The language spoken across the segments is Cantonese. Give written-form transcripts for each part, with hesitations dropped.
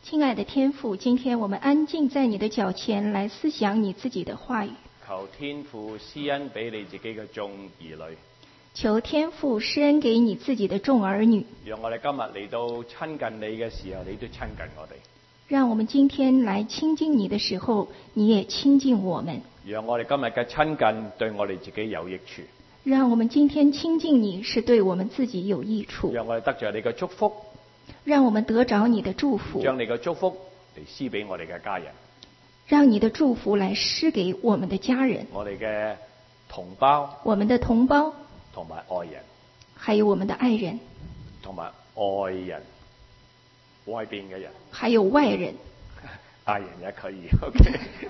亲爱的天父，今天我们安静在你的脚前来思想你自己的话语。 求天父施恩俾你自己嘅眾兒女， 求天父施恩給你自己的眾兒女， 讓我哋今日嚟到親近你嘅時候，你都親近我哋。 讓我們今天來親近你的時候，你也親近我們。 讓我哋今日嘅親近對我哋自己有益處。 讓我們今天親近你是對我們自己有益處。 讓我哋得着你嘅祝福。 讓我們得着你的祝福。 將你嘅祝福嚟施俾我哋嘅家人。 讓你的祝福來施給我們的家人。 我哋嘅同胞。 我們的同胞。 同埋愛人。 還有我們的愛人。 同埋愛人。外邊嘅人。 還有外人。 愛人也可以 ，OK 。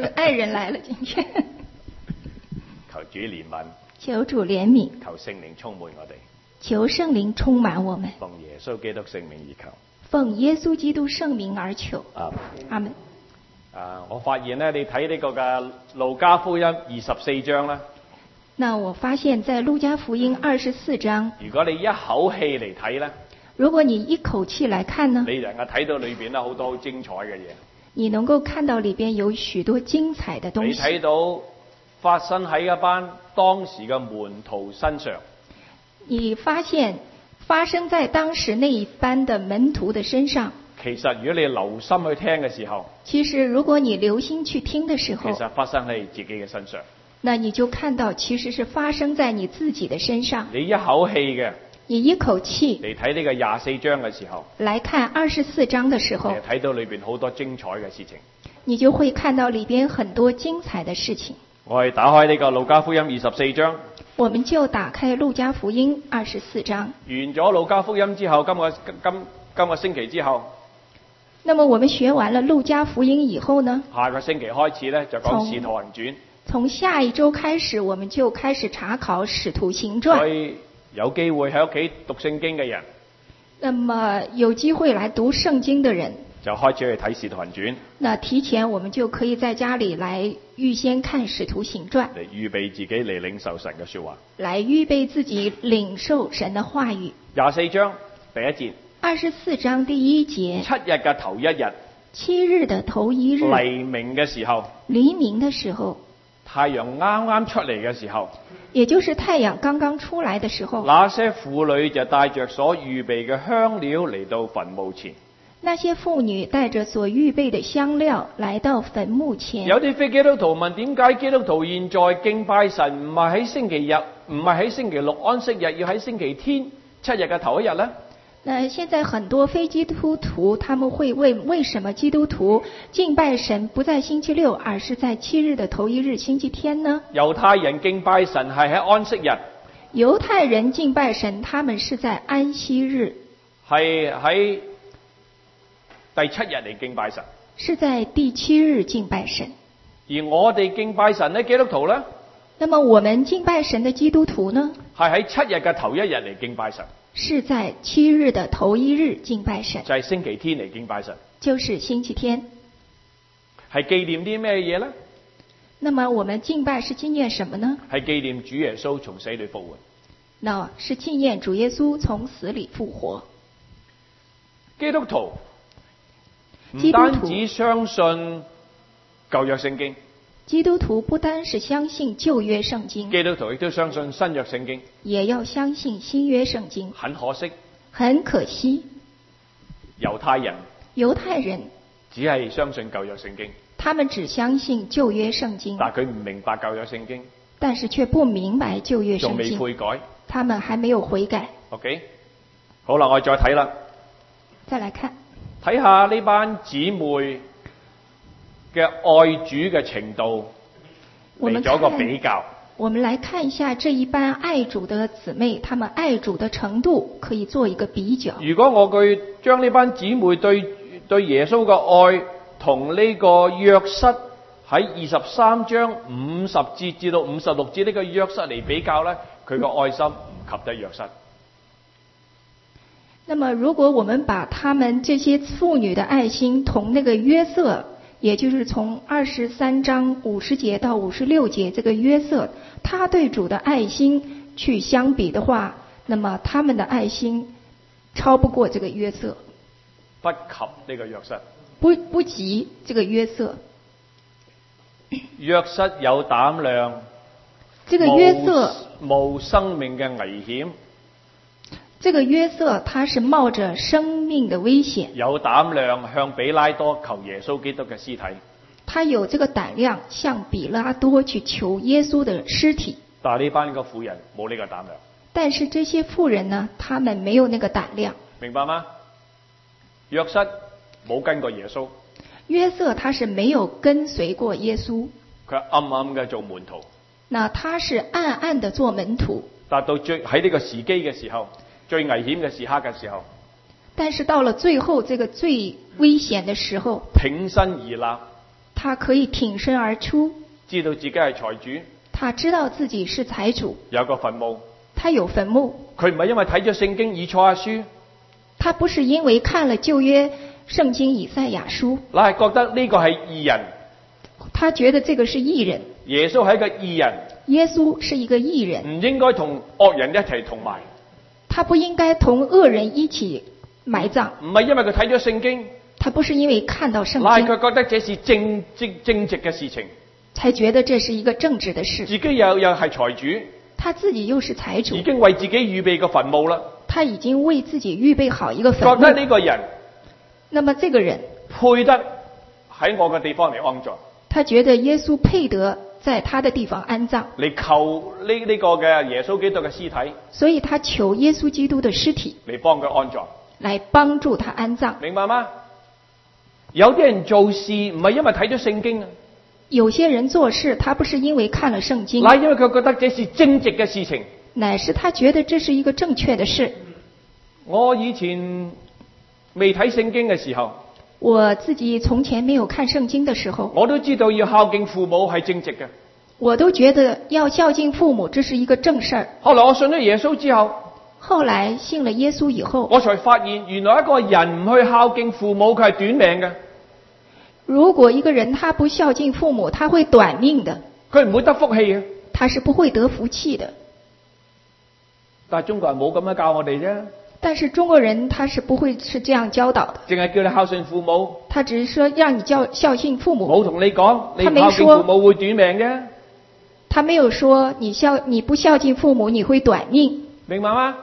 愛人來了，今天。 求主憐憫。 求主憐憫。 求聖靈充滿我哋。求聖靈充滿我們。 奉耶穌基督聖名而求。 奉耶穌基督聖名而求。阿門。 我發現咧，你睇呢個嘅路加福音24章啦。 那我發現在路加福音24章。 如果你一口氣嚟睇咧。 如果你一口氣來看呢？ 你能夠睇到裏邊咧好多好精彩嘅嘢。 你能夠看到裏邊有許多精彩的東西。 你睇到發生喺一班當時嘅門徒身上。 你發現發生在當時那一班的門徒的身上。 其實如果你留心去聽嘅時候， 其實如果你留心去聽的時候， 其實發生喺自己嘅身上。 那你就看到其實是發生在你自己的身上。 你一口氣嘅。 你一口氣嚟睇呢個24章嘅時候， 來看24章的時候， 睇到裏邊好多精彩嘅事情。 你就會看到裏邊很多精彩的事情。 我哋打開呢個路加福音24章。 我們就打開路加福音24章。 完咗路加福音之後，今個星期之後， 那麼我們學完了路加福音以後呢？ 下個星期開始呢，就講使徒行傳。 從下一周開始，我們就開始查考使徒行傳。 所以有機會喺屋企讀聖經嘅人， 那麼有機會來讀聖經的人， 就開始去睇使徒行傳。 那提前我們就可以在家裏來預先看使徒行傳， 嚟預備自己嚟領受神嘅說話， 來預備自己領受神的話語。 24章第1節。 24章第1節。 7日嘅頭一日。 7日的頭一日。 黎明嘅時候。 黎明的時候。 太陽啱啱出嚟嘅時候。 也就是太陽剛剛出來的時候， 那些婦女就帶着所預備嘅香料嚟到墳墓前。 那些婦女帶着所預備的香料來到墳墓前。 有啲非基督徒問：點解基督徒現在敬拜神唔係喺星期日，唔係喺星期六安息日，要喺星期天7日嘅頭一日呢？ 那現在很多非基督徒他們會問：為什麼基督徒敬拜神不在星期六，而是在7日的頭一日星期天呢？ 猶太人敬拜神係喺安息日。 猶太人敬拜神，他們是在安息日， 係喺第7日嚟敬拜神。 是在第7日敬拜神。 而我哋敬拜神呢，基督徒呢？ 那麼我們敬拜神的基督徒呢？ 係喺7日嘅頭一日嚟敬拜神。 是在7日的頭一日敬拜神， 就係星期天嚟敬拜神， 就是星期天。 係紀念啲咩嘢呢？ 那麼我們敬拜是紀念什麼呢？ 係紀念主耶穌從死裏復活。 那是紀念主耶穌從死裏復活。 基督徒唔單止相信舊約聖經。 基督徒不單是相信舊約聖經， 基督徒亦都相信新約聖經， 也要相信新約聖經。 很可惜，猶太人只係相信舊約聖經， 他們只相信舊約聖經， 但佢唔明白舊約聖經， 但是卻不明白舊約聖經， 仲未悔改， 他們還沒有悔改。 OK， 好啦，我哋再睇啦， 再來看， 睇下呢班姊妹嘅愛主嘅程度，嚟咗個比較。 我們來看一下這一班愛主的姊妹，他們愛主的程度可以做一個比較。 如果我佢將呢班姊妹對耶穌嘅愛同呢個約瑟喺23章50節至到56節呢個約瑟嚟比較呢，佢個愛心唔及得約瑟。 那麼如果我們把他們這些婦女的愛心同那個約瑟，也就是從23章50節到56節這個約瑟，他對主的愛心去相比的話，那麼他們的愛心超不過這個約瑟。 不及呢個約瑟。 不及這個約瑟。 約瑟有膽量， 這個約瑟冇生命嘅危險。 這個約瑟他是冒着生命的危險， 有膽量向比拉多求耶穌基督嘅屍體。 他有這個膽量向比拉多去求耶穌的屍體。 但係呢班個婦人冇呢個膽量。 但是這些婦人呢，他們沒有那個膽量。 明白嗎？約瑟冇跟過耶穌。 約瑟他是沒有跟隨過耶穌， 佢暗暗嘅做門徒。 那他是暗暗的做門徒。 但到喺呢個時機嘅時候，最危險嘅時刻嘅時候， 但是到了最後這個最危險的時候， 挺身而立， 他可以挺身而出， 知道自己係財主， 他知道自己是財主， 有個墳墓， 他有墳墓。 佢唔係因為睇咗聖經以賽亞書， 他不是因為看了舊約聖經以賽亞書， 乃係覺得呢個係義人， 他覺得這個是義人， 耶穌係一個義人， 耶穌是一個義人， 唔應該同惡人一齊同埋。 他不應該同惡人一起埋葬。 唔係因為佢睇咗聖經， 他不是因為看到聖經， 乃係佢覺得這是正直嘅事情， 才覺得這是一個正直的事。 自己又係財主， 他自己又是財主， 已經為自己預備個墳墓啦。 他已經為自己預備好一個墳墓。 覺得呢個人， 那麼這個人配得喺我嘅地方嚟安葬。 他覺得耶穌配得在他的地方安葬， 嚟求呢個嘅耶穌基督嘅屍體， 所以他求耶穌基督的屍體嚟幫佢安葬， 來幫助他安葬。 明白嗎？有啲人做事唔係因為睇咗聖經啊， 有些人做事他不是因為看了聖經， 乃因為佢覺得這是正直嘅事情， 乃是他覺得這是一個正確的事。 我以前未睇聖經嘅時候， 我自己從前沒有看聖經的時候， 我都知道要孝敬父母係正直嘅， 我都覺得要孝敬父母這是一個正事兒。 後來我信咗耶穌之後， 後來信了耶穌以後， 我才發現原來一個人唔去孝敬父母，佢係短命嘅。 如果一個人他不孝敬父母，他會短命的， 佢唔會得福氣嘅。 他是不會得福氣的。 但係中國人冇咁樣教我哋啫。 但是中國人他是不會是這樣教導的， 淨係叫你孝順父母， 他只是說讓你孝敬父母， 冇同你講你唔孝敬父母會短命嘅。 他沒有說你不孝敬父母你會短命， 明白嗎？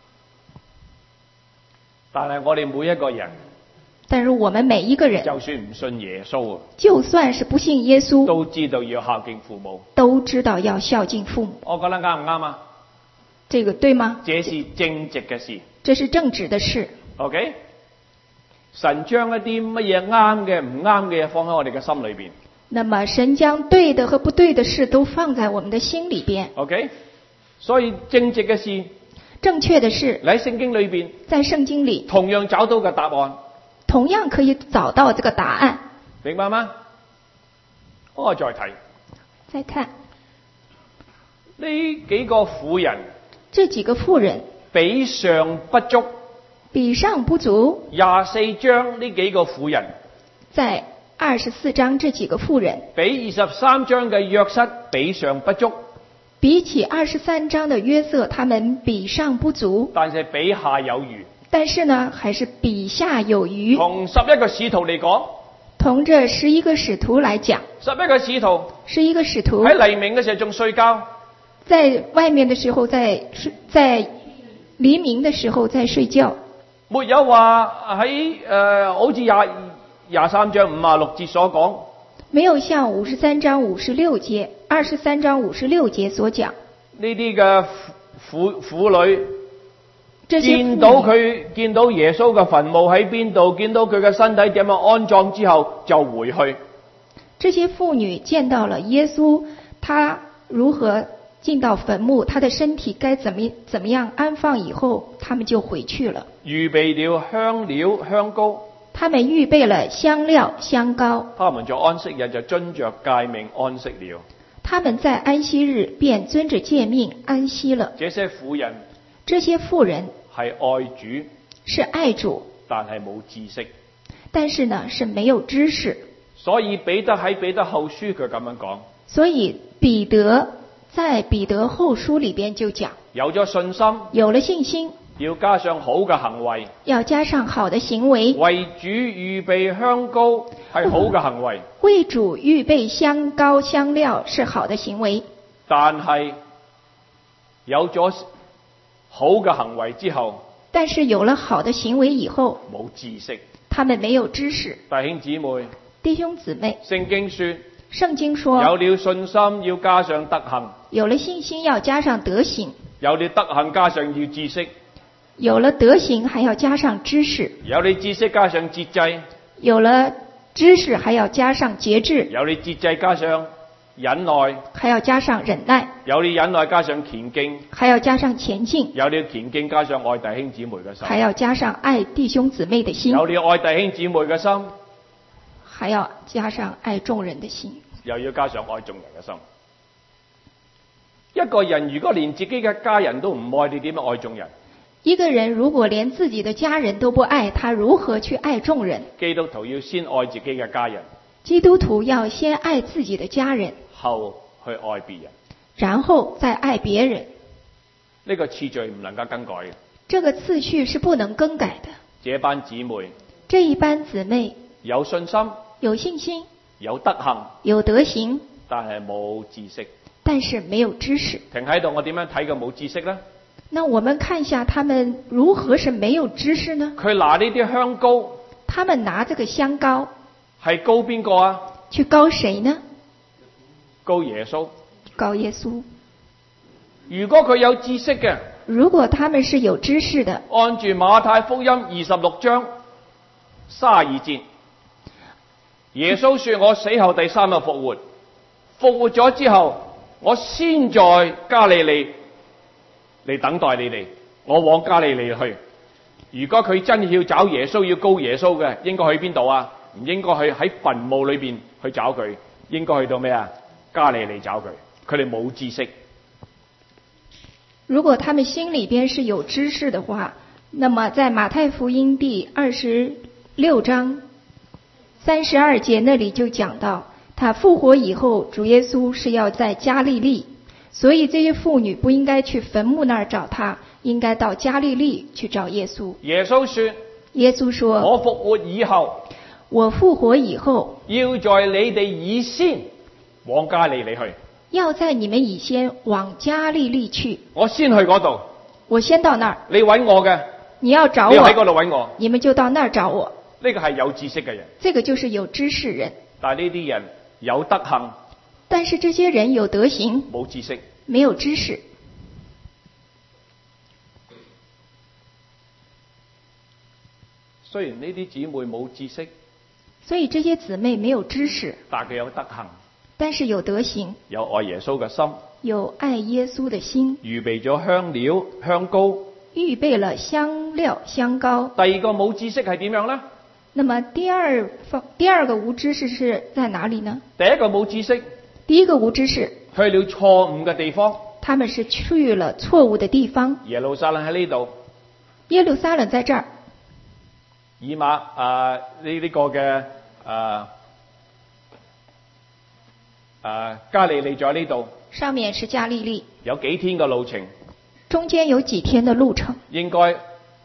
但係我哋每一個人， 但是我們每一個人， 就算唔信耶穌啊， 就算是不信耶穌， 都知道要孝敬父母， 都知道要孝敬父母。 我覺得啱唔啱啊？ 這個對嗎？ 這是正直嘅事， 這是正直的事。 OK， 神將一啲乜嘢啱嘅、唔啱嘅嘢放喺我哋嘅心裏邊。 那麼神將對的和不對的事都放在我們的心裏邊。 OK， 所以正直嘅事、 正確的事， 喺聖經裏邊， 在聖經裏同樣找到嘅答案， 同樣可以找到這個答案。 明白嗎？我再睇， 再看呢幾個婦人， 這幾個婦人比上不足， 比上不足。 24章呢幾個婦人， 在24章這幾個婦人， 比23章嘅約瑟比上不足， 比起23章的約瑟，他們比上不足， 但是比下有餘。 但是呢，還是比下有餘。 同11個使徒嚟講， 同這11個使徒來講 ，11個使徒 ，11個使徒喺黎明嘅時候仲睡覺， 在外面的時候在黎明的時候在睡覺， 沒有話喺好似23章56節所講， 沒有像53章56節、23章56節所講， 呢啲嘅婦女見到耶穌嘅墳墓喺邊度，見到佢嘅身體點樣安葬之後就回去。 這些婦女見到了耶穌，他如何進到墳墓，他的身體該怎麼樣安放以後，他們就回去了。 預備了香料香膏， 他們預備了香料香膏， 他們在安息日就遵着誡命安息了。 他們在安息日便遵着誡命安息了。 這些婦人係愛主， 是愛主， 但係冇知識， 但是呢是沒有知識。 所以彼得喺彼得後書佢咁樣講， 所以彼得在彼得後書裏邊就講， 有咗信心， 有了信心， 要加上好嘅行為， 要加上好的行為， 為主預備香膏係好嘅行為， 為主預備香膏香料是好的行為。 但係有咗好嘅行為之後， 但是有了好的行為以後， 冇知識。 他們沒有知識。 弟兄姊妹， 弟兄姊妹， 聖經說， 聖經說， 有了信心要加上德行， 有了信心要加上德行， 有了德行加上要知識， 有了德行還要加上知識， 有了知識加上節制， 有了知識還要加上節制， 有了節制加上忍耐， 還要加上忍耐， 有了忍耐加上虔敬， 還要加上虔敬， 有了虔敬加上愛弟兄姊妹嘅心， 還要加上愛弟兄姊妹的心， 有了愛弟兄姊妹嘅心， 還要加上愛眾人的心， 又要加上愛眾人嘅心。一個人如果連自己嘅家人都唔愛，你點樣愛眾人？ 一個人如果連自己的家人都不愛，他如何去愛眾人？ 基督徒要先愛自己嘅家人， 基督徒要先愛自己的家人， 後去愛別人， 然後再愛別人。 呢個次序唔能夠更改嘅。 這個次序是不能更改的。 這班姊妹這一班姊妹有信心、 有信心、 有德行、 有德行， 但係冇知識。 但是沒有知識。 停喺度，我點樣睇佢冇知識呢？ 那我們看一下他們如何是沒有知識呢？ 佢拿呢啲香膏， 他們拿這個香膏係膏邊個啊？ 去膏誰呢？ 膏耶穌。 膏耶穌。 如果佢有知識嘅， 如果他們是有知識的， 按住馬太福音26章32節，耶穌說：我死後第三日復活，復活咗之後，我先在加利利嚟等待你哋，我往加利利去。如果佢真要找耶穌，要膏耶穌嘅，應該去邊度啊？唔應該去喺墳墓裏邊去找佢，應該去到咩啊？加利利找佢。佢哋冇知識。 如果他們心裏邊是有知識的話，那麼在馬太福音第26章32節那裡就講到，他復活以後，主耶穌是要在加利利，所以這些婦女不應該去墳墓那兒找他，應該到加利利去找耶穌。 耶穌說： 耶穌說， 我復活以後， 我復活以後， 要在你哋以先往加利利去。 要在你們以先往加利利去。 我先去嗰度， 我先到那兒。 你揾我嘅， 你要找我， 你喺嗰度揾我， 你們就到那兒找我。 呢個係有知識嘅人。 這個就是有知識人。 但係呢啲人有德行， 但是這些人有德行， 冇知識， 沒有知識。 雖然呢啲姊妹冇知識， 所以這些姊妹沒有知識， 但佢有德行， 但是有德行， 有愛耶穌嘅心， 有愛耶穌的心， 預備咗香料香膏， 預備了香料香膏。 第二個冇知識係點樣呢？ 那麼第二個無知識是在哪裡呢？ 第一個冇知識， 第一個無知識去了錯誤嘅地方。 他們是去了錯誤的地方。 耶路撒冷喺呢度， 耶路撒冷在這兒。 以馬呢個嘅加利利在呢度， 上面是加利利， 有幾天嘅路程， 中間有幾天的路程， 應該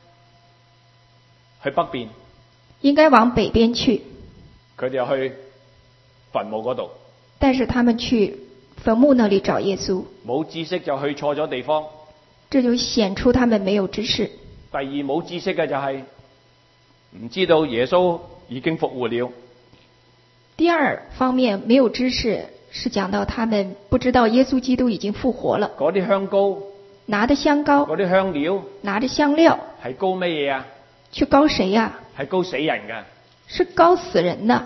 去北邊， 應該往北邊去。 佢哋又去墳墓嗰度， 但是他們去墳墓那裡找耶穌， 冇知識就去錯咗地方。 這就顯出他們沒有知識。 第二冇知識嘅就係唔知道耶穌已經復活了。 第二方面沒有知識，是講到他們不知道耶穌基督已經復活了。 嗰啲香膏， 拿的香膏， 嗰啲香料， 拿的香料， 係膏乜嘢啊？ 去膏誰呀？ 係膏死人㗎， 是膏死人的，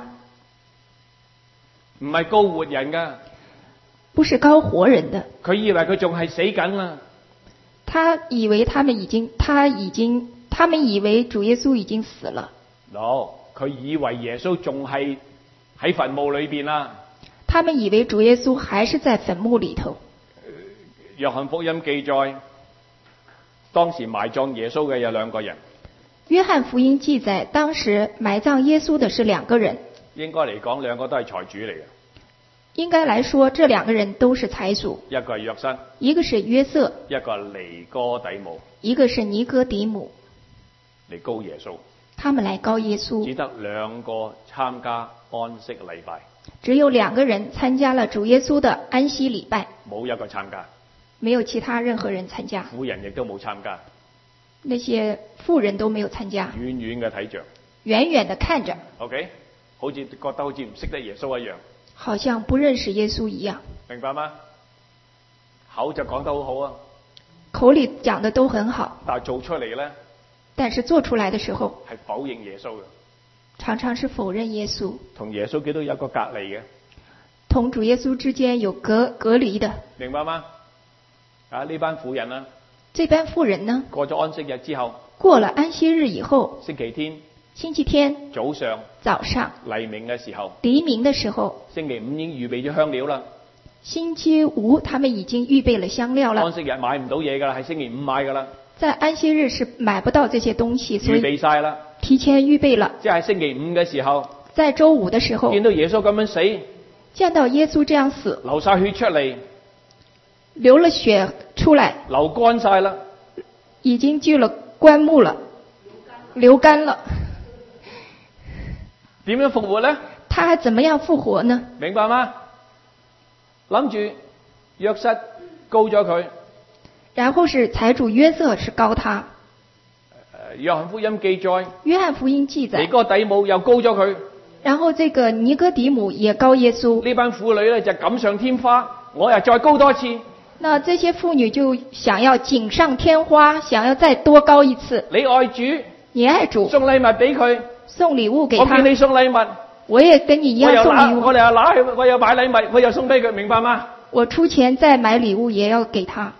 唔係膏活人㗎。 不是膏活人的。 佢以為佢仲係死緊啊！ 他以為他們以為主耶穌已經死了。 佢以為耶穌仲係喺墳墓裏邊啦。 他們以為主耶穌還是在墳墓裏頭。 約翰福音記載，當時埋葬耶穌嘅有兩個人。 約翰福音記載，當時埋葬耶穌的是兩個人。 應該嚟講，兩個都係財主嚟嘅。 应该来说，这2个人都是财主， 一個係約瑟， 一個是約瑟， 一個係尼哥底母一個是尼哥底母， 嚟膏耶穌， 他們來膏耶穌。 只得2個參加安息禮拜， 只有2個人參加了主耶穌的安息禮拜， 冇一個參加， 沒有其他任何人參加， 婦人亦都冇參加， 那些婦人都沒有參加， 遠遠嘅睇着遠遠的看着， ，OK， 好似覺得好似唔識得耶穌一樣， 好像不認識耶穌一樣。 明白嗎？口就講得好好啊， 口裡講的都很好， 但係做出嚟咧但是做出來的時候， 係否認耶穌嘅， 常常是否認耶穌， 同耶穌基督有個隔離嘅， 同主耶穌之間有隔離的。 明白嗎？啊，呢班婦人啊， 這班婦人呢， 過咗安息日之後， 過了安息日以後， 星期天星期天早上早上黎明嘅時候， 黎明的時候， 星期五已經預備咗香料啦。 星期五他們已經預備了香料了。 安息日買唔到嘢㗎啦，係星期五買㗎啦， 在安息日是買不到這些東西，所預以備晒啦。 提前預備了。 即係星期五嘅時候， 在週五的時候， 見到耶穌咁樣死， 見到耶穌這樣死， 流晒血出嚟， 流了血出來， 流乾晒啦， 已經進了棺木了，流乾了。 點樣復活呢？ 他還怎麼樣復活呢？ 明白嗎？諗住約瑟膏咗佢。 然後是財主約瑟是膏他。 約翰福音記載， 約翰福音記尼載， 哥底母又膏咗佢。 然後這個尼哥底母也膏耶穌。 呢班婦女咧就錦上添花，我又再膏多一次。 那這些婦女就想要錦上添花，想要再多膏一次。 你愛主， 你愛主， 送禮物俾佢， 送禮物給他。 我見你送禮物， 我也跟你一樣送禮物。 我哋又拿去，我又買禮物，我又送俾佢，明白嗎？ 我出錢再買禮物，也要給他。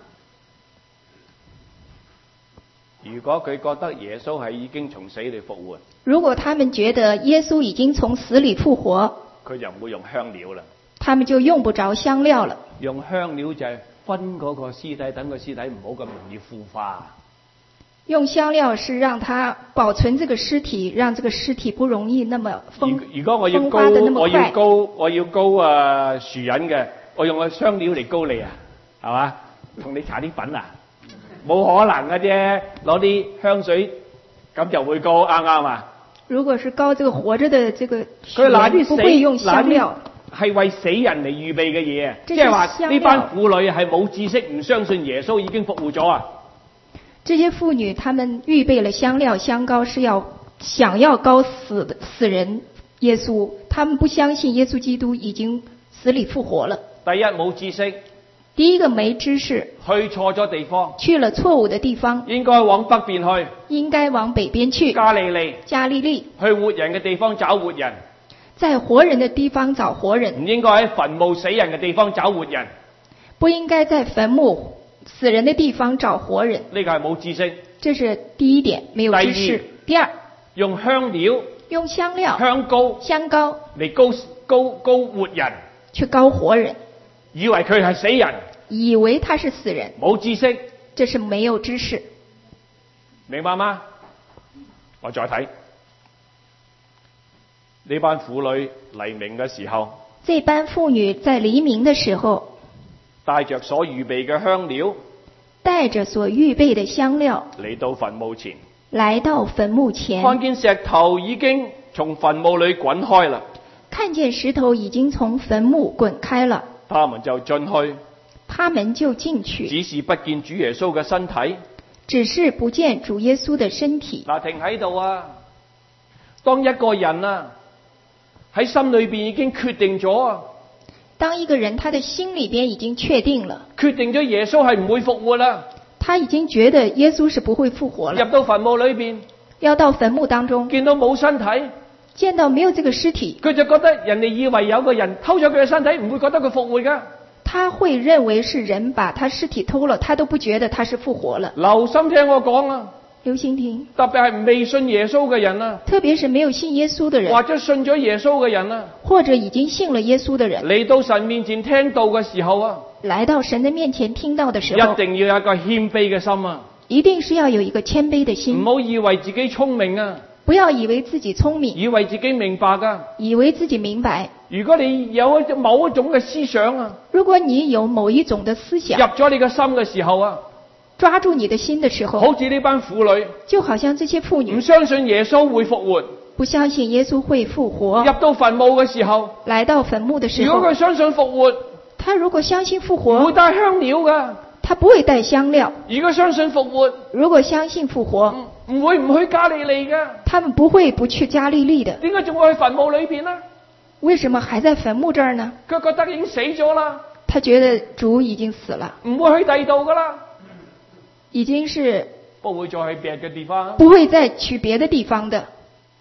如果佢覺得耶穌係已經從死裏復活， 如果他們覺得耶穌已經從死裏復活， 佢就唔會用香料啦。 他們就用不着香料了。 用香料就係分嗰個屍體，等個屍體唔好咁容易腐化。 用香料是讓它保存這個屍體，讓這個屍體不容易那麼如果我要膏，我要膏樹仁嘅，我用個香料嚟膏你啊，係嘛？同你搽啲粉啊？冇可能嘅啫，攞啲香水咁就會膏，啱啱啊？ 如果是膏這個活着的這個， 佢拿啲不會用香料， 係為死人嚟預備嘅嘢啊！即係話呢班婦女係冇知識，唔相信耶穌已經復活咗啊！ 這些婦女，她們預備了香料、香膏，是想要膏死人耶穌，他們不相信耶穌基督已經死裏復活了。 第一冇知識。 第一個沒知識， 去錯咗地方， 去了錯誤的地方， 應該往北邊去， 應該往北邊去， 加利利，去活人嘅地方找活人， 在活人的地方找活人， 唔應該喺墳墓死人嘅地方找活人， 不應該在墳墓死人的地方找活人。 呢個係冇知識， 這是第一點，沒有知識。第二， 用香料， 用香料， 香膏嚟膏活人， 去膏活人。 以為佢係死人， 以為他是死人， 冇知識， 這是沒有知識， 明白嗎？我再睇呢班婦女黎明嘅時候， 這班婦女在黎明的時候， 帶着所預備嘅香料， 帶着所預備的香料嚟到墳墓前， 來到墳墓前， 看見石頭已經從墳墓裏滾開啦， 看見石頭已經從墳墓滾開了。 他們就進去，只是不見主耶穌嘅身體， 只是不見主耶穌的身體。 嗱，停喺度啊！當一個人啊喺心裏邊已經決定咗啊， 當一個人他的心裏邊已經確定了， 決定咗耶穌係唔會復活啦， 他已經覺得耶穌是不會復活了。 入到墳墓裏邊， 要到墳墓當中， 見到冇身體。 見到沒有這個屍體， 佢就覺得人哋以為有個人偷咗佢嘅身體，唔會覺得佢復活噶。 他會認為是人把他屍體偷了，他都不覺得他是復活了。 留心聽我講啊， 留心聽， 特別係未信耶穌嘅人啊， 特別是沒有信耶穌的人， 或者信咗耶穌嘅人啊， 或者已經信了耶穌的人， 嚟到神面前聽道嘅時候啊， 來到神的面前聽到的時候， 一定要有一個謙卑嘅心啊， 一定是要有一個謙卑的心， 唔好以為自己聰明啊。 不要以為自己聰明， 以為自己明白㗎。 以為自己明白。 如果你有某一種嘅思想啊， 如果你有某一種的思想入咗你嘅心嘅時候啊， 抓住你的心的時候， 好似呢班婦女， 就好像這些婦女唔相信耶穌會復活， 不相信耶穌會復活， 入到墳墓嘅時候， 來到墳墓的時候， 如果佢相信復活， 他如果相信復唔活， 會帶香料㗎。 他不會帶香料。 如果相信復活， 如果相信復活， 唔會唔去加利利㗎。 他們不會不去加利利的。 點解仲會去墳墓裏邊呢？ 為什麼還在墳墓這兒呢？ 佢覺得已經死咗啦， 他覺得主已經死了， 唔會去第二度㗎啦， 已經是不會再去別嘅地方。 不會再去別的地方的。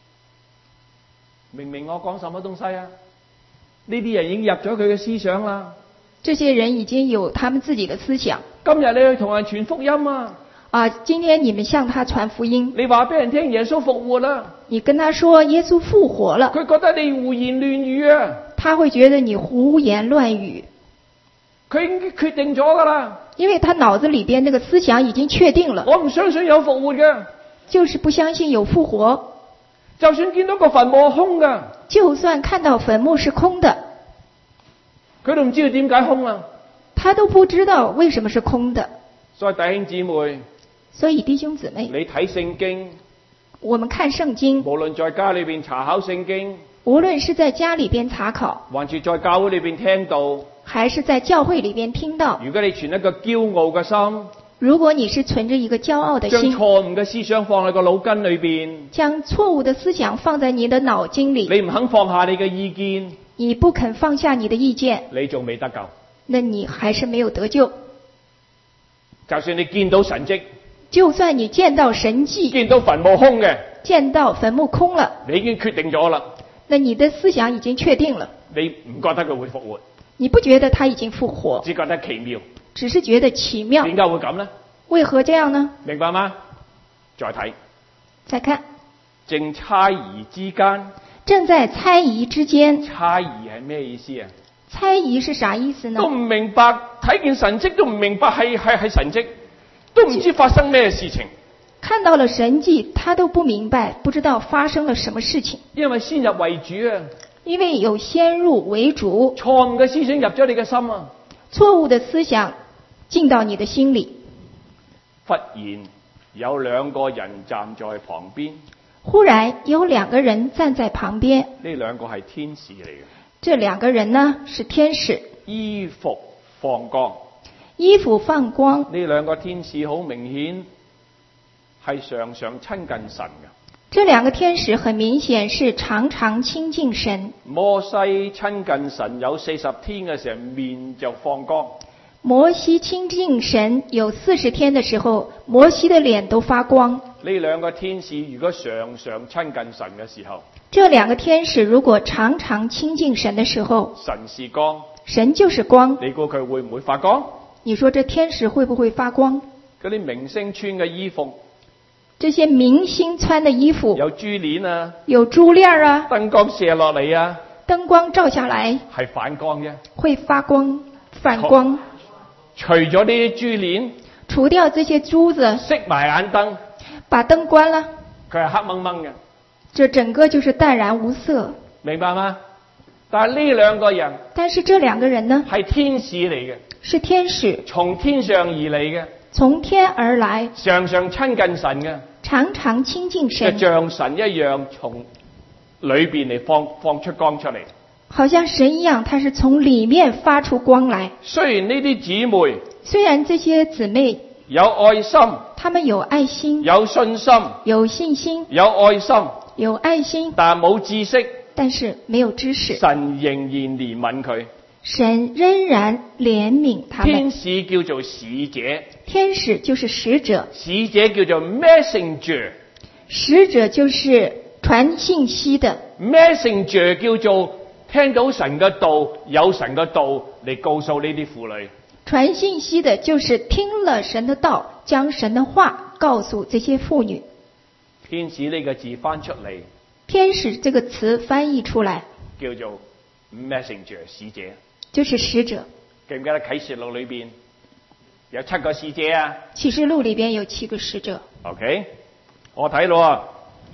明明我講什麼東西啊？呢啲人已經入咗佢嘅思想啦。 這些人已經有他們自己的思想。 今日你去同人傳福音啊， 今天你們向他傳福音， 你話俾人聽耶穌復活啦， 你跟他說耶穌復活了， 佢覺得你胡言亂語啊， 他會覺得你胡言亂語。 佢已經決定咗㗎啦， 因為他腦子裏邊那個思想已經確定了， 我唔相信有復活嘅， 就是不相信有復活。 就算見到個墳墓空㗎， 就算看到墳墓是空的， 佢都唔知道點解空啊， 他都不知道為什麼是空的。 所以弟兄姊妹， 所以弟兄姊妹， 你睇聖經， 我們看聖經， 無論在家裏邊查考聖經， 無論是在家裏邊查考， 還是在教會裏邊聽到， 還是在教會裏邊聽到， 如果你存一個驕傲嘅心， 如果你是存着一個驕傲的將心， 錯誤嘅思想放喺個腦筋裏邊， 將錯誤的思想放在你的腦筋裏， 你唔肯放下你嘅意見， 你不肯放下你的意見， 你仲未得救。 那你還是沒有得救。 就算你見到神蹟， 就算你見到神蹟， 見到墳墓空嘅， 見到墳墓空了， 你已經決定咗啦， 那你的思想已經確定了， 你唔覺得佢會復活， 你不覺得他已經復活， 只覺得奇妙。 只是覺得奇妙。 點解會咁呢？ 為何這樣呢？ 明白嗎？再睇， 再看， 正猜疑之間， 正在猜疑之間。 猜疑係咩意思啊？ 猜疑是啥意思呢？ 都唔明白，睇見神蹟都唔明白係神蹟，都唔知發生咩事情。 看到了神蹟，他都不明白，不知道發生了什麼事情。 因為先入為主啊， 因為有先入為主， 錯誤嘅思想入咗你嘅心啊。 錯誤的思想進到你的心裏。 忽然有兩個人站在旁邊， 忽然有兩個人站在旁邊， 呢兩個係天使嚟嘅。 這兩個人呢是天使， 衣服放光， 衣服放光。 呢兩個天使好明顯係常常親近神嘅。 這兩個天使很明顯是常常親近神。 摩西親近神有40天嘅時候，面就放光。 摩西親近神有40天的時候，摩西的臉都發光。 呢兩個天使如果常常親近神嘅時候， 這兩個天使如果常常親近神的時候， 神是光， 神就是光。 你估佢會唔會發光？ 你說這天使會不會發光？ 嗰啲明星穿嘅衣服， 這些明星穿的衣服有珠鏈啊， 有珠鏈啊， 燈光射落嚟啊， 燈光照下來係反光啫， 會發光反光。 除咗呢啲珠鏈， 除掉這些珠子， 熄埋眼燈， 把燈關了， 佢係黑掹掹嘅， 這整個就是淡然無色。 明白嗎？但係呢兩個人， 但是這兩個人呢， 係天使嚟嘅， 是天使， 從天上而嚟嘅， 從天而來， 常常親近神嘅， 常常親近神， 就像神一樣，從裏邊嚟放出光出嚟。 好像神一樣，他是從裏面發出光來。 雖然呢啲姊妹， 雖然這些姊妹有愛心， 他們有愛心， 有信心， 有信心， 有愛心， 有愛心， 但冇知識， 但是沒有知識， 神仍然憐憫佢。 神仍然憐憫他們。 天使叫做使者， 天使就是使者， 使者叫做 messenger， 使者就是傳信息的， messenger 叫做聽到神嘅道，有神嘅道嚟告訴呢啲婦女。 傳信息的就是聽了神的道，將神的話告訴這些婦女。 天使呢個字翻出嚟， 天使這個詞翻譯出來叫做 messenger 使者， 就是使者。 記唔記得啟示錄裏邊有7個使者啊？ 啟示錄裏邊有7個使者。 OK， 我睇到啊，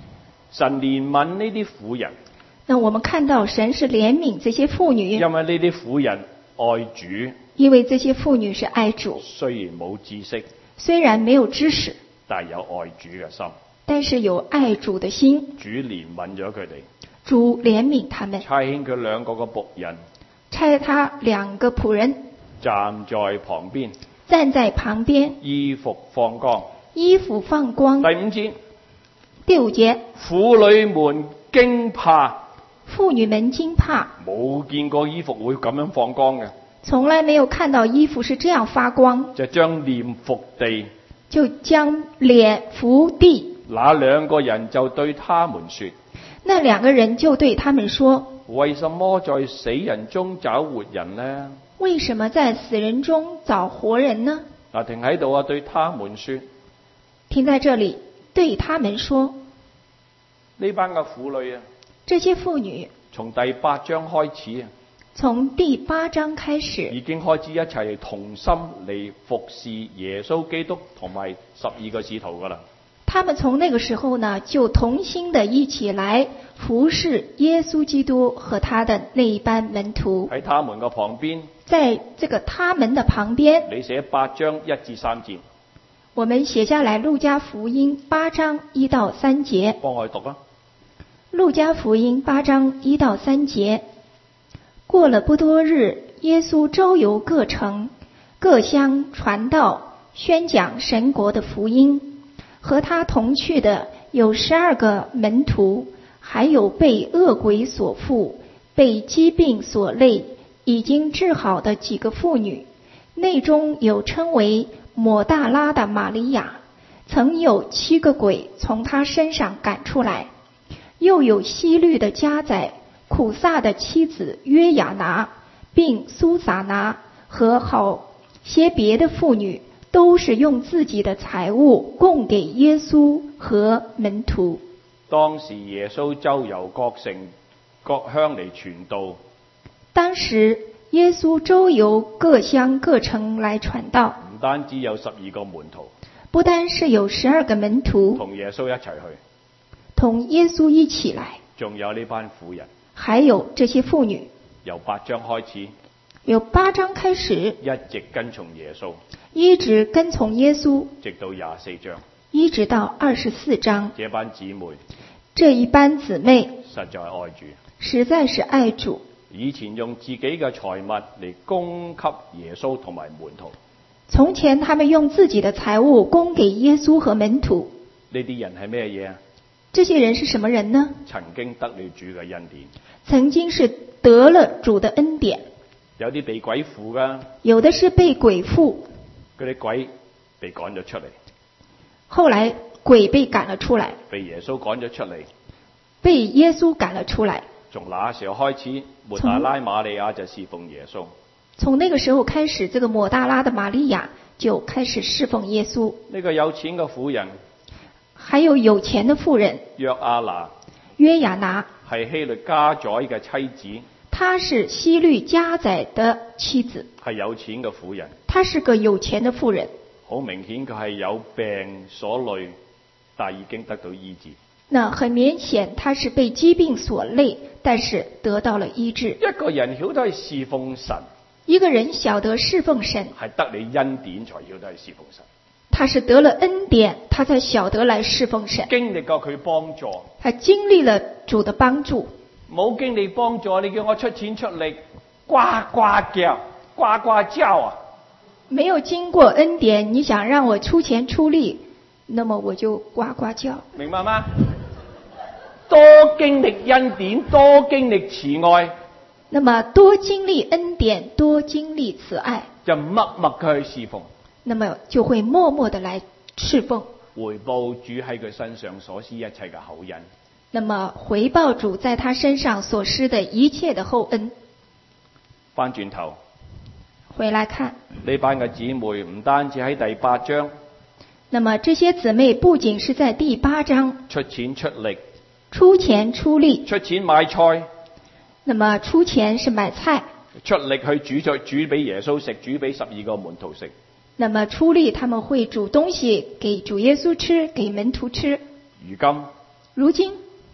神憐憫呢啲婦人， 那我们看到神是憐憫这些婦女， 因為呢啲婦人愛主， 因為這些婦女是愛主， 雖然冇知識， 雖然沒有知識， 但係有愛主嘅心。 但是有愛主的心， 主憐憫咗佢哋， 主憐憫他們， 差遣佢兩個嘅僕人差他2個僕人站在旁邊， 站在旁邊， 衣服放光。 衣服放光。 第5節， 第5節， 婦女們驚怕， 婦女們驚怕， 冇見過衣服會咁樣放光嘅， 從來沒有看到衣服是這樣發光， 就將臉伏地。 就將臉伏地。 那2個人就對他們說， 那2個人就對他們說， 為什麼在死人中找活人呢？ 為什麼在死人中找活人呢？ 嗱，停喺度啊，對他們說， 停在這裡，對他們說， 呢班嘅婦女啊， 這些婦女從第8章開始啊， 從第8章開始已經開始一齊同心嚟服侍耶穌基督同埋12個使徒噶啦。 他們從那個時候呢，就同心的一起來服侍耶穌基督和他的那一班門徒。 喺他們嘅旁邊， 在這個他們的旁邊， 你寫8章1至3節， 我們寫下來路加福音8章1到3節。 幫我去讀啊。 路加福音8章1到3節。過了不多日，耶穌周遊各城各鄉，傳道宣講神國的福音。和他同去的有12個門徒，還有被惡鬼所附、被疾病所累、已經治好的幾個婦女，內中有稱為抹大拉的瑪利亞，曾有7個鬼從她身上趕出來；又有希律的家宰、苦撒的妻子約亞拿，並蘇撒拿和好些別的婦女，都是用自己的財物供給耶穌和門徒。 當時耶穌周遊各城各鄉嚟傳道。 當時耶穌周遊各鄉各城來傳道， 唔單止有12個門徒， 不單是有12個門徒同耶穌一齊去， 同耶穌一起來， 仲有呢班婦人， 還有這些婦女， 由8章開始， 由8章開始， 一直跟從耶穌， 一直跟從耶穌， 直到24章， 一直到24章。 這班姊妹， 這一班姊妹實在愛主， 實在是愛主。 以前用自己嘅財物嚟供給耶穌同埋門徒。 從前他們用自己的財物供給耶穌和門徒。 呢啲人係咩嘢啊？ 這些人是什麼人呢？ 曾經得了主嘅恩典， 曾經是得了主的恩典。 有啲被鬼附噶， 有的是被鬼附， 嗰啲鬼被趕咗出嚟， 後來鬼被趕了出來， 被耶穌趕咗出嚟。 被耶穌趕了出來。 從那時候開始，抹大拉瑪利亞就侍奉耶穌。 從那個時候開始，這個抹大拉的瑪利亞就開始侍奉耶穌。 呢個有錢嘅婦人， 還有有錢的婦人約亞拿， 約亞拿係希律家宰嘅妻子， 她是希律家宰的妻子， 係有錢嘅婦人。 她是個有錢的婦人。 好明顯佢係有病所累，但已經得到醫治。 那很明顯，她是被疾病所累，但是得到了醫治。 一個人曉得去侍奉神， 一個人曉得侍奉神， 係得你恩典才曉得去侍奉神。 他是得了恩典，他才曉得來侍奉神。 經歷過佢幫助， 他經歷了主的幫助。 冇經歷幫助，你叫我出錢出力，呱呱叫，呱呱叫啊！ 沒有經過恩典，你想讓我出錢出力，那麼我就呱呱叫。 明白嗎？多經歷恩典，多經歷慈愛， 那麼多經歷恩典，多經歷慈愛， 就默默去侍奉， 那麼就會默默地來侍奉， 回報主喺佢身上所施一切嘅厚恩。 那麼回報主在他身上所施的一切的厚恩。 翻轉頭， 回來看呢班嘅姊妹唔單止喺第8章， 那麼這些姊妹不僅是在第8章出錢出力， 出錢出力， 出錢買菜， 那麼出錢是買菜， 出力去煮菜，煮俾耶穌食，煮俾12個門徒食。 那麼出力他們會煮東西給主耶穌吃，給門徒吃。 如今如今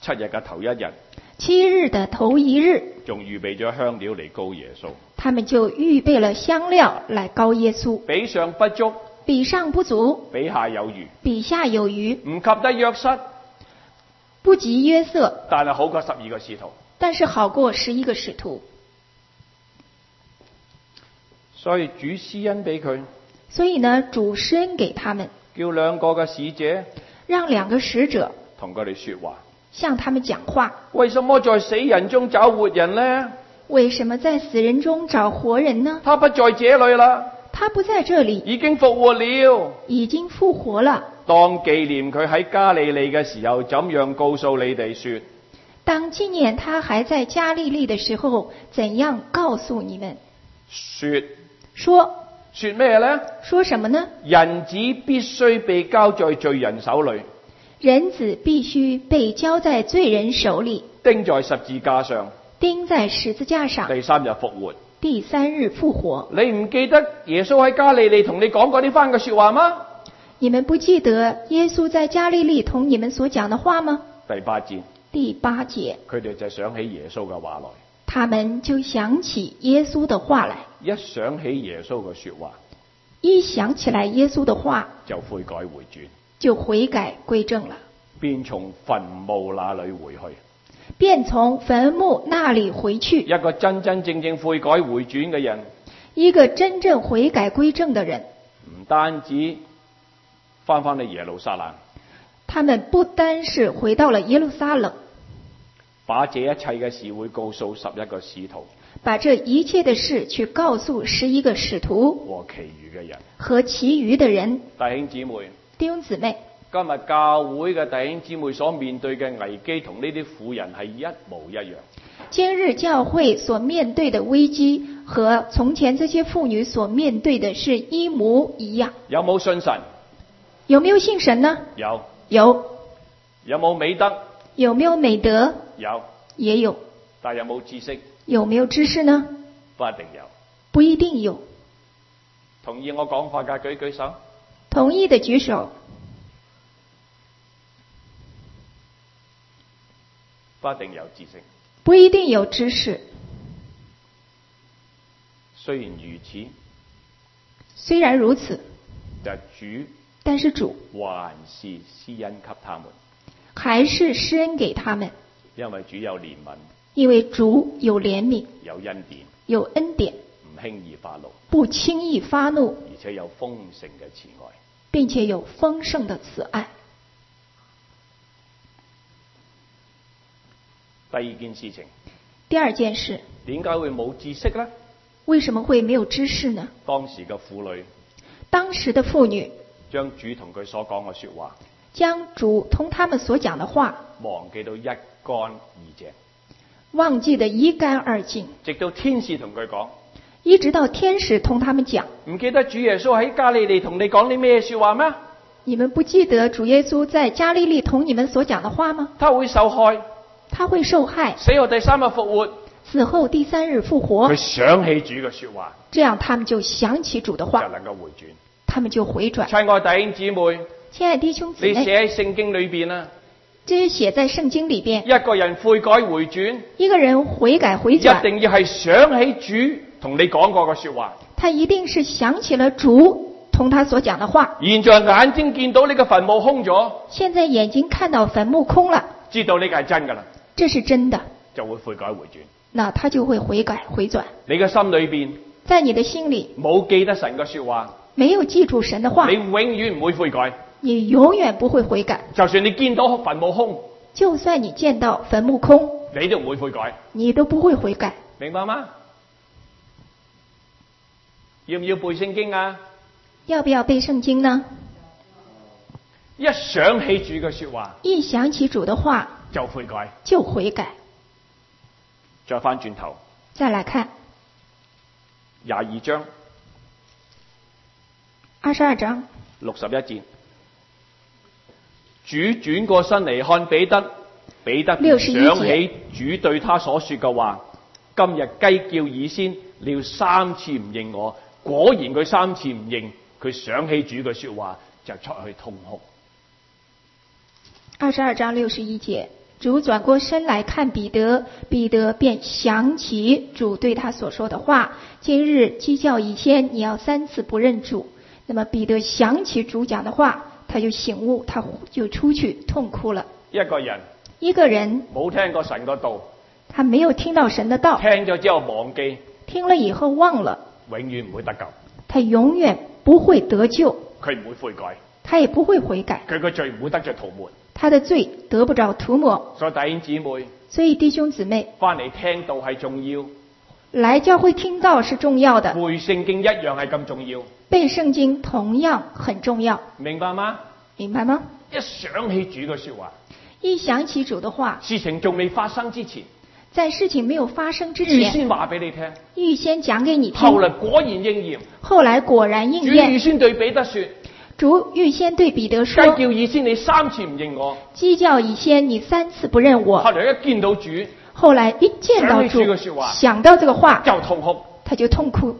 7日嘅頭一日， 7日的頭一日， 仲預備咗香料嚟膏耶穌， 他們就預備了香料來膏耶穌， 比上不足， 比上不足， 比下有餘， 比下有餘， 唔及得約瑟， 不及約瑟， 但係好過12個使徒。 但是好過11個使徒。 所以主施恩俾佢， 所以呢，主施恩給他們， 叫2個嘅使者讓2個使者同佢哋說話。 向他們講話。 為什麼在死人中找活人呢？ 為什麼在死人中找活人呢？ 他不在這裏啦， 他不在這裡， 已經復活了。 已經復活了。 當紀念佢喺加利利嘅時候，怎樣告訴你哋說？ 當紀念他還在加利利的時候，怎樣告訴你們？說咩呢？ 說什麼呢？ 人子必須被交在罪人手裏， 人子必須被交在罪人手裡， 釘在十字架上， 釘在十字架上， 第3日復活。 第3日復活。 你唔記得耶穌喺加利利同你講過呢番嘅說話嗎？ 你們不記得耶穌在加利利同你們所講的話嗎？ 第8節， 第8節， 佢哋就想起耶穌嘅話來。 他們就想起耶穌的話來。 一想起耶穌嘅說話， 一想起來耶穌的話， 就悔改回轉， 就悔改歸正了， 便從墳墓那裏回去。 便從墳墓那裡回去。 一個真真正正悔改回轉嘅人， 一個真正悔改歸正的人， 唔單止翻去耶路撒冷， 他們不單是回到了耶路撒冷， 把這一切嘅事會告訴11個使徒把這一切的事去告訴11個使徒和其餘嘅人。 和其餘的人。 弟兄姊妹， 弟兄姊妹， 今日教會嘅弟兄姊妹所面對嘅危機同呢啲婦人係一模一樣。 今日教會所面對的危機和從前這些婦女所面對的是一模一樣。 有冇信神？ 有沒有信神呢？ 有。 有。 有冇美德？ 有沒有美德？ 有。 也有。 但有冇知識？ 有沒有知識呢？ 不一定有。 不一定有。 同意我講法嘅舉舉手。 同意的舉手。 不一定有知識。 不一定有知識。 雖然如此， 雖然如此， 但是主還是施恩給他們， 還是施恩給他們， 因為主有憐憫， 因為主有憐憫， 有恩典， 有恩典， 唔輕易發怒， 不輕易發怒， 而且有豐盛嘅慈愛， 並且有豐盛的慈愛。 第二件事情， 第二件事， 點解會冇知識呢？ 為什麼會沒有知識呢？ 當時嘅婦女， 當時的婦女將主同佢所講嘅說話， 將主同他們所講的話忘記到一乾二淨， 忘記得一乾二淨， 直到天使同佢講， 一直到天使同他們講， 唔記得主耶穌喺加利利同你講啲咩說話咩？ 你們不記得主耶穌在加利利同你們所講的話嗎？ 他會受害， 他會受害， 死後第3日復活， 死後第3日復活。 佢想起主嘅說話， 這樣他們就想起主的話， 就能夠回轉， 他們就回轉。 親愛弟兄姊妹， 親愛弟兄姊你妹， 寫喺聖經裏邊啊， 這是寫在聖經裏邊。 一個人悔改回轉， 一個人悔改回一轉， 定要係想起主同你講過嘅說話。 他一定是想起了主同他所講的話。 現在眼睛見到呢個墳墓空咗， 現在眼睛看到墳墓空了， 知道呢個係真噶啦， 這是真的， 就會悔改回轉。 那他就會悔改回轉。 你嘅心裏邊在你的心裏冇記得神嘅說話， 沒有記住神的話， 你永遠唔會悔改。 你永遠不會悔改。 就算你見到墳墓空， 就算你見到墳墓空， 你都唔會悔改， 你都不會悔改。 明白嗎？要唔要背聖經啊？ 要不要背聖經呢？ 一想起主嘅說話， 一想起主的話， 就悔改。 就悔改。 再翻轉頭， 再來看 22章 22章 61節，主轉過身嚟看彼得，彼得便想起主對他所說嘅話，今日雞叫以先，你要3次唔認我。果然佢3次唔認，佢想起主嘅說話就出去痛哭。 22章61節， 主转过身来看彼得，彼得便想起主对他所说的话：今日鸡叫以先，你要3次不认主。那么彼得想起主讲的话，他就醒悟，他就出去痛哭了。 一個人冇聽過神個道， 他沒有聽到神的道， 聽咗之後忘記， 聽了以後忘了， 永遠唔會得救。 他永遠不會得救， 佢唔會悔改， 他也不會悔改， 佢個罪唔會得着塗抹。 他的罪得不着塗抹。 所以弟兄姊妹， 所以弟兄姊妹， 翻嚟聽道係重要， 來教會聽道是重要的， 背聖經一樣係咁重要， 背聖經同樣很重要， 明白嗎？ 明白嗎？ 一想起主嘅說話， 一想起主的話， 事情仲未發生之前， 在事情沒有發生之前， 預先話俾你聽， 預先講給你聽， 後來果然應驗， 後來果然應主驗。 預先對彼得說， 主預先對彼得說， 雞叫以先你3次唔認我， 雞叫以先你3次不認我。 後來一見到主， 後來一見到主， 想起這個說話， 想到這個話， 就痛哭， 他就痛哭。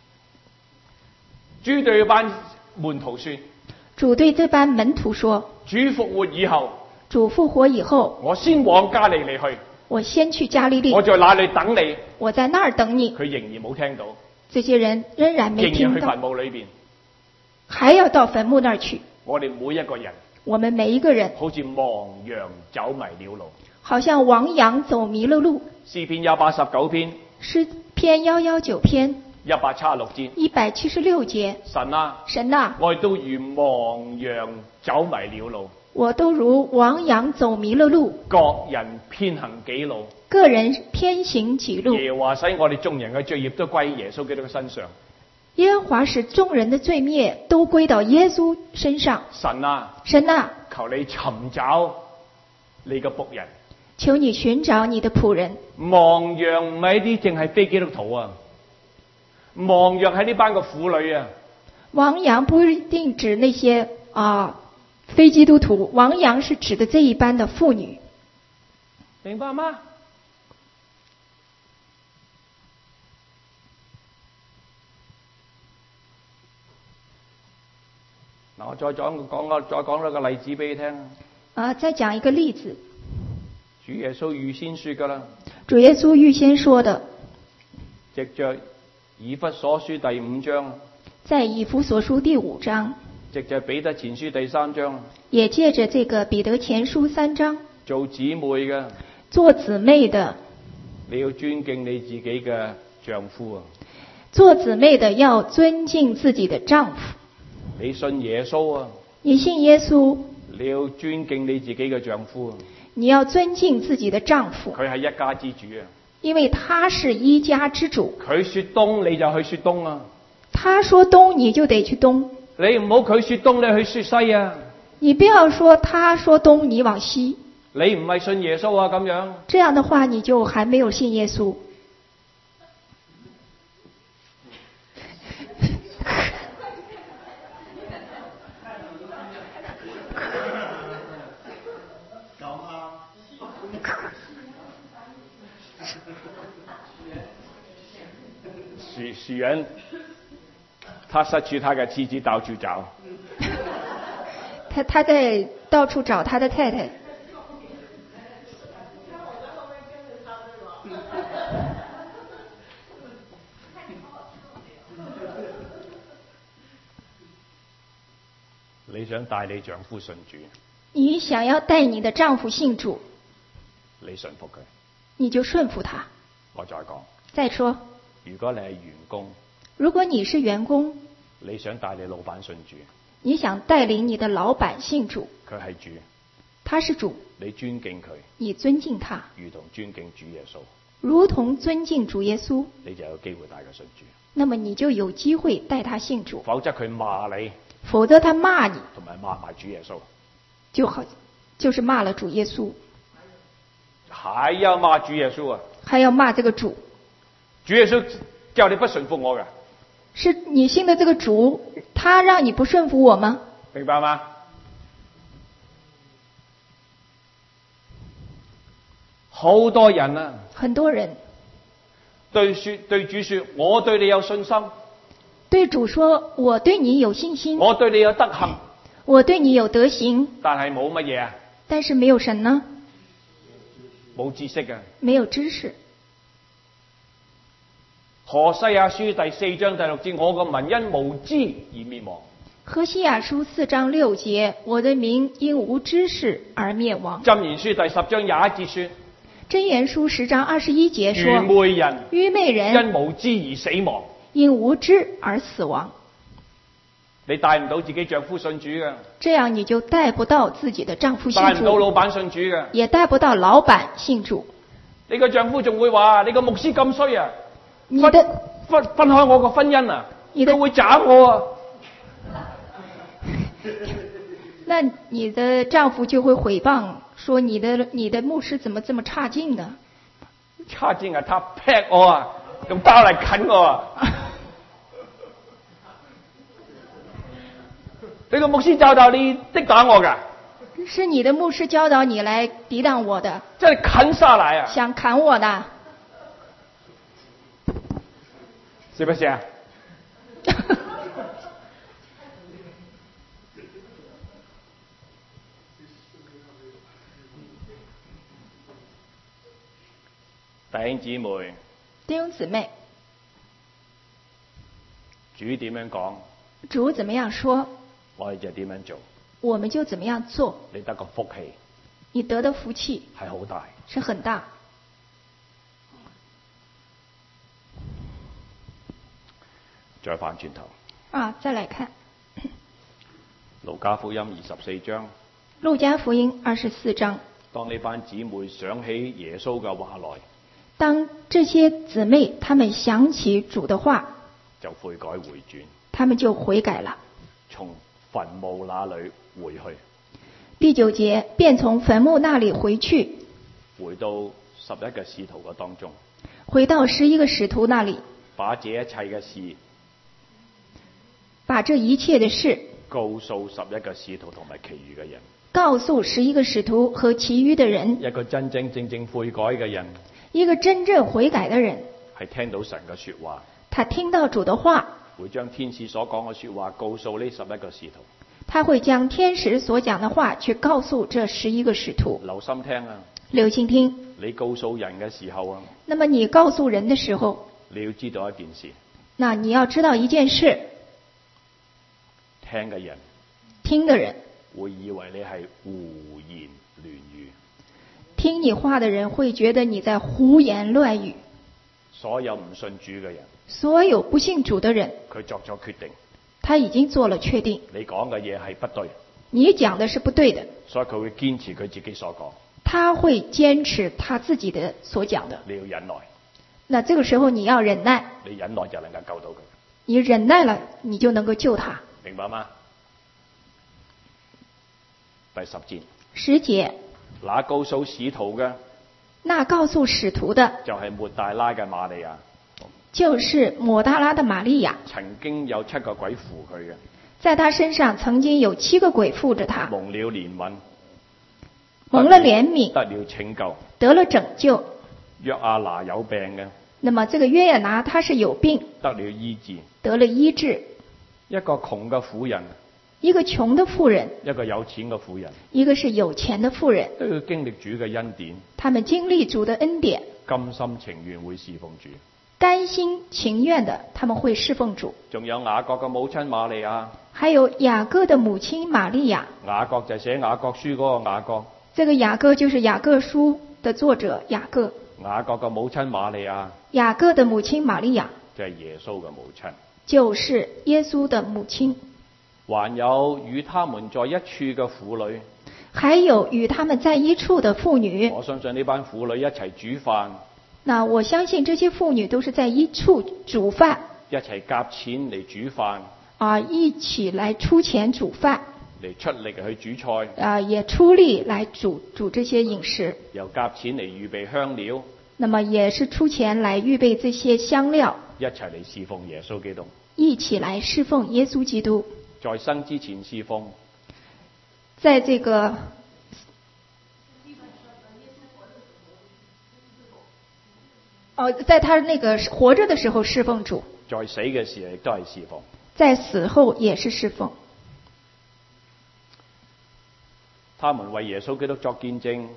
主對班門徒說， 主對這班門徒說， 主復活以後， 主復活以後， 我先往加利利去， 我先去加利利， 我在那裏等你。 我在那兒等你。 佢仍然冇聽到， 這些人仍然沒仍然去聽到， 墳墓裏邊。 還要到墳墓那兒去。 我哋每一個人我們每一個人好似亡羊走迷了路。 好像亡羊走迷了路。 詩篇189篇， 詩篇119篇 176節， 176節。 神啊， 神啊， 我哋都如亡羊走迷了路， 我都如亡羊走迷了路， 各人偏行己路。 個人偏行己路。 耶和華使我哋眾人嘅罪孽都歸耶穌基督嘅身上。 耶和華使眾人的罪孽都歸到耶穌身上。 神啊， 神啊， 求你尋找你嘅僕人。 求你尋找你的僕人。 亡羊唔係啲淨係非基督徒啊，亡羊係呢班個婦女啊。 亡羊不一定指那些非基督徒，亡羊是指的這一班的婦女。 明白嗎？嗱，我再講多個例子俾你聽。 再講一個例子。 主耶穌預先說噶啦。 主耶穌預先說的。 藉着以弗所書第5章。 在以弗所書第5章。 藉着彼得前書第3章。 也借着這個彼得前書3章。 做姊妹嘅。 做姊妹的。 你要尊敬你自己嘅丈夫啊。 做姊妹的要尊敬自己的丈夫。 你信耶穌啊？ 你信耶穌， 你要尊敬你自己嘅丈夫啊。 你要尊敬自己的丈夫。 佢係一家之主啊。 因為他是一家之主。 佢說東你就去說東啊。 他說東你就得去東。 你唔好佢說東你去說西啊。 你不要說他說東你往西。 你唔係信耶穌啊咁樣。 這樣的話你就還沒有信耶穌。 許人他失去他嘅妻子，到處找。 他在到處找他的太太。 你想帶你丈夫信主？ 你想要帶你的丈夫信主？ 你順服佢， 你就順服他。 我再講。 再說。 如果你係員工， 如果你是員工， 你想帶你老闆信主， 你想帶領你的老闆信主， 佢係主， 他是主， 你尊敬佢， 你尊敬他， 如同尊敬主耶穌， 如同尊敬主耶穌， 你就有機會帶佢信主。 那麼你就有機會帶他信主。 否則佢罵你， 否則他罵你， 同埋罵埋主耶穌， 就是罵了主耶穌， 還要罵主耶穌啊， 還要罵這個主。 主耶穌叫你不順服我㗎， 是你信的這個主，他讓你不順服我嗎？ 明白嗎？好多人啊， 很多人對主說，我對你有信心。 對主說，我對你有信心。 我對你有德行。 我對你有德行。 但係冇乜嘢啊？ 但是沒有神呢？ 冇知識嘅。 没有知識。 何西阿書第4章第6節，我個民因無知而滅亡。 何西亞書4章6節，我的民因無知識而滅亡。 箴言書第10章21節說， 箴言書10章21節說， 愚昧人愚昧人因無知而死亡。 因無知而死亡。 你帶唔到自己丈夫信主嘅， 這樣你就帶不到自己的丈夫信帶唔到主， 老闆信主嘅。 也帶不到老闆信主。 你個丈夫仲會話你個牧師咁衰啊， 你的分開我個婚姻啊， 你的佢會斬我啊。 那你的丈夫就會毀謗，說你的牧師怎麼這麼差勁呢？ 差勁啊，他劈我啊，用刀嚟啃我啊。你個牧師教導你擊打我㗎？ 是你的牧師教導你來抵擋我的， 即係啃下來啊， 想砍我的。 是不是啊？弟兄姊妹， 弟兄姊妹， 主點樣講， 主怎麼樣說， 我哋就點樣做。 我們就怎麼樣做。 你得個福氣你得的福氣係好大。 是很大。 再翻轉頭， 再來看路加福音24章。 路加福音24章。 當呢班姊妹想起耶穌嘅話來， 當這些姊妹他們想起主的話， 就悔改回轉， 他們就悔改了， 從墳墓那裏回去。 第9節，便從墳墓那裏回去， 回到11個使徒嘅當中， 回到11個使徒那裏， 把這一切嘅事， 把這一切的事告訴11個使徒同埋其餘嘅人。 告訴11個使徒和其餘的人。 一個真真正正悔改嘅人， 一個真正悔改的人， 係聽到神嘅說話， 他聽到主的話， 會將天使所講嘅說話告訴呢11個使徒。 他會將天使所講的話去告訴這11個使徒。 留心聽啊！ 留心聽。 你告訴人嘅時候啊， 那麼你告訴人的時候， 你要知道一件事， 那你要知道一件事， 聽嘅人， 聽的人會以為你係胡言亂語。 聽你話的人會覺得你在胡言亂語。 所有唔信主嘅人， 所有不信主的人， 佢作咗決定， 他已經做了確定。 你講嘅嘢係不對， 你講的是不對的， 所以佢會堅持佢自己所講。 他會堅持他自己的所講的。 你要忍耐， 那這個時候你要忍耐， 你忍耐就能夠救到佢。 你忍耐了，你就能夠救他。 明白嗎？第10節 10節， 那告訴使徒嘅， 那告訴使徒的， 就係抹大拉嘅瑪利亞， 就是抹大拉的瑪利亞。 曾經有7個鬼附佢嘅， 在他身上曾經有7個鬼附着他， 蒙了憐憫， 蒙了憐憫， 得了拯救。 得了拯救。 約亞拿有病嘅， 那麼這個約亞拿他是有病， 得了醫治。 得了醫治。 一個窮嘅婦人， 一個窮的婦人， 一個有錢嘅婦人， 一個是有錢的婦人， 都要經歷主嘅恩典， 他們經歷主的恩典， 甘心情願會侍奉主， 甘心情願的他們會侍奉主。 仲有雅各嘅母親瑪利亞， 還有雅各的母親瑪利亞。 雅各就係寫雅各書嗰個雅各， 這個雅各就是雅各書的作者雅各。 雅各嘅母親瑪利亞， 雅各的母親瑪利亞就係耶穌嘅母親， 就是耶穌的母親。 還有與他們在一處嘅婦女， 還有與他們在一處的婦女。 我相信呢班婦女一齊煮飯， 那我相信這些婦女都是在一處煮飯， 一齊夾錢嚟煮飯， 一起來出錢煮飯， 嚟出力去煮菜， 也出力來煮這些飲食， 又夾錢嚟預備香料， 那麼也是出錢來預備這些香料， 一齊嚟侍奉耶穌基督， 一起來侍奉耶穌基督。 在生之前侍奉， 在這個在他那個活着的時候侍奉主， 在死嘅時候亦都係侍奉， 在死後也是侍奉。 他們為耶穌基督作見證，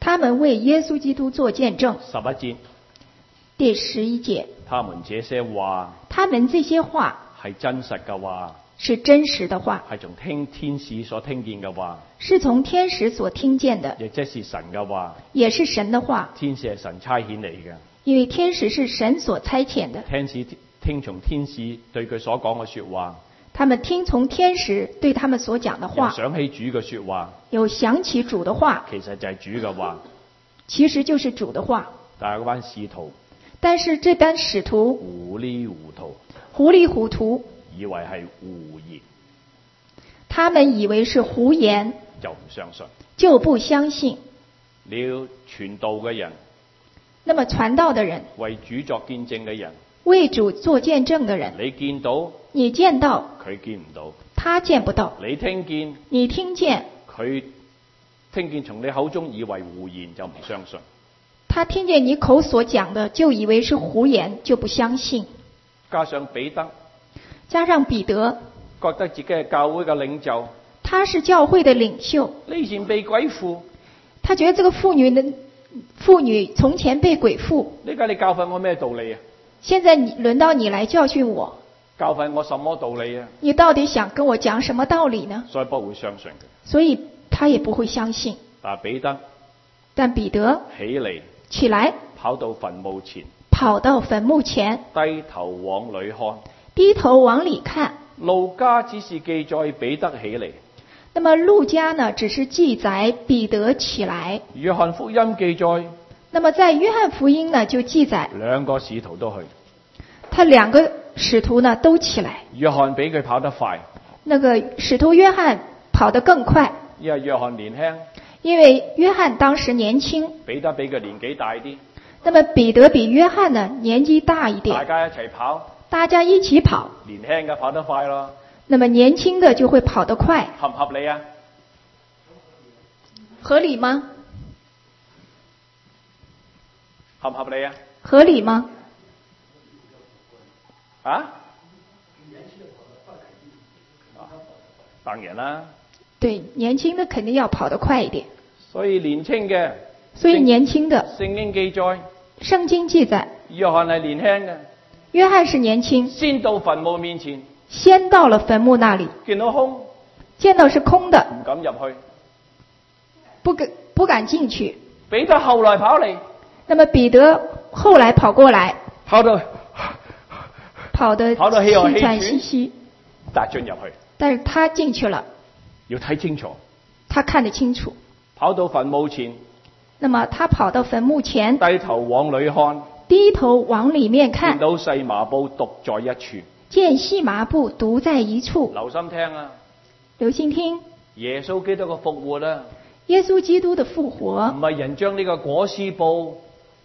他們為耶穌基督做見證。 11節， 第11節， 他們這些話他們這些話係真實嘅話， 是真實的話， 係從天使所聽見嘅話， 是從天使所聽見的， 亦即是神嘅話。 也是神的話， 天使係神差遣嚟嘅， 因為天使是神所差遣的。 聽從天使對佢所講嘅說話， 他們聽從天使對他們所講的又話， 想起主嘅說話， 有想起主的話， 其實就係主嘅話。 其實就是主的話。 但係嗰班使徒但是這班使徒糊裡糊塗， 糊裡糊塗， 以為係胡言， 他們以為是胡言， 就唔相信。 就不相信。 你要傳道嘅人， 那麼傳道的人， 為主作見證嘅人， 為主做見證的人， 你見到你見到， 佢見唔到， 他見不到； 你聽見你聽見， 佢聽見從你口中以為胡言，就唔相信。 他聽見你口所講的，就以為是胡言，就不相信。 加上彼得加上彼得， 覺得自己係教會嘅領袖， 他是教會的領袖， 你以前被鬼附， 他覺得這個婦女從前被鬼附， 呢家你教訓我咩道理啊？ 現在輪到你來教訓我， 教訓我什麼道理啊？ 你到底想跟我講什麼道理呢？ 所以不會相信嘅。 所以他也不會相信。 但彼得起起來， 來， 跑到墳墓前， 跑到墳墓前， 低頭往裏看。 低頭往裡看。 路加只是記載彼得起嚟， 那麼路加呢，只是記載彼得起來。 約翰福音記載， 那麼在約翰福音呢，就記載兩個使徒都去， 他兩個使徒呢都起來。 約翰比佢跑得快， 那個使徒約翰跑得更快， 因為約翰年輕， 因為約翰當時年輕。 彼得比佢年紀大啲， 那麼彼得比約翰呢年紀大一點， 大家一齊跑， 大家一起跑， 年輕嘅跑得快咯， 那麼年輕的就會跑得快， 合唔合理啊？ 合理嗎？ 合唔合理啊？ 合理嗎？ 啊？當然啦， 對，年輕的肯定要跑得快一點。 所以年輕嘅， 所以年輕的聖經記載， 聖經記載， 約翰係年輕嘅， 約翰是年輕， 先到墳墓面前， 先到了墳墓那裡， 見到空， 見到是空的， 唔敢入去。 不敢進去。 彼得後來跑嚟， 那麼彼得後來跑過來， 跑到氣喘吁吁， 但進入去， 但是他進去了， 要睇清楚， 他看得清楚。 跑到墳墓前， 那麼他跑到墳墓前， 低頭往裏看， 低頭往裡面看， 見到細麻布獨在一處， 見細麻布獨在一處。 留心聽啊！ 留心聽， 耶穌基督嘅復活啊， 耶穌基督的復活唔係人將呢個裹屍布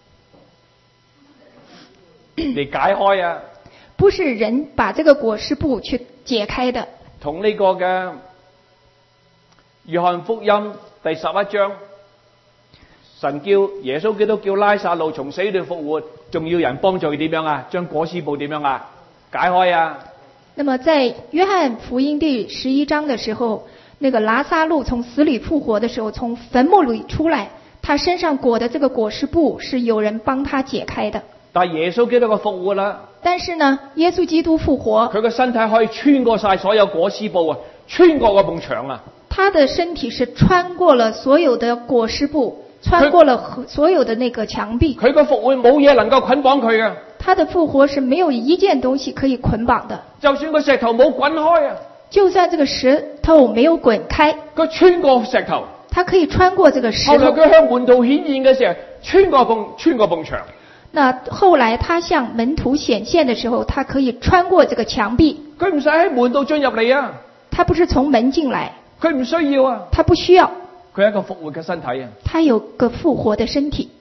嚟解開啊， 不是人把這個裹屍布去解開的。 同呢個嘅約翰福音第11章，神叫耶穌基督叫拉撒路從死裏復活，仲要人幫助佢點樣啊？將裹屍布點樣啊？解開啊！ 那麼在約翰福音第11章的時候，那個拉撒路從死裏復活的時候，從墳墓裏出來，他身上裹的這個裹屍布是有人幫他解開的。 但係耶穌基督嘅復活啦， 但是呢，耶穌基督復活， 佢個身體可以穿過晒所有裹屍布啊，穿過嗰埲牆啊！ 他的身體是穿過了所有的裹屍布，穿過了所有的那個牆壁。 佢個復活冇嘢能夠捆綁佢嘅。 他的復活是沒有一件東西可以捆綁的。 就算個石頭冇滾開啊， 就算這個石頭沒有滾開， 佢穿過石頭， 他可以穿過這個石頭。 後來佢向門徒顯現嘅時候，穿過埲牆。 那後來他向門徒顯現的時候，他可以穿過這個牆壁。 佢唔使喺門度進入嚟啊， 他不是從門進來， 佢唔需要啊， 他不需要。 佢係一個復活嘅身體啊， 他有個復活的身體。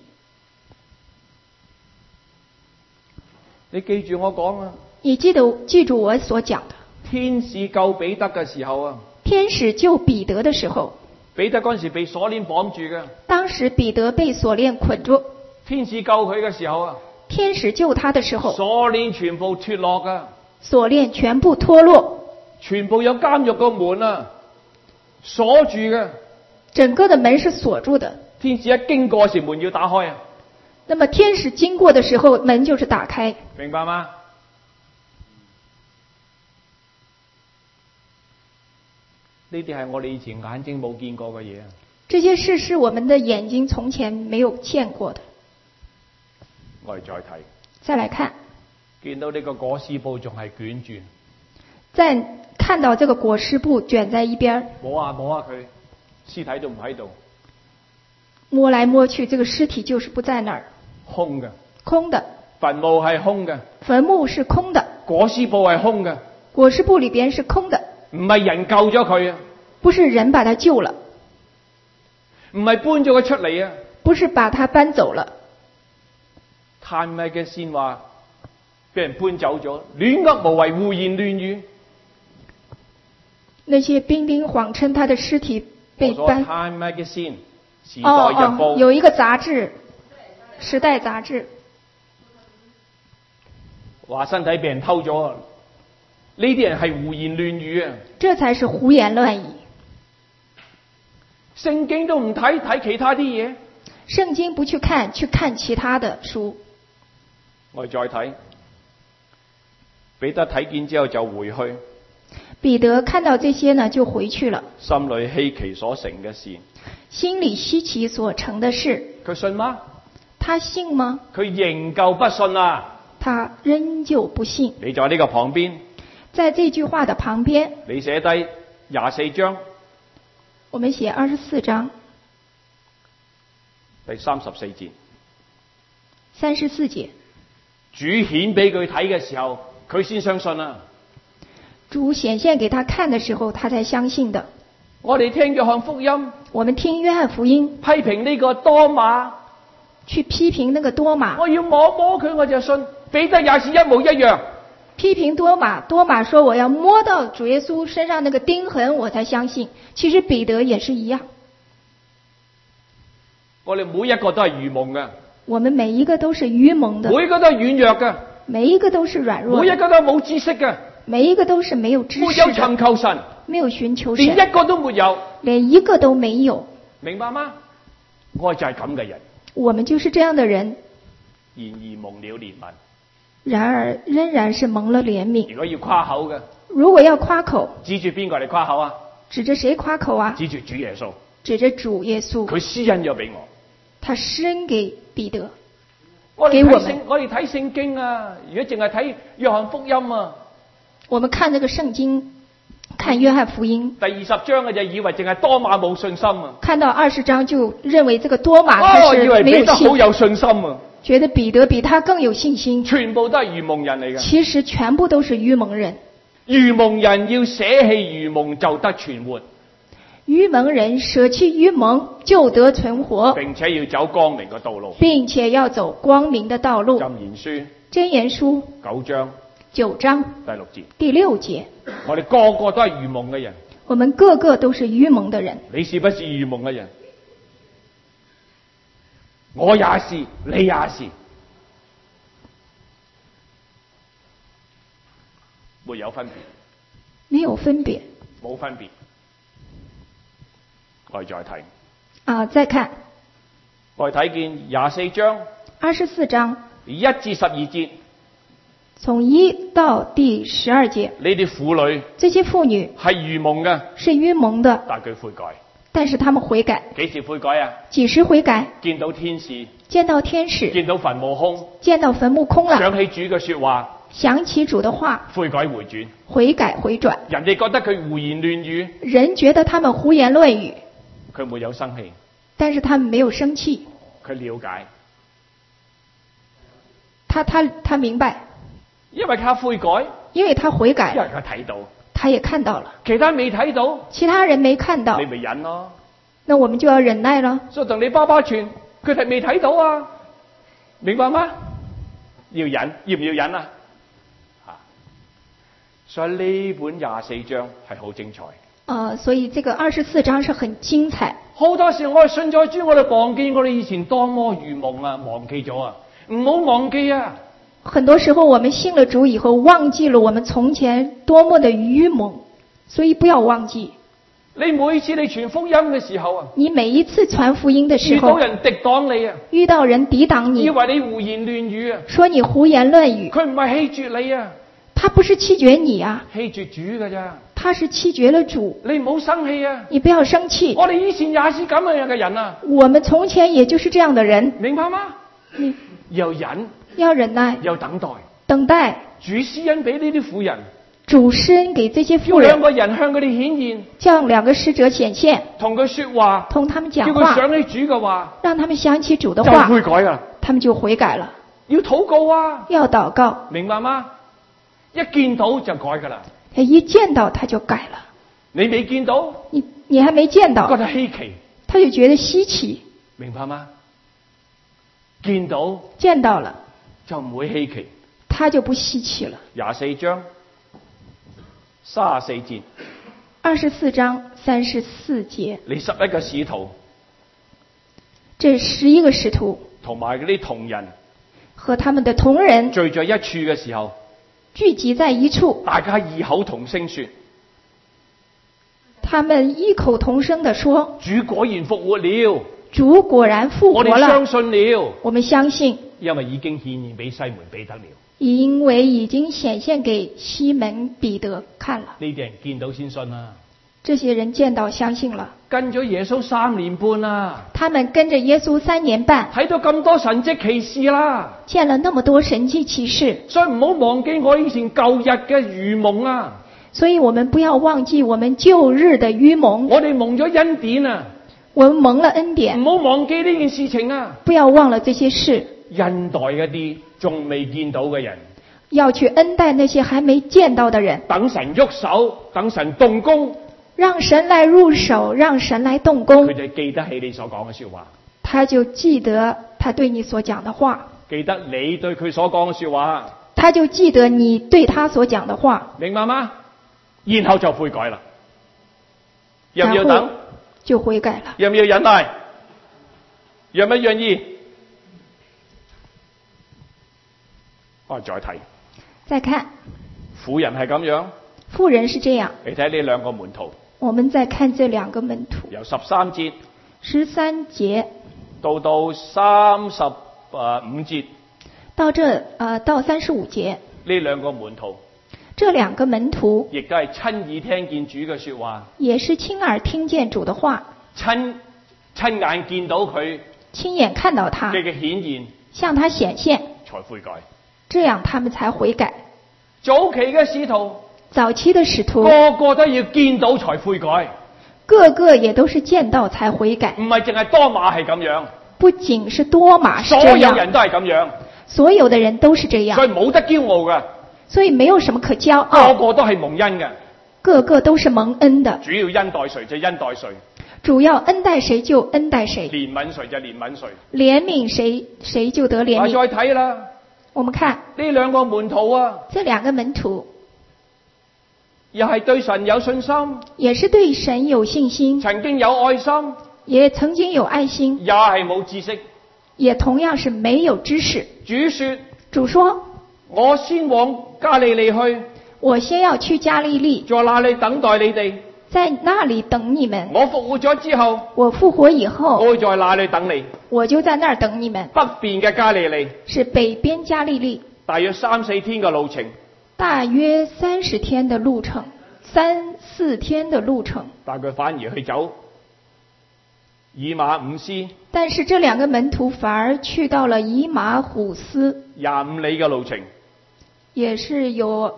你記住我講啊， 你記住我所講的。 天使救彼得嘅時候啊， 天使救彼得的時候， 彼得嗰陣時被鎖鏈綁住嘅， 當時彼得被鎖鏈捆住。 天使救佢嘅時候啊， 天使救他的時候， 鎖鏈全部脫落噶， 鎖鏈全部脫落， 全部有監獄個門啊鎖住嘅， 整個的門是鎖住的， 天使一經過時門要打開啊， 那麼天使經過的時候，門就是打開。 明白嗎？呢啲係我哋以前眼睛冇見過嘅嘢啊！ 這些事是我們的眼睛從前沒有見過的。 我哋再睇， 再來看， 見到呢個裹屍布仲係捲住， 再看到這個裹屍布捲在一邊， 摸下摸下佢，屍體都唔喺度， 摸來摸去，這個屍體就是不在那兒， 空嘅， 空的， 墳墓係空嘅， 墳墓是空的， 裹屍布係空嘅， 裹屍布裏邊是空的， 唔係人救咗佢啊， 不是人把他救了， 唔係搬咗佢出嚟啊， 不是把他搬走了。 Time Magazine 話俾人搬走咗，亂噏無謂，胡言亂語。 那些兵丁謊稱他的屍體被搬。 Time Magazine 時代日報有一個雜誌，時代雜誌話身體被人偷咗，呢啲人係胡言亂語啊！ 這才是胡言亂語。 聖經都唔睇，睇其他啲嘢。 聖經不去看，去看其他的書。 我哋再睇，彼得睇見之後就回去。 彼得看到這些呢，就回去了， 心裏稀奇所成嘅事。 心裏稀奇所成的事。 佢信嗎？ 他信嗎？ 佢仍舊不信啊！ 他仍舊不信。 你在呢個旁邊， 在這句話的旁邊， 你寫低24章， 我們寫24章第34節。 34節， 主顯俾佢睇嘅時候，佢先相信啊！ 主顯現給他看的時候，他才相信的。 我哋聽約翰福音， 我們聽約翰福音， 批評呢個多馬， 去批評那個多馬。 我要摸摸佢我就信，彼得也是一模一樣。 批評多馬，多馬說我要摸到主耶穌身上那個釘痕我才相信。其實彼得也是一樣。 我哋每一個都係愚蒙嘅， 我們每一個都是愚蒙的， 每一個都係軟弱嘅， 每一個都是軟弱的， 每一個都係冇知識嘅， 每一個都是沒有知識的， 沒有尋求神， 沒有尋求神， 連一個都沒有， 連一個都沒有。 明白嗎？我就係咁嘅人。 我們就是這樣的人， 然而蒙了憐憫。 然而仍然是蒙了憐憫。 如果要誇口嘅， 如果要誇口， 指住邊個嚟誇口啊？ 指着誰誇口啊？ 指住主耶穌。 指着主耶穌。 佢施恩咗俾我。 他施恩給彼得。 我哋睇聖經啊，如果淨係睇約翰福音啊， 我們看這個聖經，看約翰福音第20章嘅就以為淨係多馬冇信心啊。 看到20章就認為這個多馬他是以為沒有彼得好有信心啊， 覺得彼得比他更有信心。 全部都係愚蒙人嚟嘅。 其實全部都是愚蒙人。 愚蒙人要捨棄愚蒙就得存活。 愚蒙人捨棄愚蒙就得存活， 並且要走光明嘅道路， 並且要走光明的道路。 箴言書箴言書 9章第6節， 我哋個個都係愚蒙嘅人。 我們個個都是愚蒙的人。 你是不是愚蒙嘅人？我也是，你也是，沒有分別。 沒有分別。 冇分別。我哋再睇。 再看。 我哋睇見24章。 24章。 1至12節。 從1到第12節。 呢啲婦女。 這些婦女。 係愚蒙嘅。 是愚蒙的。 但佢悔改。 但是他們悔改。 幾時悔改啊？ 幾時悔改？ 見到天使。 見到天使。 見到墳墓空。 見到墳墓空了。 想起主嘅說話。 想起主的話。 悔改回轉。 悔改回轉。人哋覺得佢胡言亂語。 人覺得他們胡言亂語。 佢沒有生氣。 但是他們沒有生氣。 佢了解。 他明白。 因為他悔改。 因為他悔改。 因為佢睇到。 他也看到了。 其他未睇到。 其他人沒看到。 你咪忍咯。 那我們就要忍耐了。 所以同你爸爸傳，佢哋未睇到啊，明白嗎？要忍，要唔要忍啊？所以呢本24章係好精彩。 所以這個24章是很精彩。 好多時我哋信咗主，我哋忘記我哋以前多麼愚蒙啊，忘記咗啊，唔好忘記啊。 很多時候我們信了主以後，忘記了我們從前多麼的愚蒙，所以不要忘記。 你每次你傳福音嘅時候啊， 你每一次傳福音的時遇到候， 人敵擋你啊， 遇到人抵擋你， 以為你胡言亂語啊， 說你胡言亂語， 佢唔係棄絕你啊， 他不是棄絕你啊， 棄絕主㗎咋。 他是棄絕了主。 你唔好生氣啊！ 你不要生氣， 我哋以前也是咁樣嘅人啊， 我們從前也就是這樣的人。 明白嗎？ 你又忍要忍耐， 又等待， 等待主施恩俾呢啲婦人， 主施恩給這些叫婦人， 兩個人向佢哋顯現， 叫兩個使者顯現， 同佢說話， 同他們叫講話， 佢想起主嘅話， 讓他們想起主的就話， 悔改啊！ 他們就悔改了。 要禱告啊！ 要禱告， 明白嗎？一見到就改噶啦， 他一見到他就改了。 你未見到， 你還沒見覺到， 得稀奇， 他就覺得稀奇。 明白嗎？見到見到了， 就唔會稀奇。 他就不稀奇了。 24章34節， 24章34節， 你11個使徒這11個使徒同埋嗰啲同人和他們的同人聚在一處嘅時候， 聚集在一處， 大家異口同聲說： 他們異口同聲地說， 主果然復活了， 主果然復活我哋相了。 信了， 我們相信， 因為已經顯現俾西門彼得了。 因為已經顯現給西門彼得看了。 呢啲人見到先信啊， 這些人見到相信了， 跟咗耶穌3年半啦， 他們跟着耶穌3年半， 睇到咁多神蹟奇事啦， 見了那麼多神蹟奇事。 所以唔好忘記我以前舊日嘅愚蒙啊！ 所以我們不要忘記我們舊日的愚蒙， 我哋蒙咗恩典啊！ 我們蒙了恩典， 唔好忘記呢件事情啊！ 不要忘了這些事， 恩待嗰啲仲未見到嘅人， 要去恩待那些還沒見到的人， 等神喐手，等神動工， 讓神來入手，讓神來動工佢，就記得起你所講嘅說話， 他就記得他對你所講的話， 記得你對佢所講嘅說話， 他就記得你對他所講的話， 明白嗎？然後就悔改啦。要唔要然後等？ 就悔改了。 要唔要忍耐？願唔願意？我再睇， 再看， 婦人係咁樣， 婦人是這樣。 你睇呢兩個門徒， 我們再看這兩個門徒， 由13節 13節到35節， 到35節， 呢兩個門徒這兩個門徒亦都係親耳聽見主嘅說話， 也是親耳聽見主的話， 親眼見到佢親眼看到他嘅顯現， 向他顯現， 才悔改。 這樣他們才悔改。 早期嘅使徒早期的使徒個個都要見到才悔改， 個個也都是見到才悔改， 唔係淨係多馬係咁樣， 不僅是多馬是所這樣， 有人都係咁樣， 所有的人都是這所以樣， 冇得驕傲嘅， 所以沒有什麼可驕個傲， 個都係蒙恩嘅。 個個都是蒙恩的。 主要恩待誰就恩待誰， 主要恩待誰就恩待誰， 憐憫誰就憐憫誰。 憐憫誰誰就得憐憫。 再睇啦， 我們看呢兩個門徒啊， 這兩個門徒又係對神有信心， 也是對神有信心， 曾經有愛心， 也曾經有愛心， 也係冇知識。 也同樣是沒有知識。 主說： 主說， 我先往加利利去， 我先要去加利利， 在那裏等待你哋。 在那裡等你們。 我復活咗之後， 我復活以我後， 會在那裏等你。 我就在那兒等你們。 北邊嘅加利利， 是北邊加利利， 大約3-4天嘅路程， 大約30天的路程，3-4天的路程。 但佢反而去走以馬忤斯但是這兩個門徒反而去到了以馬忤斯， 25里嘅路程， 也是有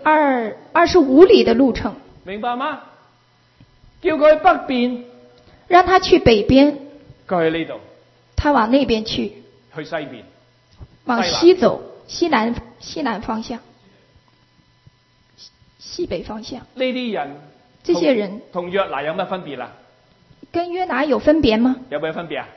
25里的路程。 明白嗎？叫佢去北邊， 讓他去北邊， 佢去呢度， 他往那邊去， 去西邊， 往西走，西南方向，西北方向。 呢啲人， 這些人同約拿有乜分別啊？ 跟約拿有分別嗎？ 有咩分別啊？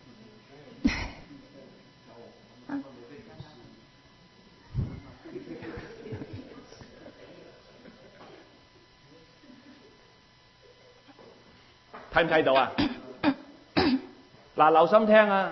睇唔睇到啊？嗱，留心聽啊！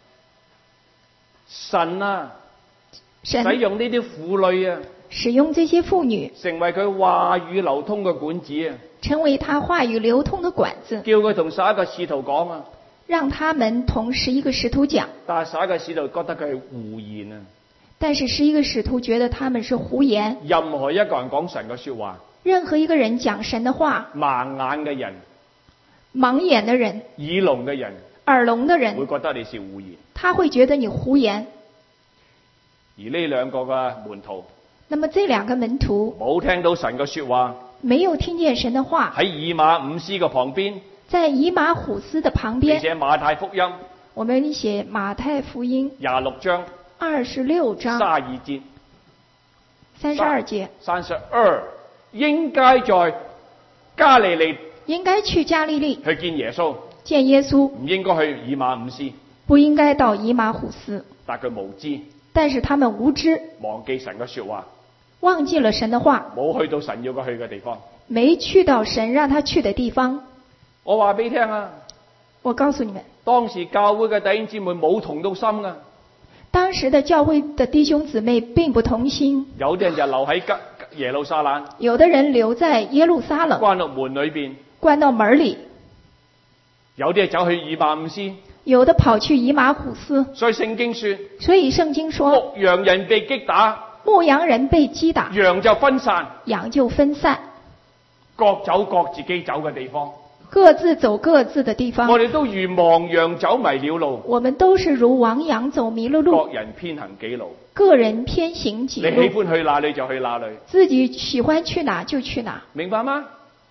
神啊， 神使用呢啲婦女啊， 使用這些婦女， 成為佢話語流通嘅管子啊， 成為他話語流通的管子， 叫佢同11個使徒講啊。 讓他們同11個使徒講。 但係11個使徒覺得佢係胡言啊。 但是11個使徒覺得他們是胡言。 任何一個人講神嘅說話， 任何一個人講神的話， 盲眼嘅人、 盲眼的人、 耳聾嘅人、 耳聾的人會覺得你是胡言。 他會覺得你胡言。 而呢兩個嘅門徒， 那麼這兩個門徒冇聽到神嘅說話， 沒有聽見神的話， 喺以馬午斯嘅旁邊， 在以馬忤斯的旁邊。 而且馬太福音我們寫馬太福音 26章 26章 32節 32節 32，應該在加利利應該去加利利去見耶穌， 見耶穌， 唔應該去以馬午斯。 不應該到以馬忤斯。 但佢無知， 但是他們無知， 忘記神嘅說話， 忘記了神的話， 冇去到神要佢去嘅地方。 沒去到神讓他去的地方。 我話俾你聽啊， 我告訴你們， 當時教會嘅弟兄姊妹冇同到心啊。 當時的教會的弟兄姊妹並不同心， 有啲人就留喺耶路撒冷， 有的人留在耶路撒冷， 關到門裏邊， 關到門裏， 有啲係走去以馬午斯， 有的跑去以馬忤斯。 所以聖經說， 所以聖經說， 牧羊人被擊打， 牧羊人被擊打， 羊就分散， 羊就分散， 各走各自己走嘅地方。 各自走各自的地方。 我哋都如亡羊走迷了路， 我們都是如亡羊走迷了路， 各人偏行己路。 個人偏行己你喜路， 歡去哪裏就去哪裏， 自己喜歡去哪就去哪， 明白嗎？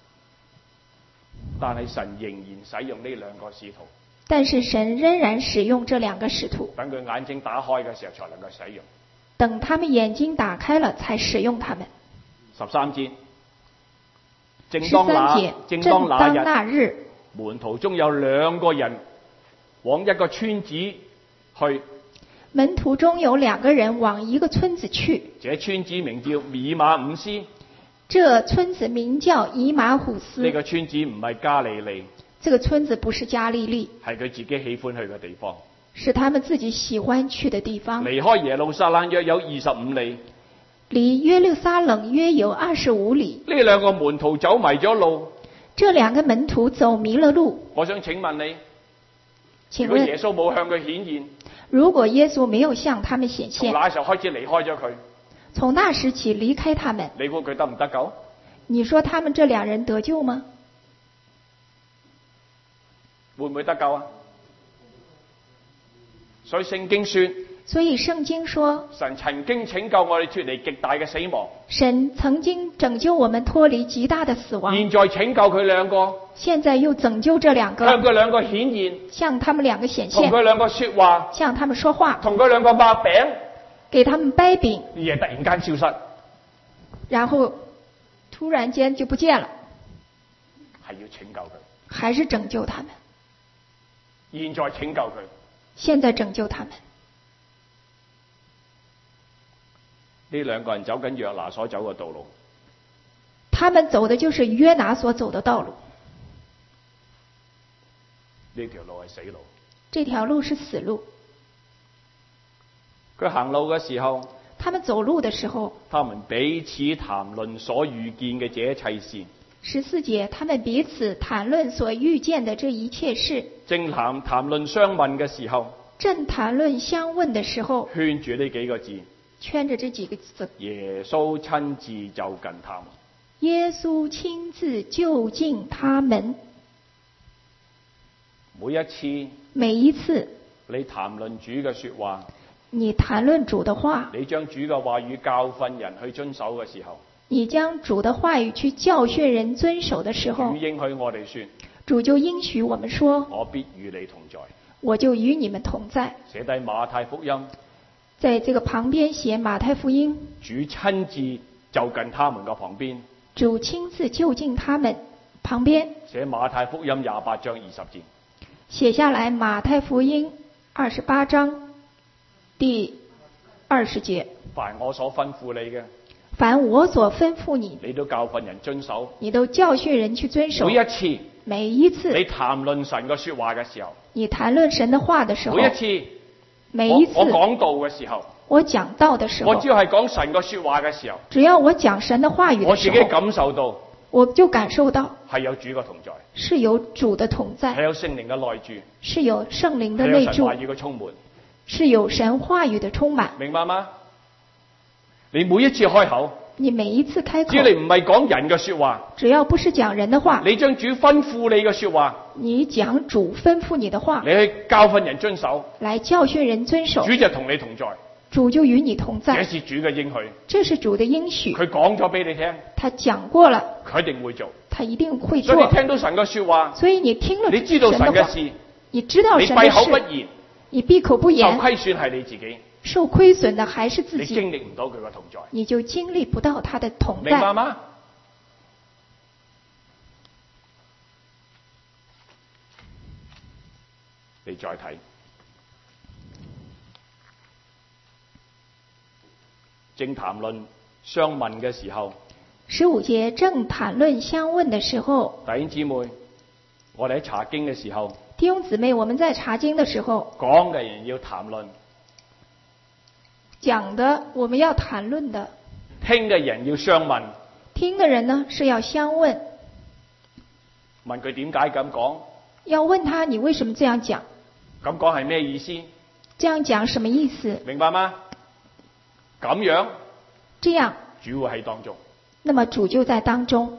但係神仍然使用呢兩個使徒， 但是神仍然使用這兩個使徒， 等佢眼睛打開嘅時候才能夠使用。 等他們眼睛打開了才使用他們。 13節，正 13節， 正當當那那日， 門徒中有2個人往一個村子去， 門徒中有2個人往一個村子去， 這村子名叫以馬午斯。 這村子名叫以馬忤斯。 呢個村子唔係加利利， 這個村子不是加利利， 係佢自己喜歡去嘅地方。 是他們自己喜歡去的地方。 離開耶路撒冷約有25里， 離耶路撒冷約有25里。 呢2個門徒走迷咗路。 這2個門徒走迷了路。 我想請問你， 請如果耶問， 穌冇向佢顯現， 如果耶穌沒有向他們顯從現， 那時候開始離開咗佢， 從那時起離開他們， 你估佢得唔得救？ 你說他們這2人得救嗎？ 會唔會得救啊？所以聖經說， 所以聖經說， 神曾經拯救我哋脫離極大嘅死亡， 神曾經拯救我們脫離極大的死亡， 現在拯救佢2個， 現在又拯救這2個， 向佢2個顯現， 向他們2個顯現， 同佢2個說話， 向他們說話， 同佢2個擘餅， 給他們掰餅， 而係突然間消失， 然後突然間就不見了， 係要拯救佢， 還是拯救他們， 現在拯救佢。 現在拯救他們。 呢2個人走緊約拿所走嘅道路， 他們走的就是約拿所走的道路。 呢條路係死路。 這條路是死路。 佢行路嘅時候， 他們走路的時候， 他們彼此談論所遇見嘅這一切事。 14節，他們彼此談論所遇見的這一切事。 正談論相問嘅時候， 正談論相問的時候， 圈住呢幾個字， 圈着這幾個字。 耶穌親自就近他們。 耶穌親自就近他們。 每一次， 你談論主嘅說話， 你談論主的話， 你將主嘅話語教訓人去遵守嘅時候， 你將主的話語去教訓人遵守的時候， 主應許我哋說， 主就應許我們說， 我必與你同在， 我就與你們同在。 寫低馬太福音， 在這個旁邊寫馬太福音， 主親自就近他們嘅旁邊， 主親自就近他們旁邊， 寫馬太福音28章20節， 寫下來馬太福音28章第20節。 凡我所吩咐你嘅， 凡我所吩咐你， 你都教訓人遵守， 你都教訓人去遵守。每一次你談論神嘅說話嘅時候， 你談論神的話的時候，每一次我講道嘅時候， 我講道的時候， 我只要係講神嘅說話嘅時候， 只要我講神的話語的時候， 我自己感受到我就感受到係有主嘅同在， 是有主的同在， 係有聖靈嘅內住， 是有聖靈的係內住有神話，語嘅充滿， 是有神話語的充滿。 明白嗎？你每一次開口， 你每一次開口， 只要你唔係講人嘅說話， 只要不是講人的話， 你將主吩咐你嘅說話， 你講主吩咐你的話， 你去教訓人遵守， 來教訓人遵守， 主就同你同在， 主就與你同這在。 是主嘅應許， 這是主的應許， 佢講咗俾你聽， 他講過了， 佢一定會做。 他一定會所以你做。 聽到神嘅說話， 所以你聽了你知道神的話， 嘅事， 你知道你神的閉口不事， 言， 你閉口不受言， 虧損係你自己， 受虧損的還是自你己， 經歷唔到佢嘅同在， 你就經歷不到他的同在。 明白嗎？你再睇正談論相問嘅時候， 15節正談論相問的時候， 弟兄姊妹，我哋喺查經嘅時候， 弟兄姊妹，我們在查經的時候講嘅人要談論， 講的，我們要談論的， 聽嘅人要相問， 聽的人呢是要相問， 問佢點解咁講， 要問他你為什麼這樣講？ 咁講係咩意思？ 這樣講什麼意思？ 明白嗎？咁樣， 這樣， 主會喺當中， 那麼主就在當中，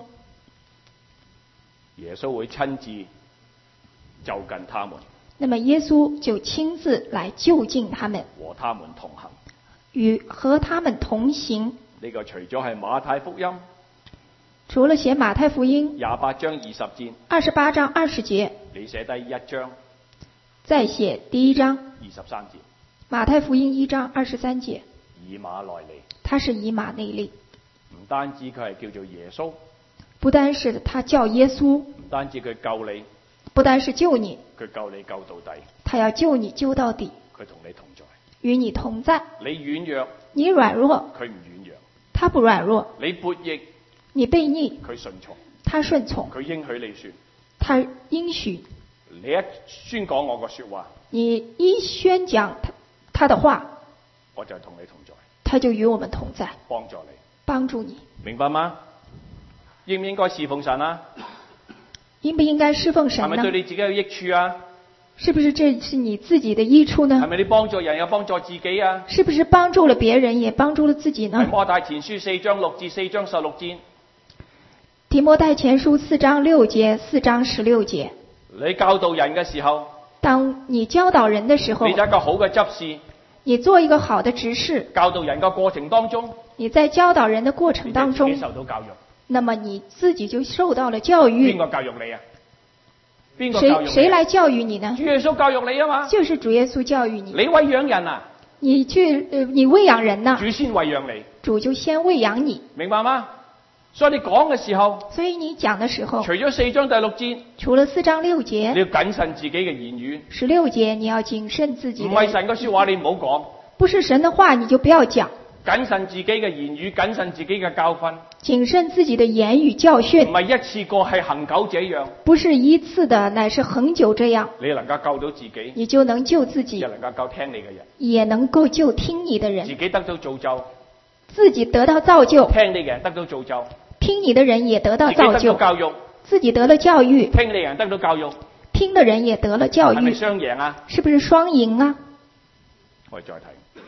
耶穌會親自就近他們， 那麼耶穌就親自來就近他們， 和他們同行。 和他們同行。 呢個除咗係馬太福音除了寫馬太福音 28章20節， 28章20節， 你寫低1章再寫第1章 23節， 馬太福音1章23節， 以馬內利， 他是以馬內利， 唔單止佢係叫做耶穌， 不單是他叫耶穌， 唔單止佢救你， 不單是救你， 佢救你救到底， 他要救你救到底， 佢同你同在。 與你同在。 你軟弱， 你軟弱， 佢唔軟弱； 他不軟弱； 你悖逆， 你悖逆， 佢順從。 他順從。 佢應許你說， 他應許你一宣講我個說話， 你一宣講他的話， 我就同你同在， 他就與我們同在， 幫助你， 幫助你。 明白嗎？應唔應該侍奉神啊？ 應不應該侍奉係神呢？ 咪對你自己有益處啊？ 是不是這是你自己的益處係呢？ 咪你幫助人又幫助自己啊？ 是不是幫助了別人也幫助了自己喺呢？ 摩太前書4章6至4章16節， 提摩太前書4章6節、4章16節。 你教導人嘅時候， 當你教導人的時候你，就一個好嘅執事， 你做一個好的執事， 教導人嘅過程當中， 你在教導人的過程當中你就自己，受到教育。 那麼你自己就受到了教育邊。個教育你啊？邊個教育你？ 誰來教育你呢主？耶穌教育你啊嘛。 就是主耶穌教育你。 你餵養人啊， 你餵養人呢， 主先餵養你， 主就先餵養你。 明白嗎？所以你講嘅時候， 所以你講的時候， 除咗4章第6節， 除了4章6 你節、 要謹慎自己嘅言語。 16節，你要謹慎自己唔係的。 神嘅說話，你唔好講。 不是神的話，你就不要講。 謹慎自己嘅言語，謹慎自己嘅教訓， 謹慎自己的言語教唔訓， 係一次過係恒久這樣， 不是一次的，乃是恒久這樣， 你能夠救到自己， 你就能救自己又，能夠救聽你嘅人， 也能夠救聽你的人， 自己得到造就， 自己得到造就， 聽你嘅人得到造就， 聽你的人也得到自己得到造就， 教育， 自己得了教育， 聽你嘅人得到教育， 聽的人也得了教係咪育， 雙贏啊？ 是不是雙贏啊？ 我哋再睇，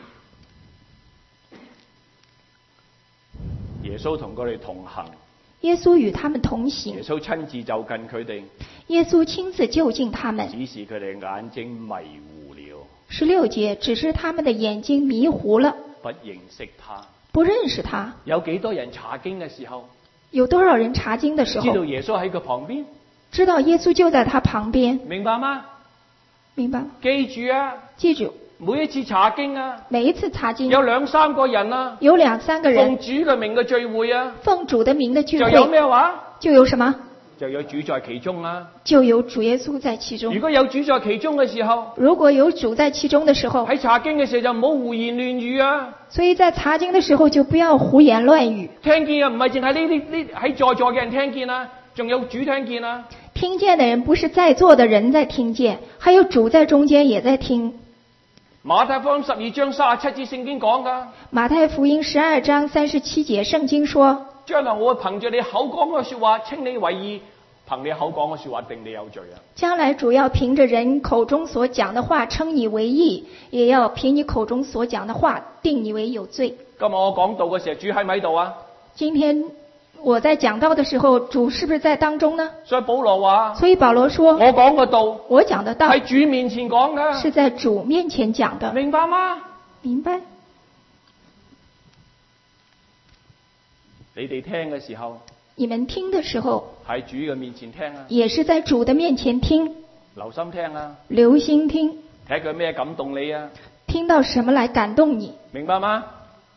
耶穌同佢哋同行， 耶穌與他們同耶行， 穌親自就近佢哋， 耶穌親自就近他們。 只是佢哋眼睛迷糊了， 16節，只是他們的眼睛迷糊了， 不認識他。 不認識他。 有幾多人查經嘅時候， 有多少人查經的時知道候， 耶穌喺佢旁邊？ 知道耶穌就在他旁邊？ 明白嗎？ 明白？ 記住啊， 記住， 每一次查經啊， 每一次查經有2、3個人啊， 有2、3個奉人主嘅名嘅聚會啊， 奉主的名的聚就有會， 咩話？ 就有什麼？ 就有主在其中啊。 就有主耶穌在其中如。果有主在其中嘅時候， 如果有主在其中的時候， 喺查經嘅時候就唔好胡言亂語啊。 所以在查經的時候就不要胡言亂語。 聽見啊，唔係淨係呢喺在座嘅人聽見啊，仲有主聽見啊。 聽見的人不是在座的人在聽見，還有主在中間也在聽。 馬太福音12章37節聖經講噶， 馬太福音12章37節聖經說： 將來我會憑着你口講嘅說話稱你為義，憑你口講嘅說話定你有罪啊！ 將來主要憑着人口中所講的話稱你為義，也要憑你口中所講的話定你為有罪。 今日我講道嘅時候，主喺咪喺度啊？ 今天我在講道的時候，主是不是在當中呢？ 所以保羅話， 所以保羅說， 我講嘅道， 我講的道喺主面前講㗎， 是在主面前講的， 明白嗎？ 明白？ 你哋聽嘅時候， 你們聽的時候， 喺主嘅面前聽啊， 也是在主的面前聽， 留心聽啊， 留心聽， 睇佢咩感動你啊， 聽到什麼來感動你， 明白嗎？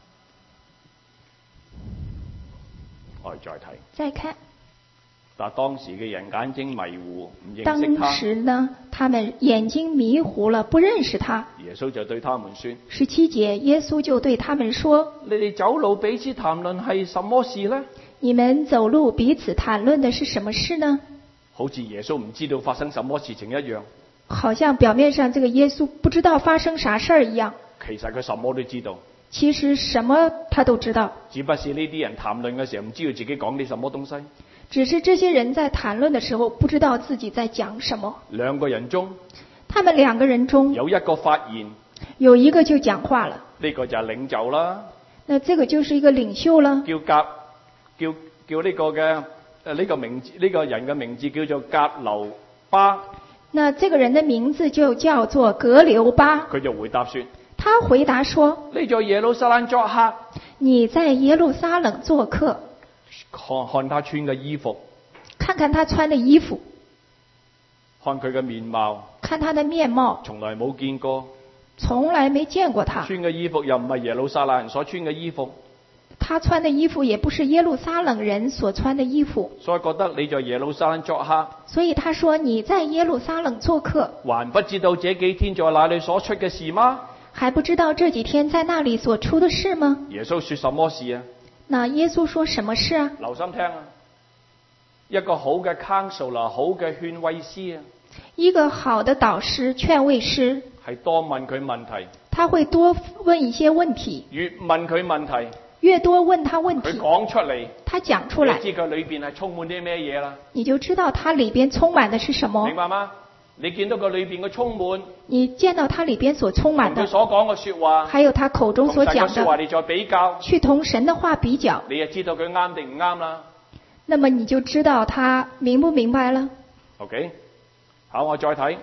我哋再睇， 再看。 但當時嘅人眼睛迷糊，唔認識當他。 時呢，他們眼睛迷糊了，不認識他。 耶穌就對他們說 17節，耶穌就對他們說： 你哋走路彼此談論係什麼事呢？ 你們走路彼此談論的是什麼事呢？ 好似耶穌唔知道發生什麼事情一樣。 好像表面上這個耶穌不知道發生啥事兒一樣。 其實佢什麼都知道。 其實什麼他都知道。 只不過呢啲人談論嘅時候唔知道自己講啲什麼東西。 只是這些人在談論的時候不知道自己在講什麼。 兩個人中， 他們兩個人中有一個發言， 有一個就講話了。 呢個就係領袖啦。 那這個就是一個領袖了。 叫呢個嘅呢個名字，呢個人嘅名字叫做革流巴。 那這個人的名字就叫做革流巴。 佢就回答說： 他回答說： 你在耶路撒冷作客。 你在耶路撒冷做客。 看他穿嘅衣服， 看看他穿的衣服， 看佢嘅面貌， 看他的面貌， 從來冇見過， 從來沒見過他。 穿嘅衣服又唔係耶路撒冷人所穿嘅衣服， 他穿的衣服也不是耶路撒冷人所穿的衣服， 所以覺得你在耶路撒冷作客。 所以他說你在耶路撒冷做客， 還不知道這幾天在那裏所出嘅事嗎？ 還不知道這幾天在那裏所出的事嗎？ 耶穌說什麼事啊？ 那耶穌說什麼事啊？ 留心聽啊！一個好嘅 counselor， 好嘅勸慰師啊， 一個好的導師勸慰師係多問佢問題， 他會多問一些問題， 越問佢問題， 越多問他問題， 佢講出嚟， 他講出來， 你知佢裏邊係充滿啲咩嘢啦？ 你就知道他裏邊充滿的是什麼。 明白嗎？你見到佢裏邊嘅充滿， 你見到他裏邊所充滿的， 佢所講嘅說話， 還有他口中所講的說話，你再比較， 去同神的話比較， 你就知道佢啱定唔啱啦。 那麼你就知道他明不明白了。 OK， 好，我再睇，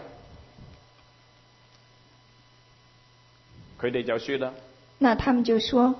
佢哋就說啦， 那他們就說，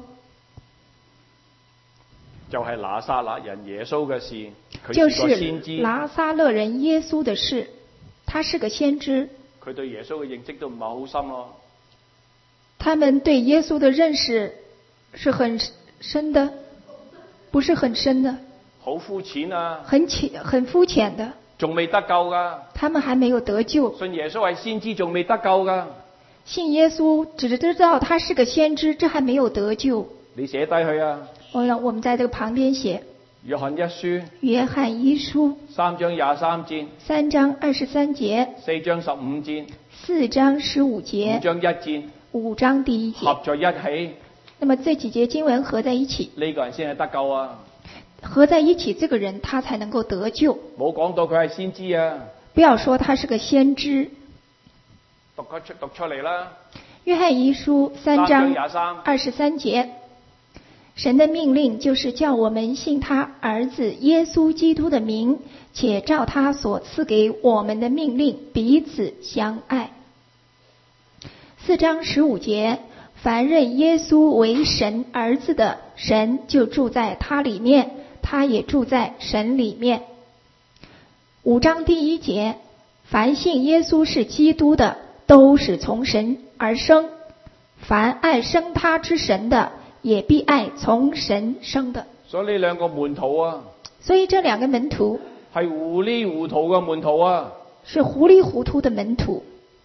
就係拿撒勒人耶穌嘅事，佢就是個先知， 拿撒勒人耶穌的事，他是個先知， 佢對耶穌嘅認識都唔係好深咯。 他們對耶穌的認識是很深的，不是很深的， 好膚淺啊， 很膚淺的， 仲未得救噶， 他們還沒有得救。 信耶穌係先知仲未得救噶， 信耶穌只知道他是個先知，這還沒有得救。 你寫低佢啊。 我們在這個旁邊寫約翰一書約翰一書 3章23節 3章23節 4章15節 4章15節 5章1節 5章第1節合在一起， 那麼這幾節經文合在一起， 呢個人先係得救啊！ 合在一起，這個人他才能夠得救。 冇講到佢係先知啊！ 不要說他是個先知。 讀出嚟啦！ 約翰一書3章23節，神的命令就是叫我們信他兒子耶穌基督的名，且照他所賜給我們的命令彼此相愛。4章15節，凡認耶穌為神兒子的，神就住在他裡面，他也住在神裡面。5章第1節，凡信耶穌是基督的，都是從神而生，凡愛生他之神的，也必愛從神生的。 所以呢兩個門徒啊， 所以這兩個門徒係糊裡糊塗嘅門徒啊， 是糊裡糊塗的門徒。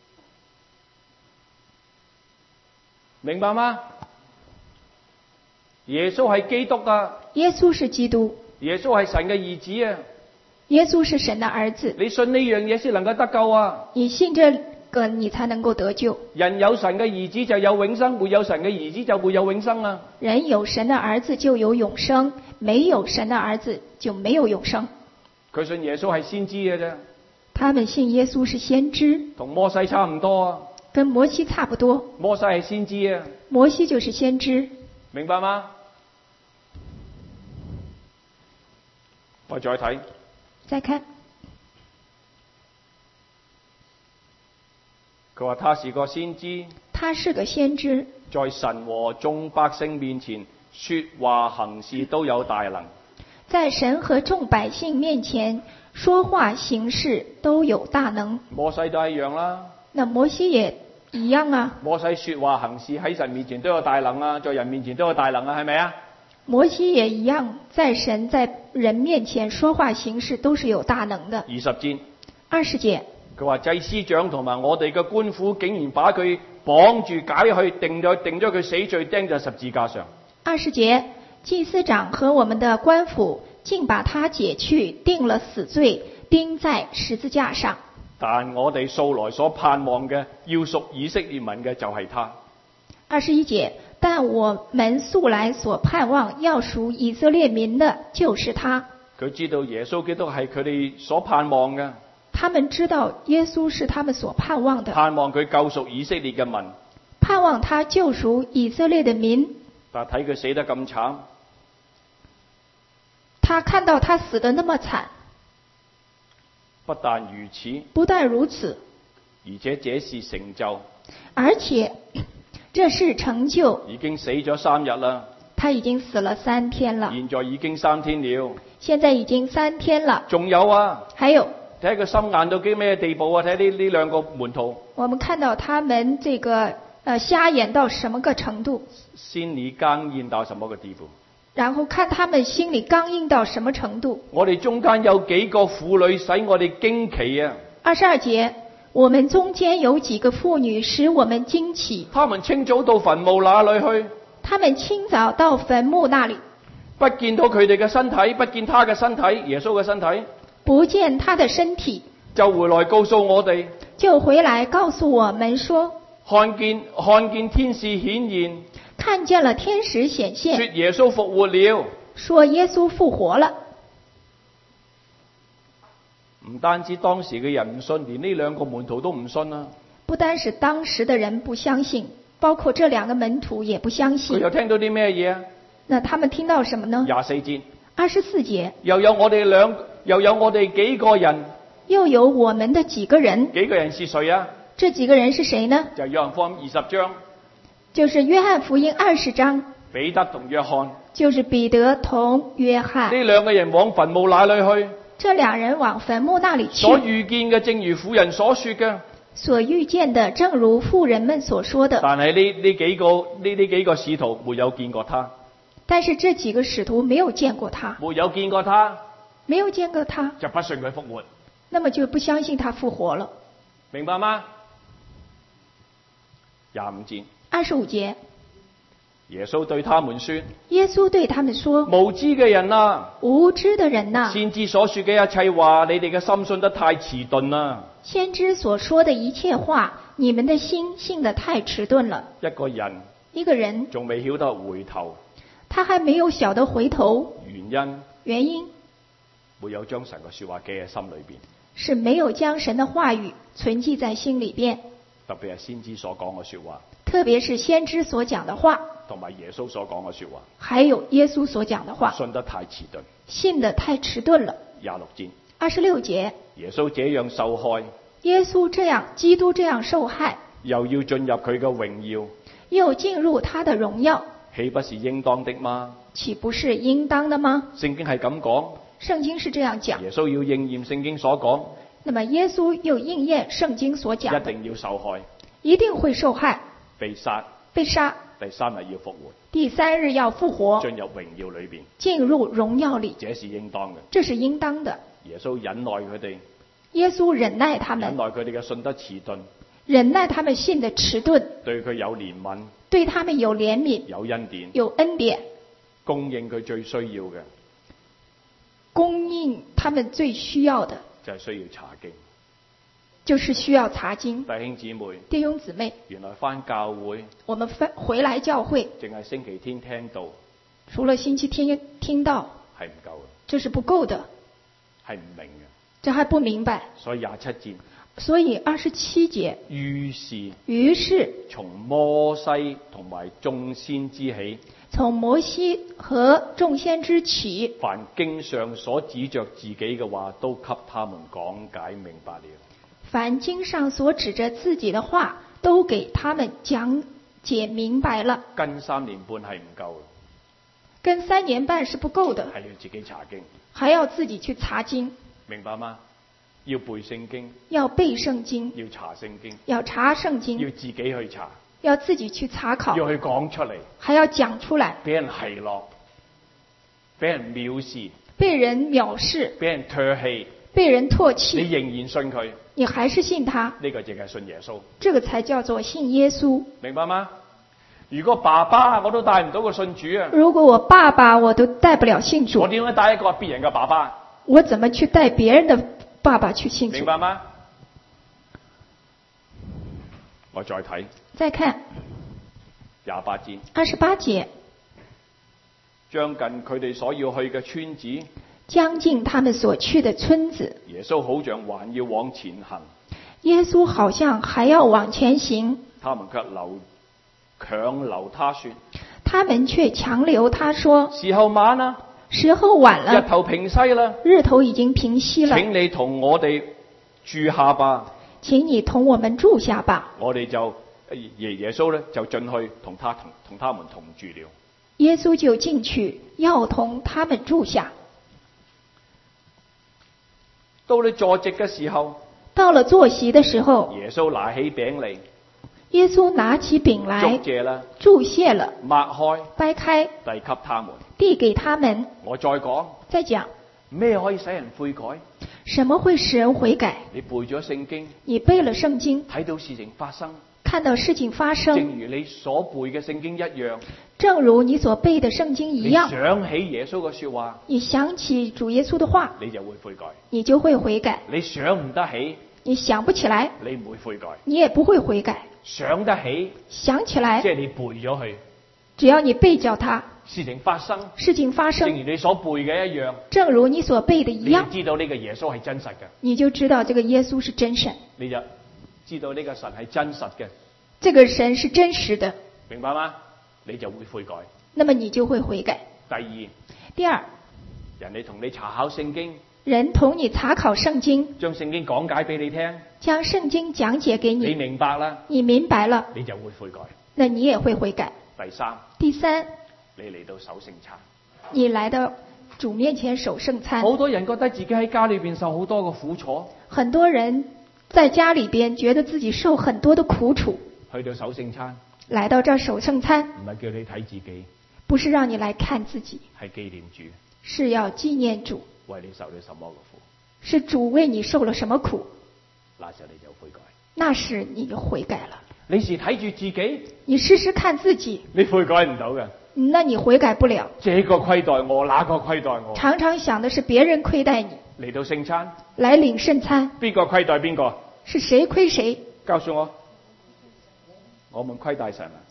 明白嗎？耶穌係基督啊！ 耶穌是基督， 耶穌係神嘅兒子啊！ 耶穌是神的兒子。 你信呢樣嘢先能夠得救啊！ 你信這个你才能够得救。 人有神嘅兒子就有永生，沒有神嘅兒子就沒有永生啊！ 人有神的兒子就有永生，沒有神的兒子就沒有永生。 佢信耶穌係先知嘅啫， 他們信耶穌是先知， 同摩西差唔多啊。 跟摩西差不多。 摩西係先知啊， 摩西就是先知， 明白嗎？我再睇， 再看， 佢話他是個先知， 他是個先知， 在神和眾百姓面前說話行事都有大能。 在神和眾百姓面前說話行事都有大能。 摩西都係一樣啦。 那摩西也一樣啊。 摩西說話行事喺神面前都有大能啊，在人面前都有大能啊，係咪啊？ 摩西也一樣，在神在人面前說話行事都是有大能的。 20節， 20節， 佢話祭司長同埋我哋嘅官府竟然把佢綁住解去，定咗佢死罪，釘在十字架上。 20節，祭司長和我們的官府竟把他解去，定了死罪，釘在十字架上。 但我哋素來所盼望嘅，要屬以色列民嘅就係他。 21節，但我們素來所盼望要屬以色列民的就是他。 佢知道耶穌基督係佢哋所盼望嘅。 他們知道耶穌是他們所盼望的， 盼望佢救贖以色列嘅民， 盼望他救贖以色列的民。 但睇佢死得咁慘， 他看到他死得那麼慘， 不但如此， 不但如此， 而且這是成就， 而且這是成就。 已經死咗3日啦， 他已經死了3天了， 現在已經3天了， 現在已經3天了。 仲有啊， 還有， 睇佢心硬到幾咩地步啊？睇呢兩個門徒， 我們看到他們這個瞎眼到什麼個程度， 心裏剛硬到什麼個地步？ 然後看他們心裏剛硬到什麼程度。 我哋中間有幾個婦女使我哋驚奇啊 ！22節，我們中間有幾個婦女使我們驚奇。 他們清早到墳墓那裏去， 他們清早到墳墓那裏， 不見到佢哋嘅身體，不見他嘅身體，耶穌嘅身體， 不見他的身體， 就回來告訴我哋， 就回來告訴我們說， 看見天使顯現， 看見了天使顯現， 說耶穌復活了， 說耶穌復活了。 唔單止當時嘅人唔信，連呢兩個門徒都唔信啊！ 不單是當時的人不相信，包括這兩個門徒也不相信。 佢又聽到啲咩嘢啊？ 那他們聽到什麼呢 ？24節 ，24節， 又有我哋幾個人， 又有我們的幾個人。 幾個人是誰啊？ 這幾個人是誰呢？ 就約翰福音20章， 就是約翰福音20章， 彼得同約翰， 就是彼得同約翰。 呢兩個人往墳墓那裏去？ 這兩人往墳墓那裏去。 所遇見嘅正如婦人所說嘅。 所遇見的正如婦人們所說的。 但係呢幾個使徒沒有見過他。 但是這幾個使徒沒有見過他。 沒有見過他。 沒有見過他。 就不信佢復活。 那麼就不相信他復活了。 明白嗎？25節。 25節。 耶穌對他們說。 耶穌對他們說。 無知嘅人啊。 無知的人啊。 先知所說嘅一切話，你哋嘅心信得太遲鈍啦。 先知所說的一切話，你們的心信得太遲鈍了。一個人仲未曉得回頭。 他還沒有曉得回頭。 原因沒有將神嘅說話記喺心裏邊。 是沒有將神的話語存記在心裏邊。 特別係先知所講嘅說話。 特別是先知所講的話。 同埋耶穌所講嘅說話。 還有耶穌所講的話。 信得太遲鈍。 信得太遲鈍了。 26節。 26節。 耶穌這樣受害。 耶穌這樣，基督這樣受害。 又要進入佢嘅榮耀。 又進入他的榮耀。 豈不是應當的嗎？ 豈不是應當的嗎？ 聖經係咁講。 聖經是這樣講。 耶穌要應驗聖經所講。 那麼耶穌又應驗聖經所講。 一定要受害。 一定會受害。 被殺。 被殺。 第3日要復活。 第3日要復活。 進入榮耀裏邊。 進入榮耀裏。 這是應當嘅。 這是應當的。 耶穌忍耐佢哋。 耶穌忍耐他們。 忍耐佢哋嘅信得遲鈍。 忍耐他們信得遲鈍。 對佢有憐憫。 對他們有憐憫。 有恩典。 有恩典。 供應佢最需要嘅。 供應他們最需要的。 就係需要查經。 就是需要查经。 弟兄姊妹， 弟兄姊妹， 原來返教會我們回來教會， 淨係星期天聽到除了星期天聽到， 係唔夠嘅， 這是不夠的， 係唔明嘅。 這還不明白。 所以27節， 所以27節，於是從摩西同埋眾先知起， 從摩西和眾先知起， 凡經上所指着自己嘅話，都給他們講解明白了。 凡經上所指着自己的話，都給他們講解明白了。 跟3年半係唔夠嘅， 跟3年半是不夠的， 係要自己查經， 還要自己去查經。 明白嗎？要背聖經， 要背聖經， 要查聖經， 要查聖經， 要自己去查， 要自己去查考， 要去講出嚟， 還要講出來， 俾人奚落，俾人藐視， 被人藐視， 俾人唾棄， 被人唾棄， 你仍然信佢， 你還是信他， 呢個淨係信耶穌， 這個才叫做信耶穌。 明白嗎？如果爸爸我都帶唔到個信主啊， 如果我爸爸我都帶不了信主， 我點樣帶一個別人嘅爸爸？ 我怎麼去帶別人的爸爸去信主？ 明白嗎？我再睇， 再看 28節 28節， 將近佢哋所要去嘅村子， 將近他們所去的村子， 耶穌好像還要往前行， 耶穌好像還要往前行， 他們卻強留他說， 他們卻強留他說， 時候晚啦， 時候晚了， 日頭平西啦， 日頭已經平息了， 請你同我哋住下吧， 請你同我們住下吧。 我哋就耶穌咧就進去同他們同住了。 耶穌就進去要同他們住下。 到你坐席嘅時候， 到了坐席的時候， 耶穌拿起餅嚟， 耶穌拿起餅來， 祝謝啦， 祝謝了， 擘開， 掰開， 遞給他們。 遞給他們。 我再講， 再講， 咩可以使人悔改？ 什麼會使人悔改？ 你背咗聖經， 你背了聖經， 睇到事情發生， 看到事情發生， 正如你所背嘅聖經一樣， 正如你所背的聖經一樣， 你想起耶穌嘅說話， 你想起主耶穌的話， 你就會悔改。 你就會悔改。 你想唔得起， 你想不起來， 你唔會悔改。 你也不會悔改。 想得起， 想起來， 即係你背咗佢， 只要你背教它， 事情發生， 事情發正生， 如你所背嘅一樣， 正如你所背的一樣， 你就知道呢個耶穌係真實嘅， 你就知道這個耶穌是真神， 你就知道呢個神係真實嘅， 這個神是真實的， 明白嗎？你就會悔改。 那麼你就會悔改。 第二， 第二， 人哋同你查考聖經， 人同你查考聖經， 將聖經講解俾你聽， 將聖經講解給你你， 明白啦， 你明白了， 你就會悔改。 那你也會悔改。 第三， 第三， 你嚟到守聖餐， 你來到主面前守聖餐。 好多人覺得自己喺家裏邊受好多嘅苦楚， 很多人在家裏邊覺得自己受很多的苦楚， 去到守聖餐， 來到這守聖餐， 唔係叫你睇自己， 不是讓你來看自己， 係紀念主， 是要紀念主， 為你受咗什麼嘅苦， 是主為你受了什麼苦， 那時候你就悔改。 那時你就悔改了。 你時睇住自己， 你時時看自己， 你悔改唔到嘅。 那你悔改不了。 這個虧待我，那個虧待我， 常常想的是別人虧待你， 嚟到聖餐， 來領聖餐， 邊個虧待邊個？ 是誰虧誰？ 告訴我，我們虧待神啊！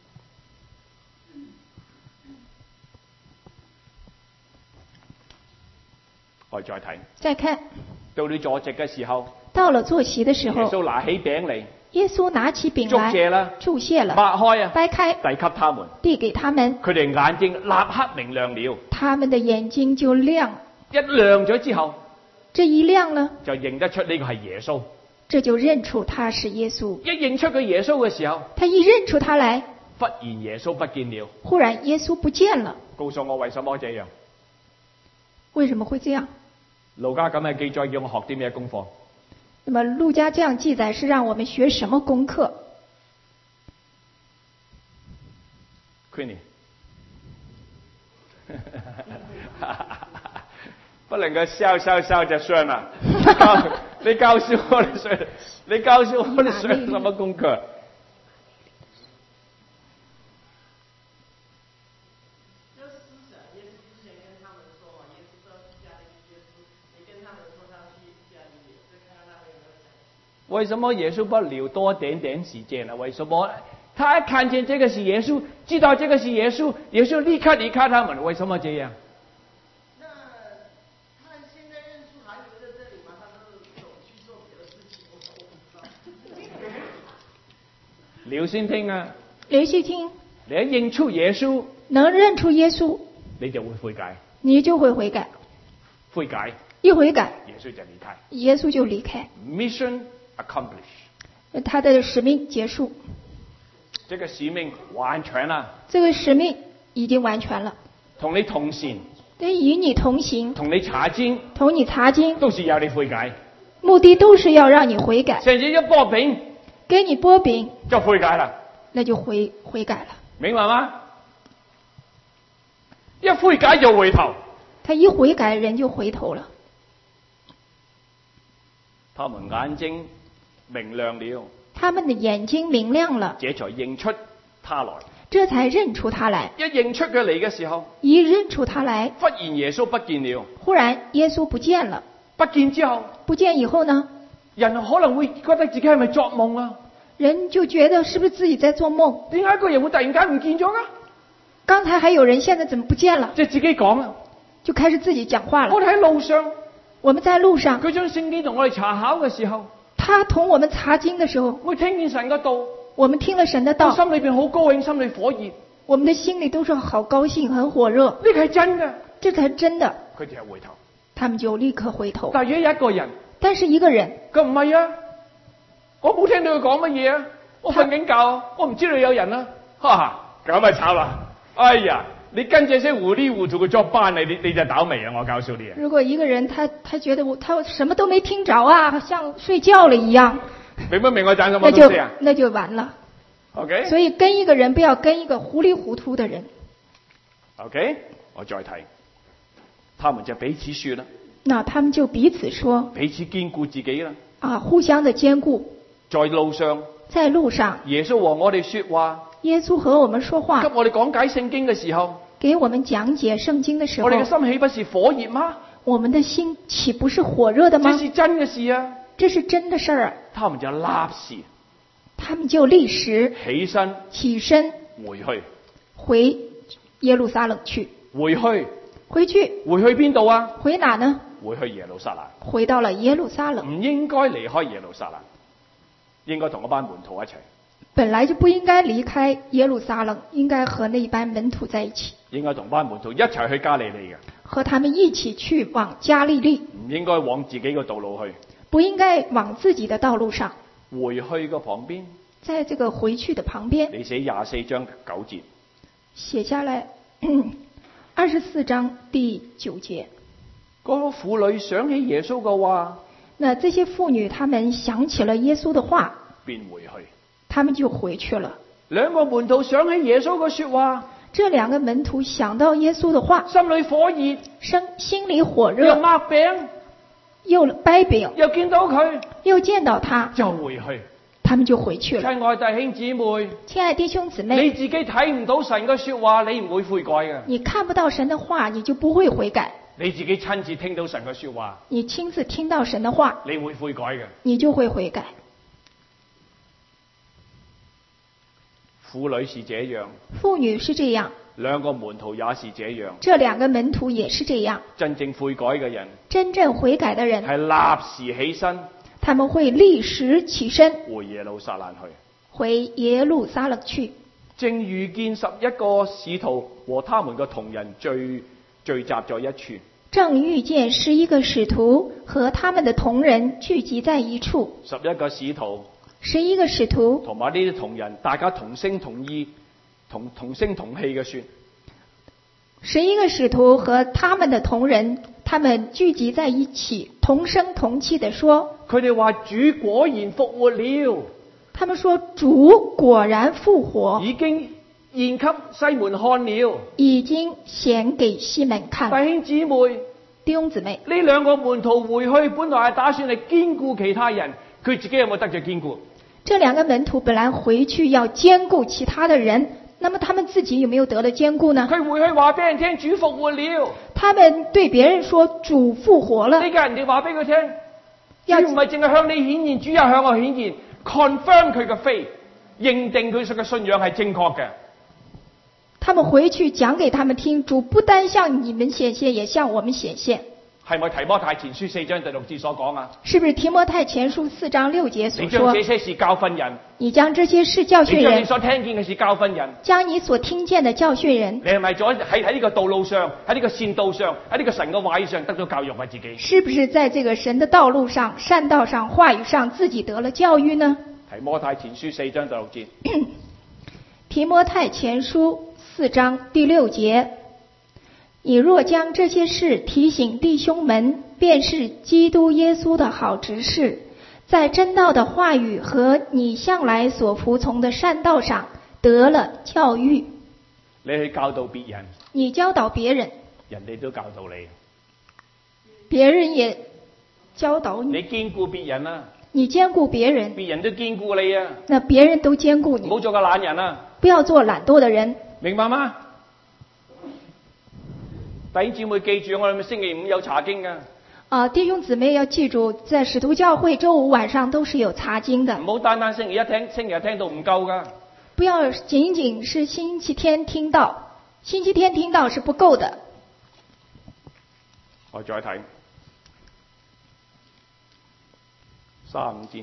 我再睇， 再看， 到你坐席嘅時候， 到了坐席的時耶候， 穌拿起餅嚟， 耶穌拿起餅祝謝啦來，祝謝了， 擘開啊， 掰開， 遞給他們， 遞給他們， 佢哋眼睛立刻明亮了， 他們的眼睛就亮， 一亮咗之後， 這一亮呢， 就認得出呢個係耶穌。 這就認出他是耶穌。 一認出佢耶穌嘅時候， 他一認出他來， 忽然耶穌不見了。 忽然耶穌不見了。 告訴我為什麼這樣？ 為什麼會這樣？ 路加咁嘅記載要我學啲咩功課？ 那麼路加這樣記載是讓我們學什麼功課？ Queenie 不能夠笑就算了。你告訴我你學，你告訴我你學什麼功課？ 為什麼耶穌不留多點點時間啊？為什麼他一看見這個是耶穌，知道這個是耶穌，耶穌立刻離開他們？為什麼這樣？ 那他現在認出還留在這裡嗎？他都走去做別的事情，我不知道。 留心聽啊！ 留心聽， 你一認出耶穌， 能認出耶穌， 你就會悔改。 你就會悔改。 悔改， 一悔改， 耶穌就離開。 耶穌就離開。 Mission accomplished。 他的使命結束。 這個使命完全啦。 這個使命已經完全了。 同你同行， 對，與你同行， 同你查經， 同你查經， 都是要你悔改。 目的都是要讓你悔改。 甚至一波餅， 給你波餅， 就悔改啦。 那就悔改了。 明白嗎？一悔改就回頭。 他一悔改，人就回頭了。 他們眼睛明亮了， 他們的眼睛明亮了， 這才認出他來。 這才認出他來。 一認出佢嚟嘅時候， 一認出他來， 忽然耶穌不見了。 忽然耶穌不見了。 不見之後， 不見以後呢？ 人可能會覺得自己係咪作夢啊？ 人就覺得是不是自己在做夢？ 點解一個人會突然間唔見咗啊？ 剛才還有人，現在怎麼不見了？ 即係自己講啊， 就開始自己講話了。 我哋喺路上， 我們在路上， 佢將聖經同我哋查考嘅時候， 他同我們查經的時候， 會聽見神嘅道， 我們聽了神的我道， 心裏邊好高興，心裏火熱， 我們的心裏都是好高興，很火熱。 呢個係真嘅， 這才真的。 佢哋係回頭， 他們就立刻回頭。 但係如果有一個人， 但是一個人， 佢唔係啊，我冇聽到佢講乜嘢啊，我瞓緊覺啊，我唔知道有人啊，哈哈，咁咪慘啦！哎呀，你跟這些糊裡糊塗嘅作班，你就倒霉啊！我告訴你啊。 如果一個人他覺得他什麼都沒聽着啊，像睡覺了一樣， 明不明我講什麼東西啊？ 那就完了。 OK。 所以跟一個人不要跟一個糊裡糊塗的人。 OK，我再睇，他們就彼此說啦。 那他們就彼此說， 彼此堅固自己啦。 啊，互相的堅固。 在路上， 在路上， 耶穌和我哋說話。 耶穌和我們說話， 給我哋講解聖經嘅時候， 給我們講解聖經的時候， 我哋嘅心豈不是火熱嗎？ 我們的心豈不是火熱的嗎？ 這是真嘅事啊！ 這是真的事兒。 他們就立時， 他們就立時起身回去， 回耶路撒冷去。回去邊度啊？ 回哪呢？ 回去耶路撒冷。 回到了耶路撒冷。 唔應該離開耶路撒冷，應該同一班門徒一齊。 本來就不應該離開耶路撒冷，應該和那一班門徒在一起。 應該同班門徒一齊去加利利嘅。 和他們一起去往加利利。 唔應該往自己嘅道路去。 不應該往自己的道路上。 回去嘅旁邊。 在這個回去的旁邊。 你寫24章9節。 寫下來，24章第9節。 嗰個婦女想起耶穌嘅話。 那這些婦女，他們想起了耶穌的話。 便回去。 他們就回去了。 兩個門徒想起耶穌嘅說話。 這兩個門徒想到耶穌的話， 心裏火熱， 心裏火熱， 又擘餅， 又掰餅， 又見到佢， 又見到他， 就回去。 他們就回去了。 親愛弟兄姊妹， 親愛弟兄姊妹， 你自己睇唔到神嘅說話，你唔會悔改嘅。 你看不到神的話，你就不會悔改。 你自己親自聽到神嘅說話， 你親自聽到神的話， 你會悔改嘅。 你就會悔改。 婦女是這樣， 婦女是這樣， 兩個門徒也是這樣， 這兩個門徒也是這樣。 真正悔改嘅人， 真正悔改的人係立時起身， 他們會立時起身回耶路撒冷去， 回耶路撒冷去。 正遇見11個使徒和他們嘅同人聚集在一處， 正遇見11個使徒和他們的同人聚集在一處。 11個使徒。 11個使徒同埋呢啲同人，大家同聲同意、同聲同氣嘅說。 11個使徒和他們的同人，他們聚集在一起，同聲同氣地說： 佢哋話主果然復活了。 他們說主果然復活， 已經現給西門看了， 已經顯給西門看。 弟兄姊妹， 弟兄姊妹， 呢兩個門徒回去本來係打算嚟堅固其他人，佢自己有冇得着堅固？ 這兩個門徒本來回去要堅固其他的人，那麼他們自己有沒有得了堅固呢？ 佢回去話俾人聽主復活了， 他們對別人說主復活了。 呢個人哋話俾佢聽， 主唔係淨係向你顯現，主又向我顯現 ，confirm 佢嘅 faith， 認定佢嘅信仰係正確嘅。 他們回去講給他們聽，主不單向你們顯現，也向我們顯現。 係咪提摩太前書4章第6節所講啊？ 是不是提摩太前書4章6節所你將這些事教訓人， 你將這些事教訓你將你人， 所聽見嘅事教訓人， 將你所聽見的教訓人。 你係咪喺呢個道路上，喺呢個善道上，喺呢個神嘅話語上得到教育啊？自己是不是在這個神的道路上、善道上、話語上自己得了教育呢？ 提摩太前書4章第6節。 提摩太前書4章第6節，你若將這些事提醒弟兄們，便是基督耶穌的好執事，在真道的話語和你向來所服從的善道上得了教育。 你去教導別人， 你教導別人， 人哋都教導你。 別人也教導你你， 堅固別人啊， 你兼顧別人， 別人都堅固你啊， 那別人都兼顧你。 唔好做個懶人啊， 不要做懶惰的人， 明白嗎？弟兄姊妹記住，我哋星期五有查經噶， 弟兄姊妹要記住，在使徒教會周五晚上都是有查經的， 唔好單單星期日聽到唔夠噶。 不要僅僅是星期天聽到，星期天聽到是不夠的。 我再睇35節。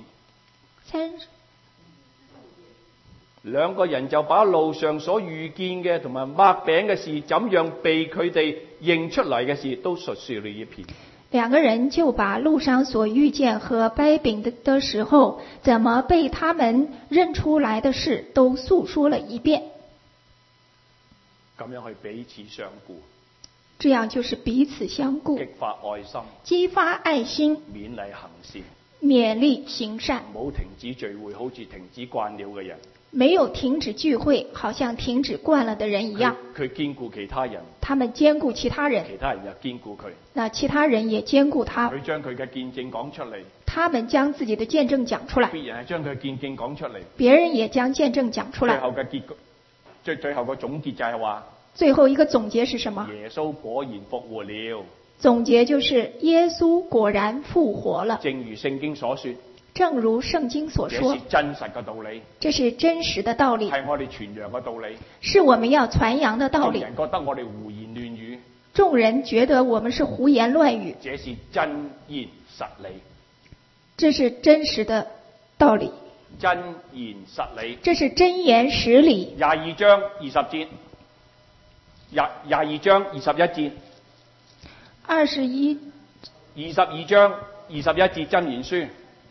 兩個人就把路上所遇見嘅同埋擘餅嘅事，怎樣被佢哋認出嚟嘅事，都述說了一遍。 兩個人就把路上所遇見和掰餅的時候，怎麼被他們認出來的事，都訴說了一遍。 咁樣去彼此相顧， 這樣就是彼此相顧， 激發愛心， 激發愛心， 勉勵行善， 勉勵行善， 唔好停止聚會，好似停止慣了嘅人。 沒有停止聚會，好像停止慣了的人一樣。 佢堅固其他人， 他們兼顧其他人， 其他人又堅固佢。 那其他人也兼顧他。 佢將佢嘅見證講出嚟， 他們將自己的見證講出來， 別人係將佢嘅見證講出嚟， 別人也將見證講出來。 最後嘅結局，最後個總結就係話， 最後一個總結是什麼？ 耶穌果然復活了。 總結就是耶穌果然復活了。 正如聖經所說， 正如聖經所這說是，真實嘅道理， 這是真實的道理， 係我哋傳揚嘅道理。 是我們要傳揚的道理。 眾人覺得我哋胡言亂語， 眾人覺得我們是胡言亂語， 這是真言實理。 這是真實的道理， 真言實理。 這是真言實理。 22章20節，22章21節，22章21節真言書，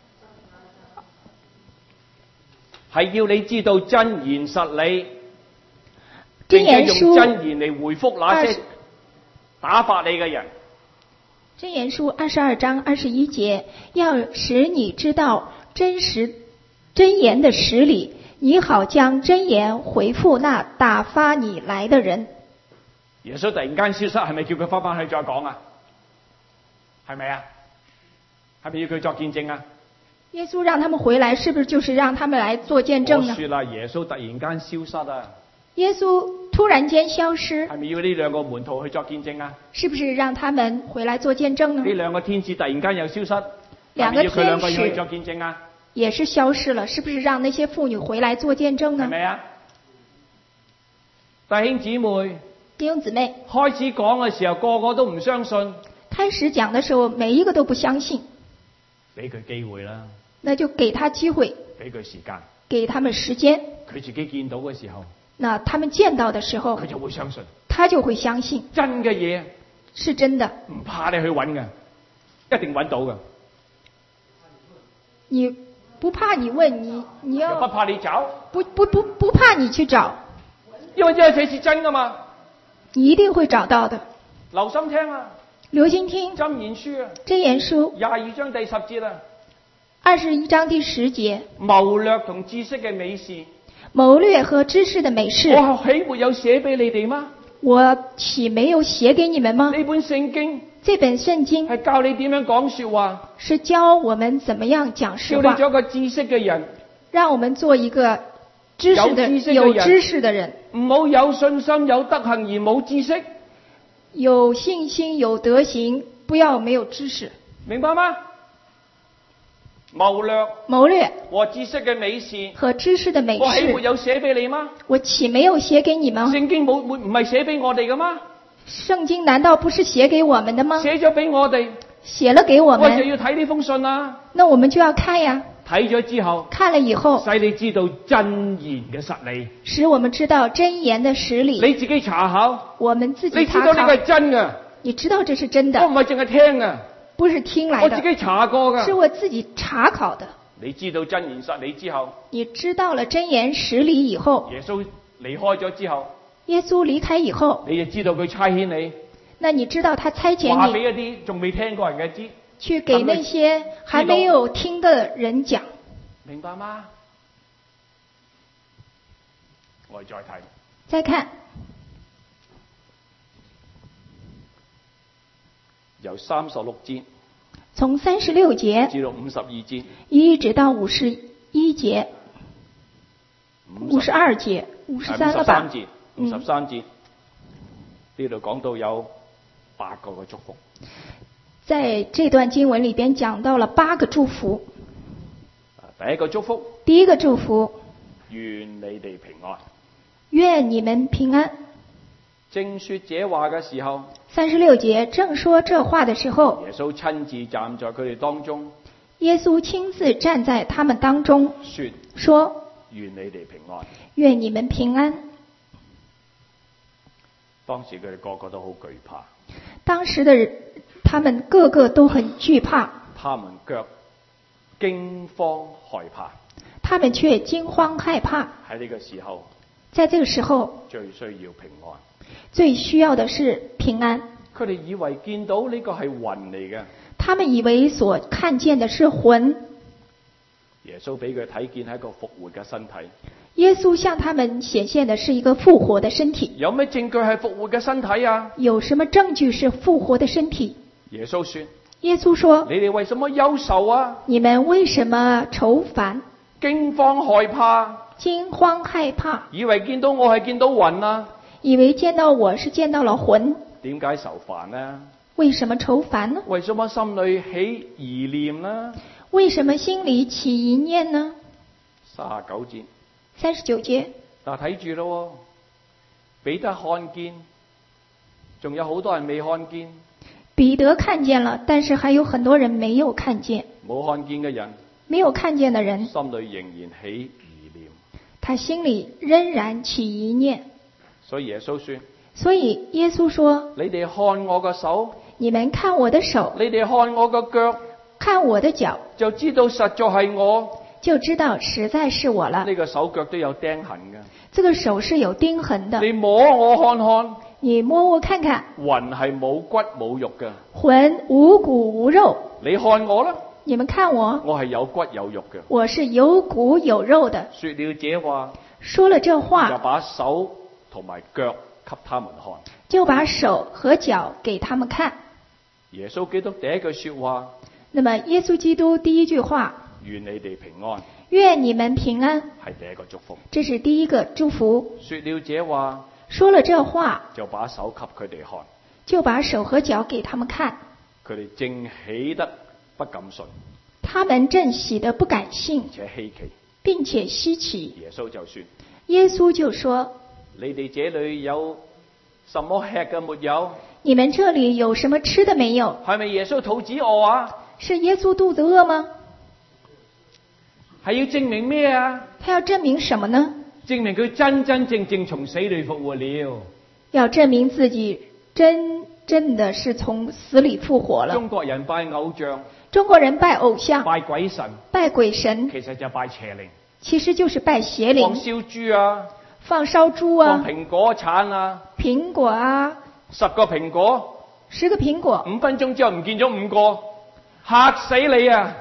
係要你知道真言實理，並且用真言嚟回覆那些打發你嘅人。 真言書22章21節，要使你知道真言的實理，你好將真言回覆那打發你來的人。 耶穌突然間消失，係咪叫佢翻去再講啊？係咪啊？係咪要佢作見證啊？ 耶穌讓他們回來，是不是就是讓他們來做見證呢？ 我說啦，耶穌突然間消失啊！ 耶穌突然間消失， 係咪要呢兩個門徒去作見證啊？ 是不是讓他們回來做見證呢？ 呢兩個天使突然間又消失， 兩個係咪要佢兩個天人去作見證啊？ 也是消失了，是不是讓那些婦女回來做見證呢？ 係咪啊？弟兄姊妹， 弟兄姊妹， 開始講嘅時候，個個都唔相信， 開始講的時候，每一個都不相信， 俾佢機會啦， 那就給他機會， 俾佢時間， 給他們時間。 佢自己見到嘅時候， 那他們見到的時候， 佢就會相信， 他就會相信真嘅嘢是真的， 唔怕你去揾嘅，一定揾到嘅， 你不怕你問你又不要怕你找， 不怕你去找， 因為這是真噶嘛。 你一定會找到的。 留心聽啊， 留心聽箴言書啊， 箴言書 22章第10節啊， 21章第10節， 謀略同知識嘅美事， 謀略和知識的美事， 我豈沒有寫俾你哋嗎？ 我豈沒有寫給你們嗎？ 呢本聖經這本聖經係教你點樣講說話， 是教我們怎麼樣講叫實話， 你做一個知識嘅人， 讓我們做一個知識的有知識的人有知識的人， 唔好有信心有德行而冇知識， 有信心有德行，不要沒有知識。 明白嗎？ 謀略和知識嘅美事， 和知識的美我豈沒事， 有寫俾你嗎？ 我豈沒有寫給你嗎？ 聖經唔係寫俾我哋嘅嗎？ 聖經難道不是寫給我們的嗎？ 寫咗俾我哋， 寫了給我我就們， 要睇呢封信啊！ 那我們就要看呀。 睇咗之後， 看了以後， 使你知道真言嘅實理。 使我們知道真言的實理。 你自己查考， 我們自己你知查考道呢個，係真嘅， 你知道這是真我的， 唔係淨係聽啊， 不是聽來的， 我自己查過是㗎。 我自己查考的。 你知道真言實理之後， 你知道了真言實理以後， 耶穌離開咗之後， 耶穌離開以後， 你就知道佢差遣你， 那你知道他差遣你話俾一啲仲未聽過人嘅知， 去給那些還沒有聽的人講， 明白嗎？我哋再睇， 再看由36節從36節至到52節， 一直到51節、52節、53個吧。 53節呢度講到有8個嘅祝福。 在這段經文裏邊講到了8個祝福。 第一個祝福， 第一個祝福， 願你哋平安。 願你們平安。 正說這話嘅時候， 36節正說這話的時候， 耶穌親自站在佢哋當中， 耶穌親自站在他們當中， 說願你哋平安。 願你們平安。 當時佢哋個個都好懼怕， 當時的他們個個都很懼怕， 他們卻驚慌害怕。 他們卻驚慌害怕。 喺呢個時候， 在這個時候， 最需要平安。 最需要的是平安。 佢哋以為見到呢個係魂嚟嘅， 他們以為所看見的是魂。 耶穌俾佢睇見係一個復活嘅身體。 耶穌向他們顯現的是一個復活的身體。 有咩證據係復活嘅身體啊？ 有什麼證據是復活的身體？ 耶穌說： 耶穌說： 你哋為什麼憂愁啊？ 你們為什麼愁煩？ 驚慌害怕， 驚慌害怕， 以為見到我係見到魂啊？ 以為見到我是見到了魂。 點解愁煩呢？ 為什麼愁煩呢？ 為什麼心裏起疑念呢？ 為什麼心裏起疑念呢 39節。 39節。 嗱，睇住咯，彼得看見，仲有好多人未看見。 彼得看見了，但是還有很多人沒有看見。 冇看見嘅人， 沒有看見的人， 心裏仍然起疑念。 他心裏仍然起疑念。 所以耶穌說： 所以耶穌說： 你哋看我個手， 你們看我的手， 你哋看我個腳， 看我的腳， 就知道實在係我。 就知道實在是我了。 呢個手腳都有釘痕嘅。 這個手是有釘痕的。 你摸我看看， 你摸我看看， 魂係冇骨冇肉嘅。 魂無骨無肉。 你看我啦， 你們看我， 我係有骨有肉嘅。 我是有骨有肉的。 說了這話， 說了這話， 就把手同埋腳給他們看。 就把手和腳給他們看。 耶穌基督第一句說話， 那麼耶穌基督第一句話， 願你哋平安， 願你們平安， 係第一個祝福。 這是第一個祝福。 說了這話， 說了這話， 就把手給佢哋看。 就把手和腳給他們看。 佢哋正喜得不敢信， 他們正喜得不敢信， 且稀奇， 並且稀奇。 耶穌就說： 耶穌就說： 你哋這裏有什麼吃嘅沒有？ 你們這裏有什麼吃的沒有？ 係咪耶穌肚子餓啊？ 是耶穌肚子餓嗎？ 係要證明咩啊？ 他要證明什麼呢？ 證明佢真真正正從死裏復活了。 要證明自己真正的是從死裏復活了。 中國人拜偶像， 中國人拜偶像， 拜鬼神， 拜鬼神， 其實就拜邪靈， 其實就是拜邪靈。 放燒豬啊， 放燒豬啊， 放蘋果橙啊， 蘋果啊 10個蘋果 ，10個蘋果 ，5分鐘之後唔見咗5個，嚇死你啊！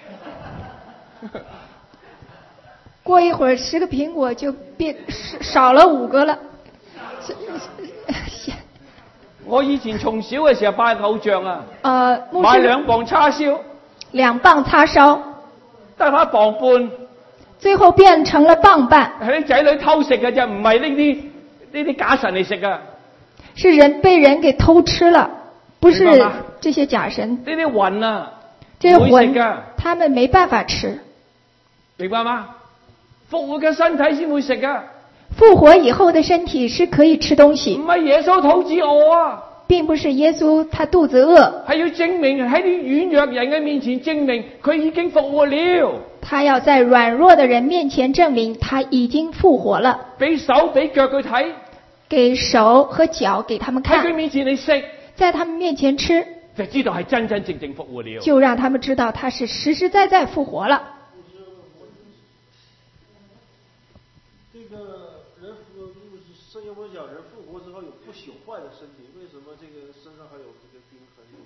過一會兒10個蘋果就變少了5個了。 我以前從小嘅時候拜偶像啊， 牧師買2磅叉燒 ，2磅叉燒， 得返1磅半， 最後變成了磅半。 係啲仔女偷食嘅啫，唔係呢啲假神嚟食啊！ 是人被人給偷吃了，不是這些假神。 呢啲魂啊， 這些唔會食魂㗎， 他他們沒辦法吃。 明白嗎？復活嘅身體先會食㗎， 復活以後的身體是可以吃東西唔，係耶穌肚子餓啊， 並不是耶穌他肚子餓， 係要證明喺啲軟弱人嘅面前證明佢已經復活了， 他要在軟弱的人面前證明他已經復活了， 俾手俾腳佢睇， 給手和腳給他們喺佢看， 面前你食， 在他們面前吃， 就知道係真真正正復活了。 就讓他們知道他是實實在在復活了。 这个人圣经不是讲人复活之後有不朽壞的身體，為什麼這個身上還有這個釘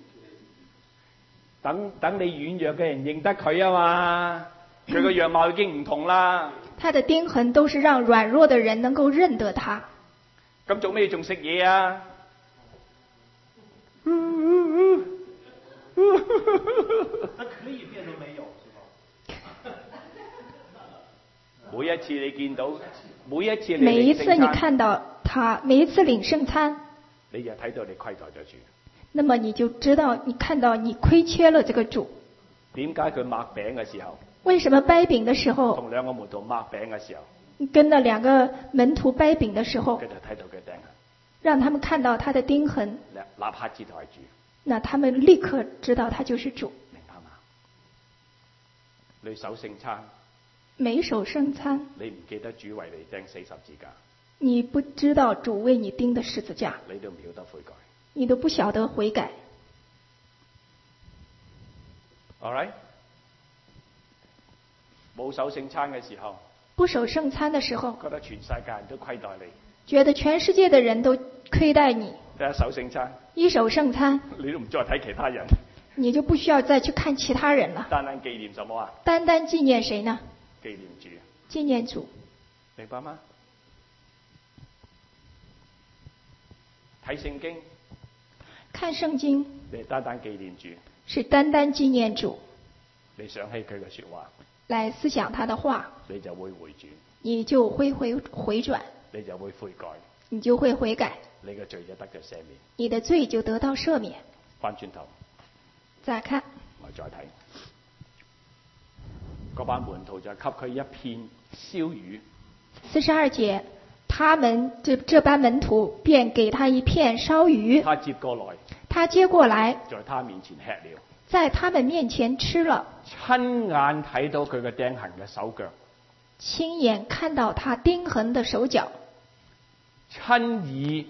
痕？ 等你軟弱嘅人認得佢啊嘛，佢個樣貌已經唔同啦。 他的釘痕都是讓軟弱的人能夠認得他。 咁做咩仲食嘢啊？ 它可以變成沒有，是吧？ 每一次你見到，每一次每一次你領聖餐， 看到他，每一次領聖餐， 你就睇到你虧待咗主。 那麼你就知道，你看到你虧缺了這個主。 點解佢擘餅嘅時候， 為什麼掰餅的時候， 同兩個門徒擘餅嘅時候， 跟那兩個門徒掰餅的時候佢，就睇到佢釘痕， 讓他們看到他的釘痕， 立刻知道係主， 那他們立刻知道他就是主。 明白嗎？你守聖餐， 每守聖餐， 你唔記得主為你釘死十字架， 你不知道主為你釘的十字架， 你都唔曉得悔改。 你都不曉得悔改。 All right？冇守聖餐嘅時候， 不守聖餐的時候， 覺得全世界人都虧待你。 覺得全世界的人都虧待你。 第一守聖餐， 一守聖餐， 你都唔再睇其他人， 你就不需要再去看其他人了。 單單紀念什麼啊？ 單單紀念誰呢？ 紀念主， 紀念主。 明白嗎？睇聖經， 看聖經你單單紀念主， 是單單紀念主， 你想起佢嘅說話， 來思想他的話， 你就會回轉， 你就會回轉， 你就會悔改， 你就會悔改， 你嘅罪就得咗赦免。 你的罪就得到赦免。 翻轉頭， 再看， 我再睇，嗰班門徒就給佢一片燒魚。 42節，他們這班門徒便給他一片燒魚， 他接過來， 他接過來， 在他面前吃了， 在他們面前吃了， 親眼睇到佢嘅釘痕嘅手腳， 親眼看到他釘痕的手腳， 親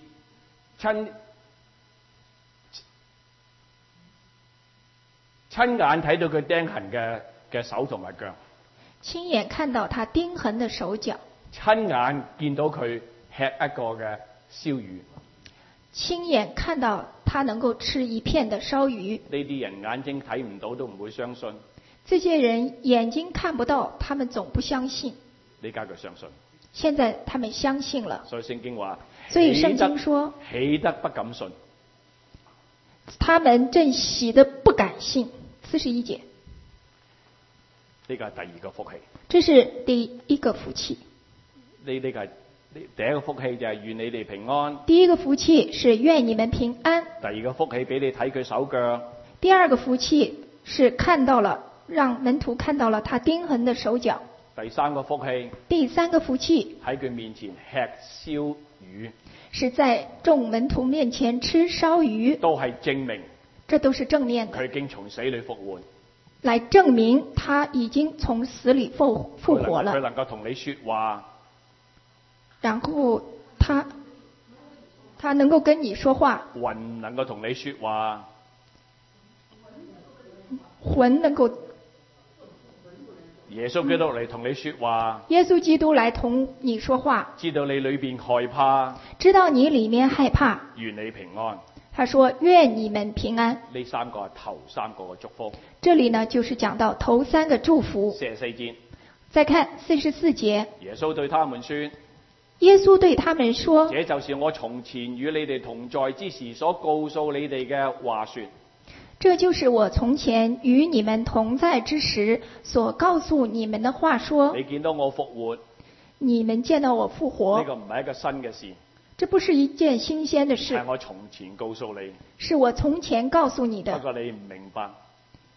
眼睇到佢釘痕嘅手同埋腳， 親眼看到他釘痕的手腳， 親眼見到佢吃一個嘅燒魚。 親眼看到他能夠吃一片的燒魚。 呢啲人眼睛睇唔到都唔會相信， 這些人眼睛看不到，他們總不相信。 呢家佢相信， 現在他們相信了。 所以聖經話， 所以聖經說， 喜得不敢信。 他們正喜得不敢信。41節， 呢個係第二個福氣。 這是第一個福氣。 呢個係第一個福氣就係願你哋平安。 第一個福氣是願你們平安。 第二個福氣俾你睇佢手腳。 第二個福氣是看到了，讓門徒看到了他釘痕的手腳。 第三個福氣， 第三個福氣喺佢面前吃燒魚， 是在眾門徒面前吃燒魚， 都係證明這都是正面的， 佢已經從死裏復活， 來證明他已經從死裏復活了。 佢能夠同你說話， 然後他能夠跟你說話， 魂能夠同你說話， 魂能夠， 耶穌基督嚟同你說話， 耶穌基督來同你說話， 知道你裏邊害怕， 知道你裏面害怕， 願你平安。 他說願你們平安。 呢三個係頭三個嘅祝福。 這裏呢就是講到頭三個祝福。 44節， 再看44節， 耶穌對他們說， 耶穌對他們說， 這就是我從前與你哋同在之時所告訴你哋嘅話說。 這就是我從前與你們同在之時所告訴你們的話說。 你見到我復活， 你們見到我復活， 呢個唔係一個新嘅事， 這不是一件新鮮的事， 係我從前告訴你， 是我從前告訴你的。 不過你唔明白，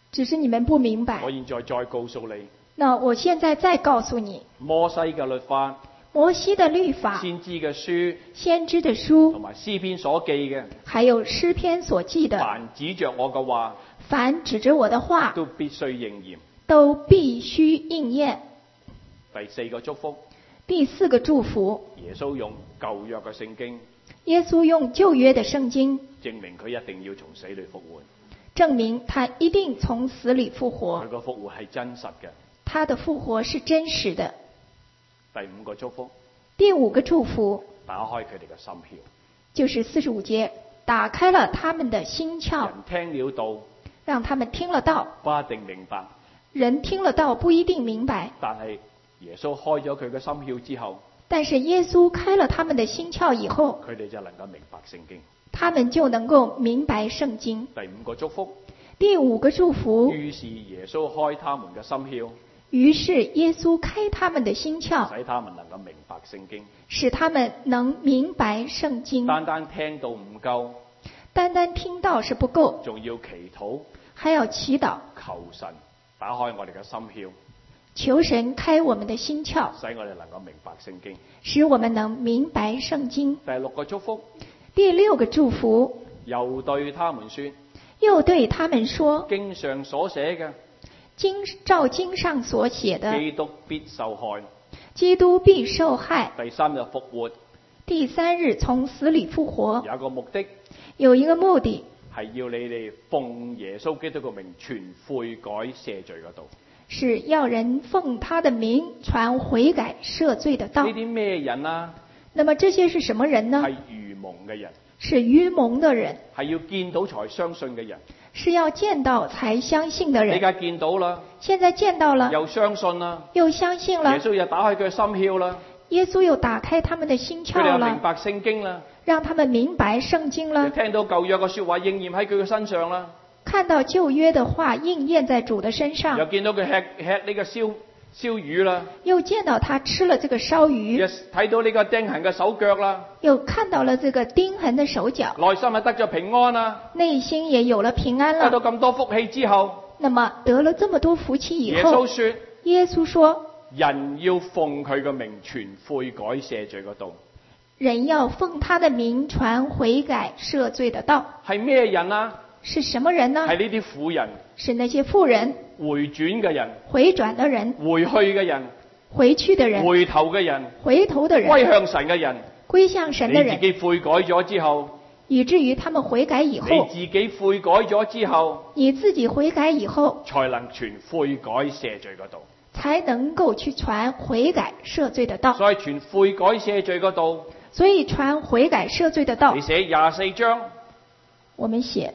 只是你们不明白我。現在再告訴你， 那我現在再告訴你， 摩西嘅律法、 摩西的律法、 先知嘅書先知的同書， 埋詩篇所記嘅， 還有詩篇所記的， 凡指着我嘅話， 凡指着我的話， 都必須應驗。 都必須應驗。 第4個祝福， 第4個祝福， 耶穌用舊約嘅聖經耶穌用舊約的聖經證明佢一定要從死裏復活， 證明他一定從死裏復活佢，個復活係真實嘅。 他的復活是真實的。 第5個祝福， 第5個祝福打開佢哋嘅心竅， 就是45節，打開了他們的心竅， 人聽了道讓他們聽了道。 不一定明白， 人聽了道不一定明白， 但係耶穌開咗佢嘅心竅之後， 但是耶穌開了他們的心竅以後， 佢哋就能夠明白聖經。 他們就能夠明白聖經。 第5個祝福， 第5個祝福， 於是耶穌開他們嘅心竅， 於是耶穌開他們的心竅， 使他們能夠明白聖經。 使他們能明白聖經。 單單聽到唔夠， 單單聽到是不夠， 仲要祈禱， 還要祈禱， 求神打開我哋嘅心竅， 求神開我們的心竅， 使我哋能夠明白聖經。 使我們能明白聖經。 第6個祝福， 第6個祝福， 又對他們說， 又對他們說， 經上所寫嘅， 照經上所寫的， 基督必受害， 基督必受害， 第3日復活， 第3日從死裏復活。 有一個目的有一個目的， 係要你哋奉耶穌基督嘅名傳悔改赦罪嘅道。 是要人奉他的名傳悔改赦罪的道呢。啲咩人啊？ 那麼這些是什麼人呢？ 係愚蒙嘅人， 是愚蒙的人， 係要見到才相信嘅人。 是要見到才相信的人。 你而家見到啦， 現在見到了， 又相信啦， 又相信了。 耶穌又打開佢嘅心竅啦， 耶穌又打開他們的心竅佢哋又明了， 白聖經啦， 讓他們明白聖經又了， 聽到舊約嘅說話應驗喺佢嘅身上啦， 看到舊約的話應驗在主的身又上， 見到佢吃呢個燒魚啦， 又見到他吃了這個燒又魚， 睇到呢個釘痕嘅手腳啦， 又看到了這個釘痕的手腳， 內心係得咗平安啦。 內心也有了平安得到了。 咁多福氣之後， 那麼得了這麼多福氣以耶後， 穌說： 耶穌說， 人要奉佢嘅名傳悔改赦罪嘅道。 人要奉他的名傳悔改赦罪的道。 係咩人啊？ 是什麼人呢？ 係呢啲婦人、 是那些婦人、 回轉嘅人、 回轉的人、 回去嘅人、 回去的人、 回頭嘅人、 回頭的人、 歸向神嘅人。 歸向神的你自人， 己悔改咗之後， 以至於他們悔改以你後， 自己悔改咗之後， 你自己悔改以後， 才能傳悔改赦罪嘅道。 才能夠去傳悔改赦罪的道。 所以傳悔改赦罪嘅道， 所以傳悔改赦罪的道你，寫24章我們寫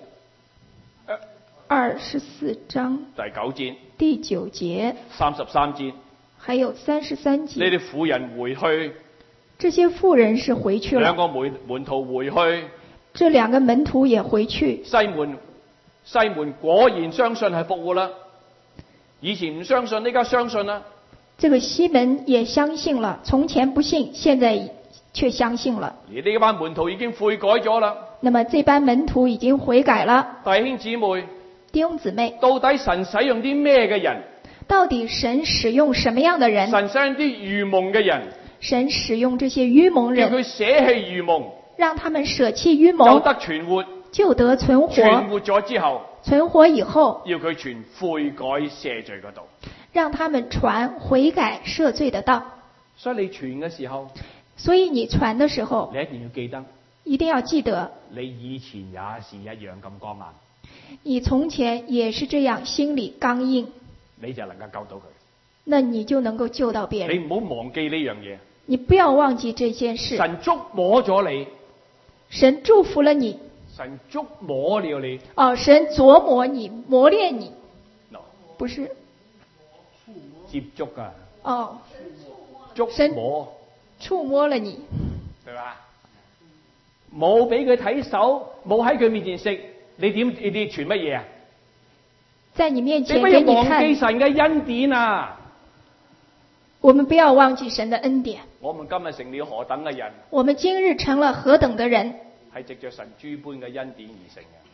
24章第9節、 第9節， 33節， 還有33 呢節。 啲婦人回去， 這些婦人是回去兩了， 個門徒回去， 這兩個門徒也回去。 西門果然相信係復活啦。以前唔相信，呢家相信啦。 這個西門也相信了，從前不信，現在卻相信了。 而呢班門徒已經悔改咗啦。 那麼這班門徒已經悔改了。 弟兄姊妹， 弟兄姊妹， 到底神使用啲咩嘅人？ 到底神使用什麼樣的人？ 神使用啲愚蒙嘅人， 神使用這些愚蒙叫佢人， 捨棄愚蒙， 讓他們捨棄愚就蒙， 得存活。 就得存存活。 活咗之後， 存活以後， 要佢傳悔改赦罪嗰度。 讓他們傳悔改赦罪的道。 所以你傳嘅時候， 所以你傳的時候， 你一定要記得， 一定要記得， 你以前也是一樣咁剛硬， 你從前也是這樣，心裡剛硬， 你就能夠救到佢。 那你就能夠救到別人。 你唔好忘記呢樣嘢。 你不要忘記這件事。 神觸摸咗你， 神祝福了你， 神觸摸了你。 哦，神琢磨你，磨練你， No， 不是， 接觸啊， 哦， 觸摸， 觸摸了你， 對吧？冇俾佢睇手，冇喺佢面前食，你傳乜嘢啊？ 在你面你不要前給你看。 忘記神嘅恩典啊！ 我們不要忘記神的恩典。 我們今日成了何等嘅人， 我們今日成了何等的人， 係藉着神諸般嘅恩典而成嘅。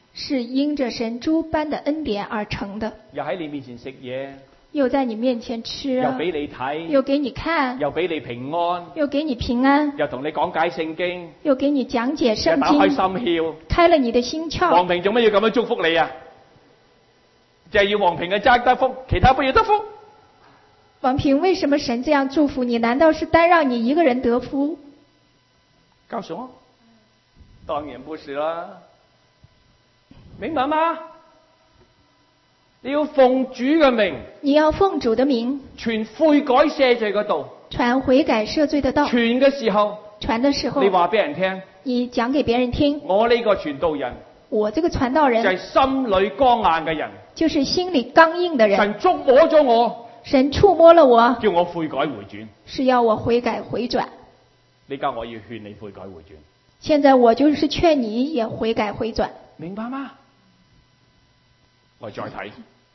是因着神諸般的恩典而成的， 又喺你面前食嘢， 又在你面前吃又啊， 俾你睇， 又给你看， 又俾你平安， 又给你平安， 又同你講解聖經， 又给你講解又聖打開心經， 竅。 開了你的心竅。 王平做乜要咁樣祝福你啊？就係要王平嘅齋得福，其他不要得福。 王平，為什麼神這樣祝福你？難道是單讓你一個人得福？ 告訴我，當然不是啦，明白嗎？你要奉主嘅名， 你要奉主的名， 傳悔改赦罪嘅道， 傳悔改赦罪的道。 傳嘅時候， 傳的時候， 你話俾人聽， 你講給別人聽。 我呢個傳道人我這個傳道人就係心裏剛硬嘅人， 就是心裏剛硬的人。 神觸摸咗我， 神觸摸了我， 叫我悔改回轉。 是要我悔改回轉。 呢家我要勸你悔改回轉， 現在我就是勸你也悔改回轉， 明白嗎？我再睇，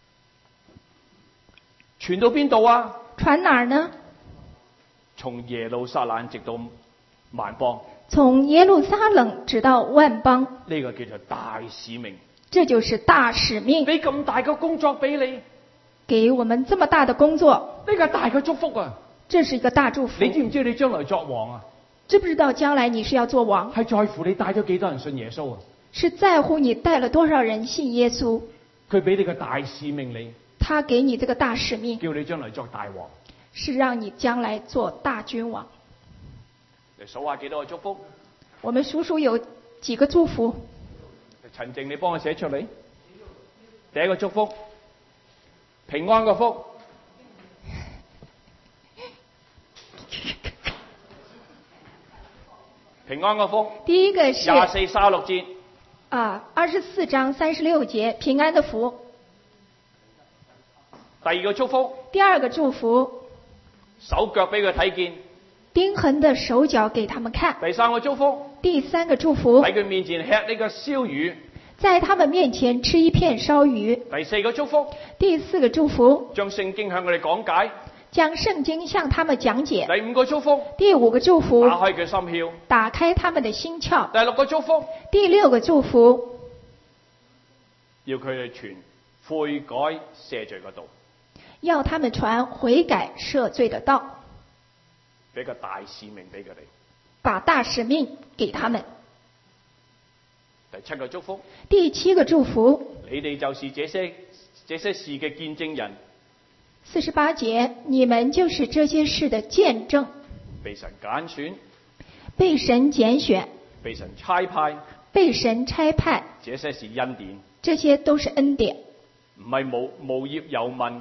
傳到邊度啊？ 傳哪兒呢？ 從耶路撒冷直到萬邦， 從耶路撒冷直到萬邦， 呢個叫做大使命。 這就是大使命。 俾咁大嘅工作俾你， 給我們這麼大的工作， 呢個大嘅祝福啊！ 這是一個大祝福。 你知唔知你將來作王啊？ 知不知道將來你是要做王？ 係在乎你帶咗幾多人信耶穌啊？ 是在乎你帶了多少人信耶穌。 佢俾你個大使命你， 他給你這個大使命， 叫你將來作大王， 是讓你將來做大君王。 你數下幾多個祝福？ 我們數數有幾個祝福。 陳靜，你幫我寫出嚟。第一個祝福，平安個福。平安個福。 第一個是 24、36節。 24章36節，平安的福。 第二個祝福。 第二個祝福， 手腳俾佢睇見。 釘痕的手腳給他們看。 第三個祝福。 第三個祝福， 喺佢面前吃呢個燒魚。 在他們面前吃一片燒魚。 第四個祝福。 第四個祝福， 將聖經向佢哋講解。 將聖經向他們講解。 第五個祝福。 第五個祝福， 打開佢心竅。 打開他們的心竅。 第六個祝福。 第六個祝福， 要佢哋傳悔改赦罪嘅道。 要他們傳悔改赦罪的道。 俾個大使命俾佢哋。 把大使命給他們。 第七個祝福。 第七個祝福， 你哋就是這些事嘅見證人。 48節，你們就是這些事的見證。 被神揀選。 被神揀選。 被神差派。 被神差派。 這些是恩典。 這些都是恩典。 唔係無業遊民。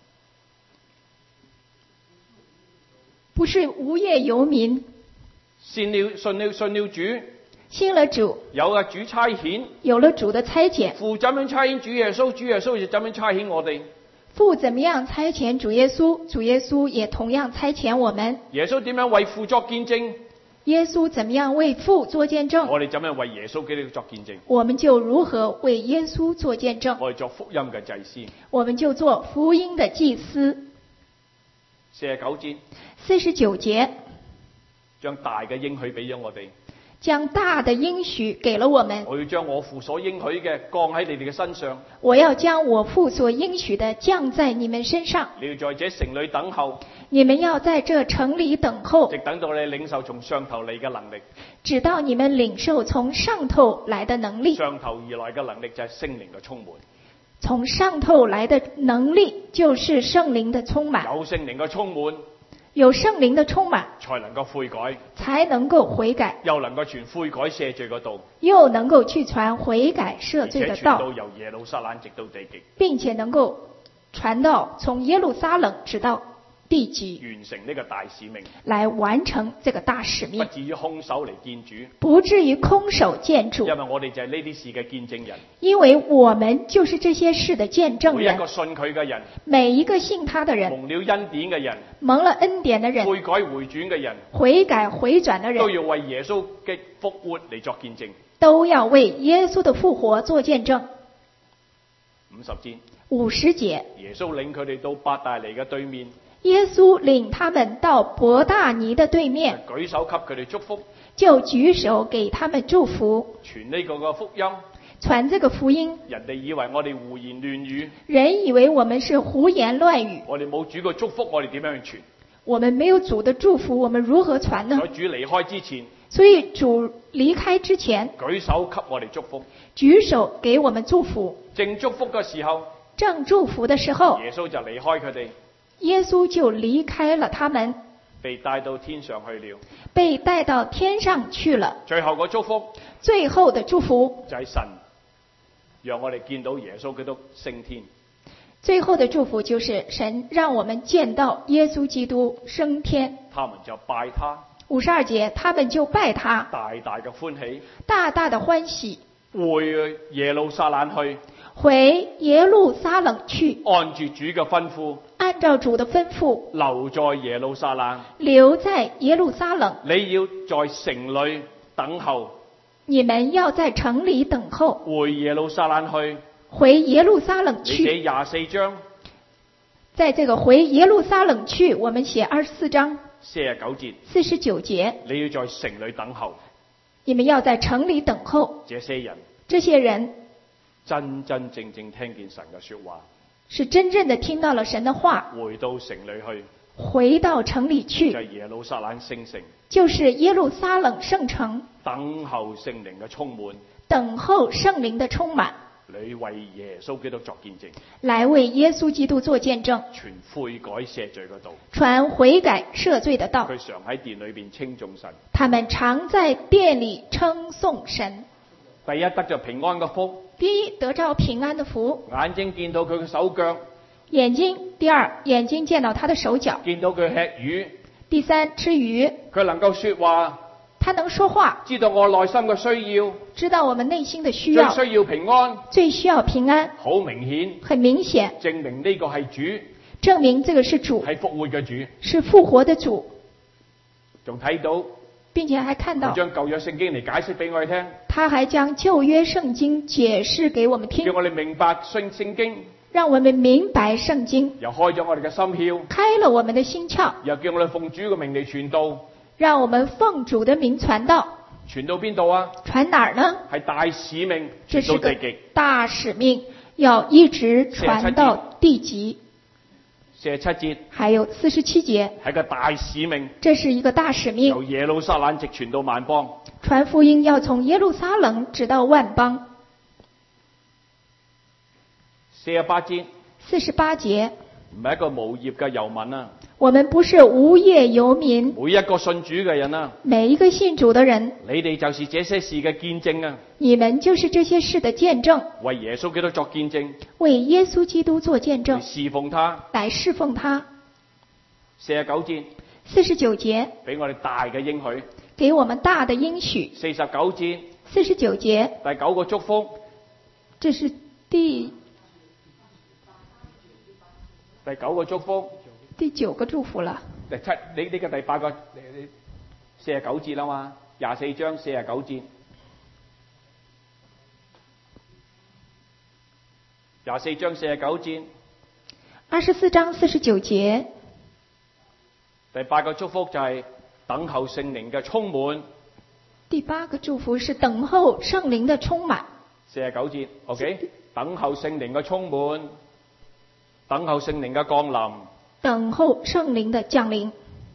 不是無業遊民。 信了主。 信了主。 有了主差遣。 有了主的差遣。 父怎樣差遣主耶穌，主耶穌就怎樣差遣我哋。 父怎麼樣差遣主耶穌，主耶穌也同樣差遣我們。 耶穌點樣為父作見證？ 耶穌怎麼樣為父做見證？ 我哋怎樣為耶穌基督作見證？ 我們就如何為耶穌做見證？ 我哋作福音嘅祭司。 我們就做福音的祭司。 49節。 49節。 將大嘅應許俾咗我哋。 將大的應許給了我們。 我要將我父所應許嘅降喺你哋嘅身上。 我要將我父所應許的降在你們身上。 你要在這城裏等候。 你們要在這城裏等候。 直等到你領受從上頭嚟嘅能力。 直到你們領受從上頭來的能力。 上頭而來嘅能力就係聖靈嘅充滿。 從上頭來的能力就是聖靈的充滿。 有聖靈嘅充滿。 有聖靈的充滿， 才能夠悔改， 才能夠悔改， 又能夠傳悔改赦罪嘅道， 又能夠去傳悔改赦罪的道， 並且傳到由耶路撒冷直到地極， 並且能夠傳到從耶路撒冷直到地極， 完成呢個大使命， 來完成這個大使命， 不至於空手嚟見主， 不至於空手見主， 因為我哋就係呢啲事嘅見證人， 因為我們就是這些事的見證人， 每一個信佢嘅人， 每一個信他的人， 蒙了恩典嘅人， 蒙了恩典的人， 悔改回轉嘅人， 悔改回轉的人， 都要為耶穌嘅復活嚟作見證， 都要為耶穌的復活做見證。 50節 ，50節， 耶穌領佢哋到伯大尼嘅對面。 耶穌領他們到伯大尼的對面， 舉手給佢哋祝福， 就舉手給他們祝福， 傳呢個嘅福音， 傳這個福音， 人哋以為我哋胡言亂語， 人以為我們是胡言亂語， 我哋冇主嘅祝福，我哋點樣去傳？ 我們沒有主的祝福，我們如何傳呢所以？主離開之前， 所以主離開之前， 舉手給我哋祝福。 舉手給我們祝福。 正祝福嘅時候， 正祝福的時候， 耶穌就離開佢哋， 耶穌就離開了他們， 被帶到天上去了。 被帶到天上去了。 最後個祝福最後的祝福就係神讓我哋見到耶穌基督升天。 最後的祝福就是神讓我們見到耶穌基督升天。 他們就拜他。 52節，他們就拜他， 大大嘅歡喜， 大大的歡喜， 回耶路撒冷去， 回耶路撒冷去， 按住主嘅吩咐， 按照主的吩咐， 留在耶路撒冷。 留在耶路撒冷。 你要在城裏等候， 你們要在城裏等候， 回耶路撒冷去。 回耶路撒冷你寫去。 24章在這個回耶路撒冷去，我們寫24章 49節， 49節， 你要在城裏等候。 你們要在城裏等候。 這些人這些人真真正正聽見神嘅說話， 是真正的聽到了神的話， 回到城裏去， 回到城裏就去， 係耶路撒冷聖城， 就是耶路撒冷聖城， 等候聖靈嘅充滿， 等候聖靈的充滿， 你為耶穌基督作見證， 來為耶穌基督做見證， 傳悔改赦罪嘅道。 傳悔改赦罪的道。 佢常喺殿裏邊稱頌神。 他們常在殿裏稱頌神。 第一得着平安嘅福， 第一，得着平安的福， 眼睛見到佢嘅手腳， 眼睛；第二，眼睛見到他的手腳； 見到佢吃魚， 第三，吃魚， 佢能夠說話， 他能說話， 知道我內心嘅需要， 知道我們內心的需要， 最需要平安， 最需要平安， 好明顯很明顯， 證明呢個係主， 證明這個是主， 係復活嘅主。 是復活的主， 仲睇到並且還看到佢將舊約聖經嚟解釋俾我哋聽， 他還將舊約聖經解釋給我們聽叫，我哋明白聖經， 讓我們明白聖經， 又開咗我哋嘅心竅， 開了我們的心竅， 又叫我哋奉主嘅名嚟傳道。 讓我們奉主的名傳道。 傳到邊度啊？ 傳哪兒呢？ 係大使命， 這是個傳到地極。 大使命，要一直傳到地極。 47節還有47節， 係個大使命， 這是一個大使命， 由耶路撒冷直傳到萬邦。 傳福音要從耶路撒冷直到萬邦。 48節 48節， 唔係一個無業嘅遊民啊， 我們不是無業遊民， 每一個信主嘅人啊， 每一個信主的人， 你哋就是這些事嘅見證啊， 你們就是這些事的見證， 為耶穌基督作見證， 為耶穌基督做見證， 侍奉他。 來侍奉他。 49節 49節， 俾我哋大嘅應許。 給我們大的應許。 49節 49節， 第9個祝福， 這是第 9個祝福， 第9個祝福了。 你呢個第8個49節啦嘛，24章49節，24章49節 24章49節， 第8個祝福就係等候聖靈嘅充滿。 第8個祝福是等候聖靈的充滿。 49節 ，OK， 等候聖靈嘅充滿，等候聖靈嘅降臨， 等候聖靈的降臨。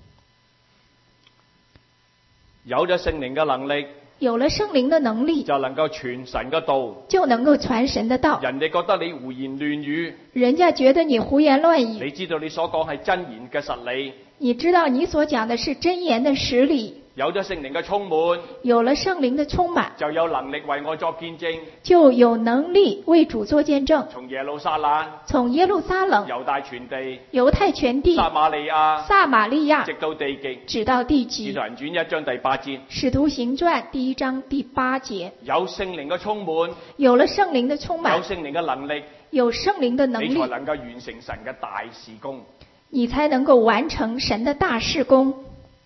有咗聖靈嘅能力， 有了聖靈的能力， 就能夠傳神嘅道。 就能夠傳神的道。 人哋覺得你胡言亂語， 人家覺得你胡言亂語， 你知道你所講係真言嘅實理。 你知道你所講的是真言的實理。 有咗聖靈嘅充滿， 有了聖靈的充滿， 就有能力為我作見證。 就有能力為主做見證。 從耶路撒冷、 從耶路撒冷、 猶大全地、 猶太全地、 撒瑪利亞、 撒瑪利亞， 直到地極。 直到地使極徒。人傳1章第8節， 使徒行傳第1章第8節， 有聖靈嘅充滿， 有了聖靈的充有滿， 聖靈嘅能力， 有聖靈的能力你才，能夠完成神嘅大事工。 你才能夠完成神的大事工。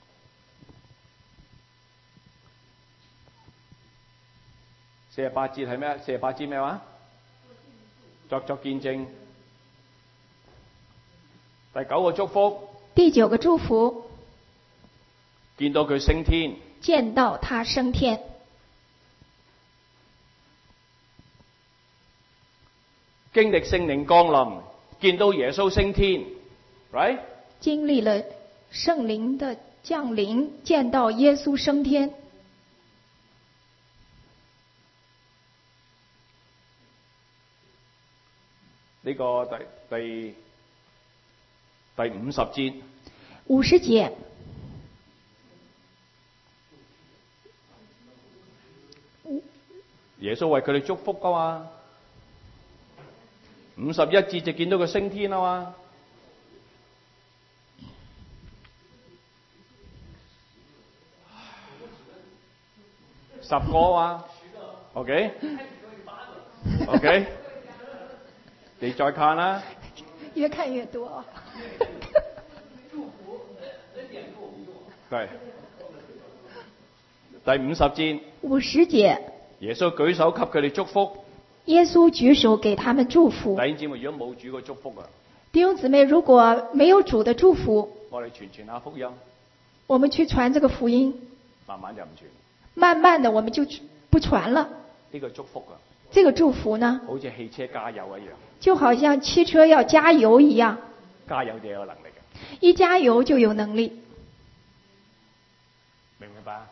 48節係咩？48節咩話？作見證。第9個祝福， 第9個祝福， 見到佢升天。 見到他升天。 經歷聖靈降臨，見到耶穌升天 ，right？ 經歷了聖靈的降臨，見到耶穌升天。 呢個第50節。 50節。 耶穌為佢哋祝福噶嘛，51節就見到佢升天啊嘛。10個啊嘛 ，OK， 你再看啦。 越看越多。 對，第50節。 50節。 耶穌舉手給佢哋祝福。 耶穌舉手給他們祝福。 弟兄姊妹，如果冇主嘅祝福啊， 弟兄姊妹，如果沒有主的祝福， 我哋傳下福音， 我們去傳這個福音， 慢慢就唔傳。 慢慢的我們就不傳了。 呢個祝福啊， 這個祝福呢， 好似汽車加油一樣， 就好像汽車要加油一樣， 加油就有能力嘅， 一加油就有能力。 明唔明白啊？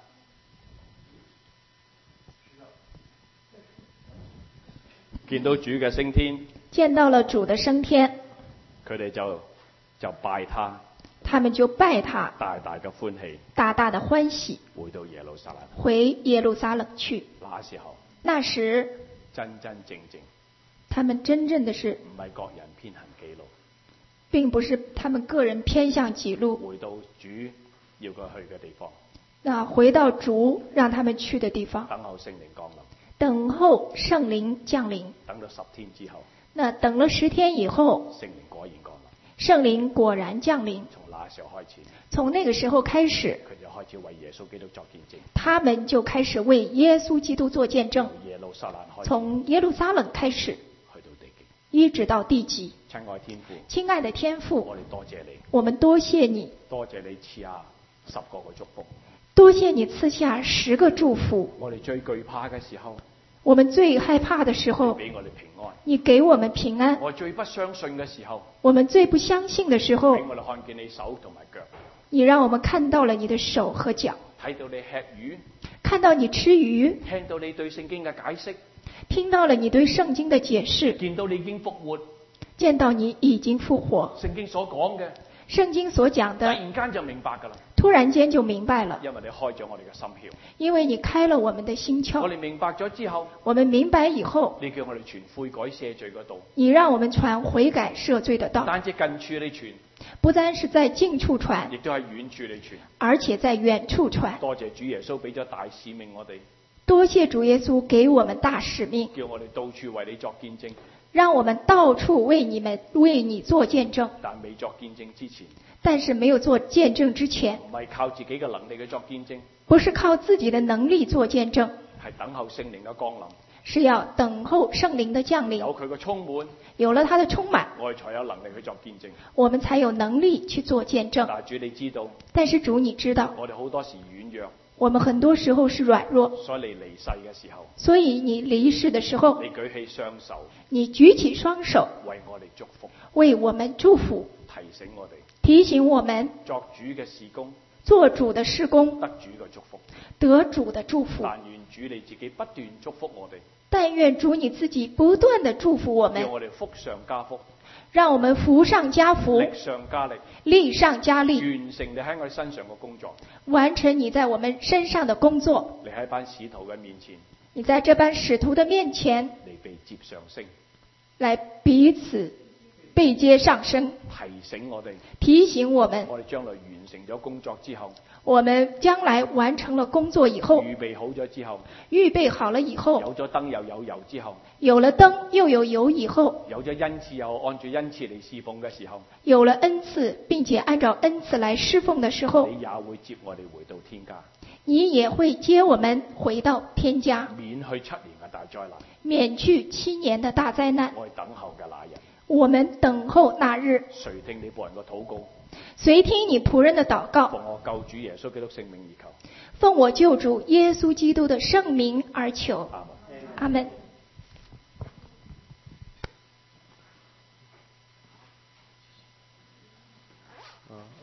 見到主嘅升天， 見到了主的升天， 佢哋就拜他， 他們就拜他， 大大嘅歡喜， 大大的歡喜， 回到耶路撒冷， 回耶路撒冷去。 那時真正， 他們真正的是唔係各人偏行己路， 並不是他們個人偏向己路， 回到主要佢去嘅地方， 那回到主讓他們去的地方， 等候聖靈降臨。 等候聖靈降臨， 等到10天之後， 那等了10天以後， 聖靈果然降臨。 聖靈果然降臨。 從那時候開始， 從那個時候開始， 佢就開始為耶穌基督作見證。 他們就開始為耶穌基督做見證。 耶路撒冷開始， 從耶路撒冷開始， 去到地極， 一直到地極。 親愛天父， 親愛的天父， 我哋多謝你， 我們多謝你， 多謝你賜下10個嘅祝福， 多謝你賜下10個祝福。 我哋最懼怕嘅時候， 我們最害怕的時候， 俾我哋平安。 你給我們平安。 我最不相信嘅時候， 我們最不相信的時候， 俾我哋看見你手同埋腳， 你讓我們看到了你的手和腳， 睇到你吃魚， 看到你吃魚， 聽到你對聖經嘅解釋， 聽到了你對聖經的解釋， 見到你已經復活， 見到你已經復活。 聖經所講嘅， 聖經所講突的， 然間就明白㗎啦， 突然間就明白了， 因為你開咗我哋嘅心竅。 因為你開了我們的心我竅。 哋明白咗之後， 我們明白以後， 你叫我哋傳悔改赦罪嗰度， 你讓我們傳悔改赦罪的道， 單止近處你傳， 不單是在近處傳， 亦都喺遠處你傳。 而且在遠處傳。 多謝主耶穌俾咗大使命我哋， 多謝主耶穌給我們大使命， 叫我哋到處為你作見證。 讓我們到處為你做見證。 但未作見證之前， 但是沒有做見證之前， 唔係靠自己嘅能力去作見證， 不是靠自己的能力做見證， 係等候聖靈嘅降臨， 是要等候聖靈的降臨。 有佢嘅充滿， 有了他的充滿， 我哋才有能力去作見證。 我們才有能力去做見證。 但係主你知道， 但是主你知道， 我哋好多時軟弱， 我們很多時候是軟弱， 所以你離世嘅時候， 所以你離世的時候， 你舉起雙手， 你舉起雙手， 為我哋祝福， 為我們祝福， 提醒我哋提醒我們作主嘅事工， 做主的事工， 得主嘅祝福。 得主的祝福。 但願主你自己不斷祝福我哋， 但願主你自己不斷地祝福我們叫，我哋福上加福， 讓我們福上加福， 力上加力， 力上加力， 完成你喺我哋身上嘅工作。 完成你在我們身上的工作。 你喺班使徒嘅面前， 你在這班使徒的面前， 你被接上升， 來彼此背接上升， 提醒我哋， 提醒我們， 我哋將來完成咗工作之後， 我們將來完成了工作以後， 預備好咗之後， 預備好了以後， 有咗燈又有油之後， 有了燈又有油以後， 有咗恩賜又按住恩賜嚟侍奉嘅時候， 有了恩賜並且按照恩賜來侍奉的時候， 你也會接我哋回到天家， 你也會接我們回到天家， 免去7年嘅大災難， 免去7年的大災難。 我哋等候嘅那日， 我們等候那日， 垂聽你僕人嘅禱告， 隨聽你僕人的禱告， 奉我救主耶穌基督聖名而求， 奉我救主耶穌基督的聖名而求。 阿門。 阿門。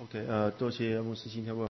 OK，多謝牧師今天為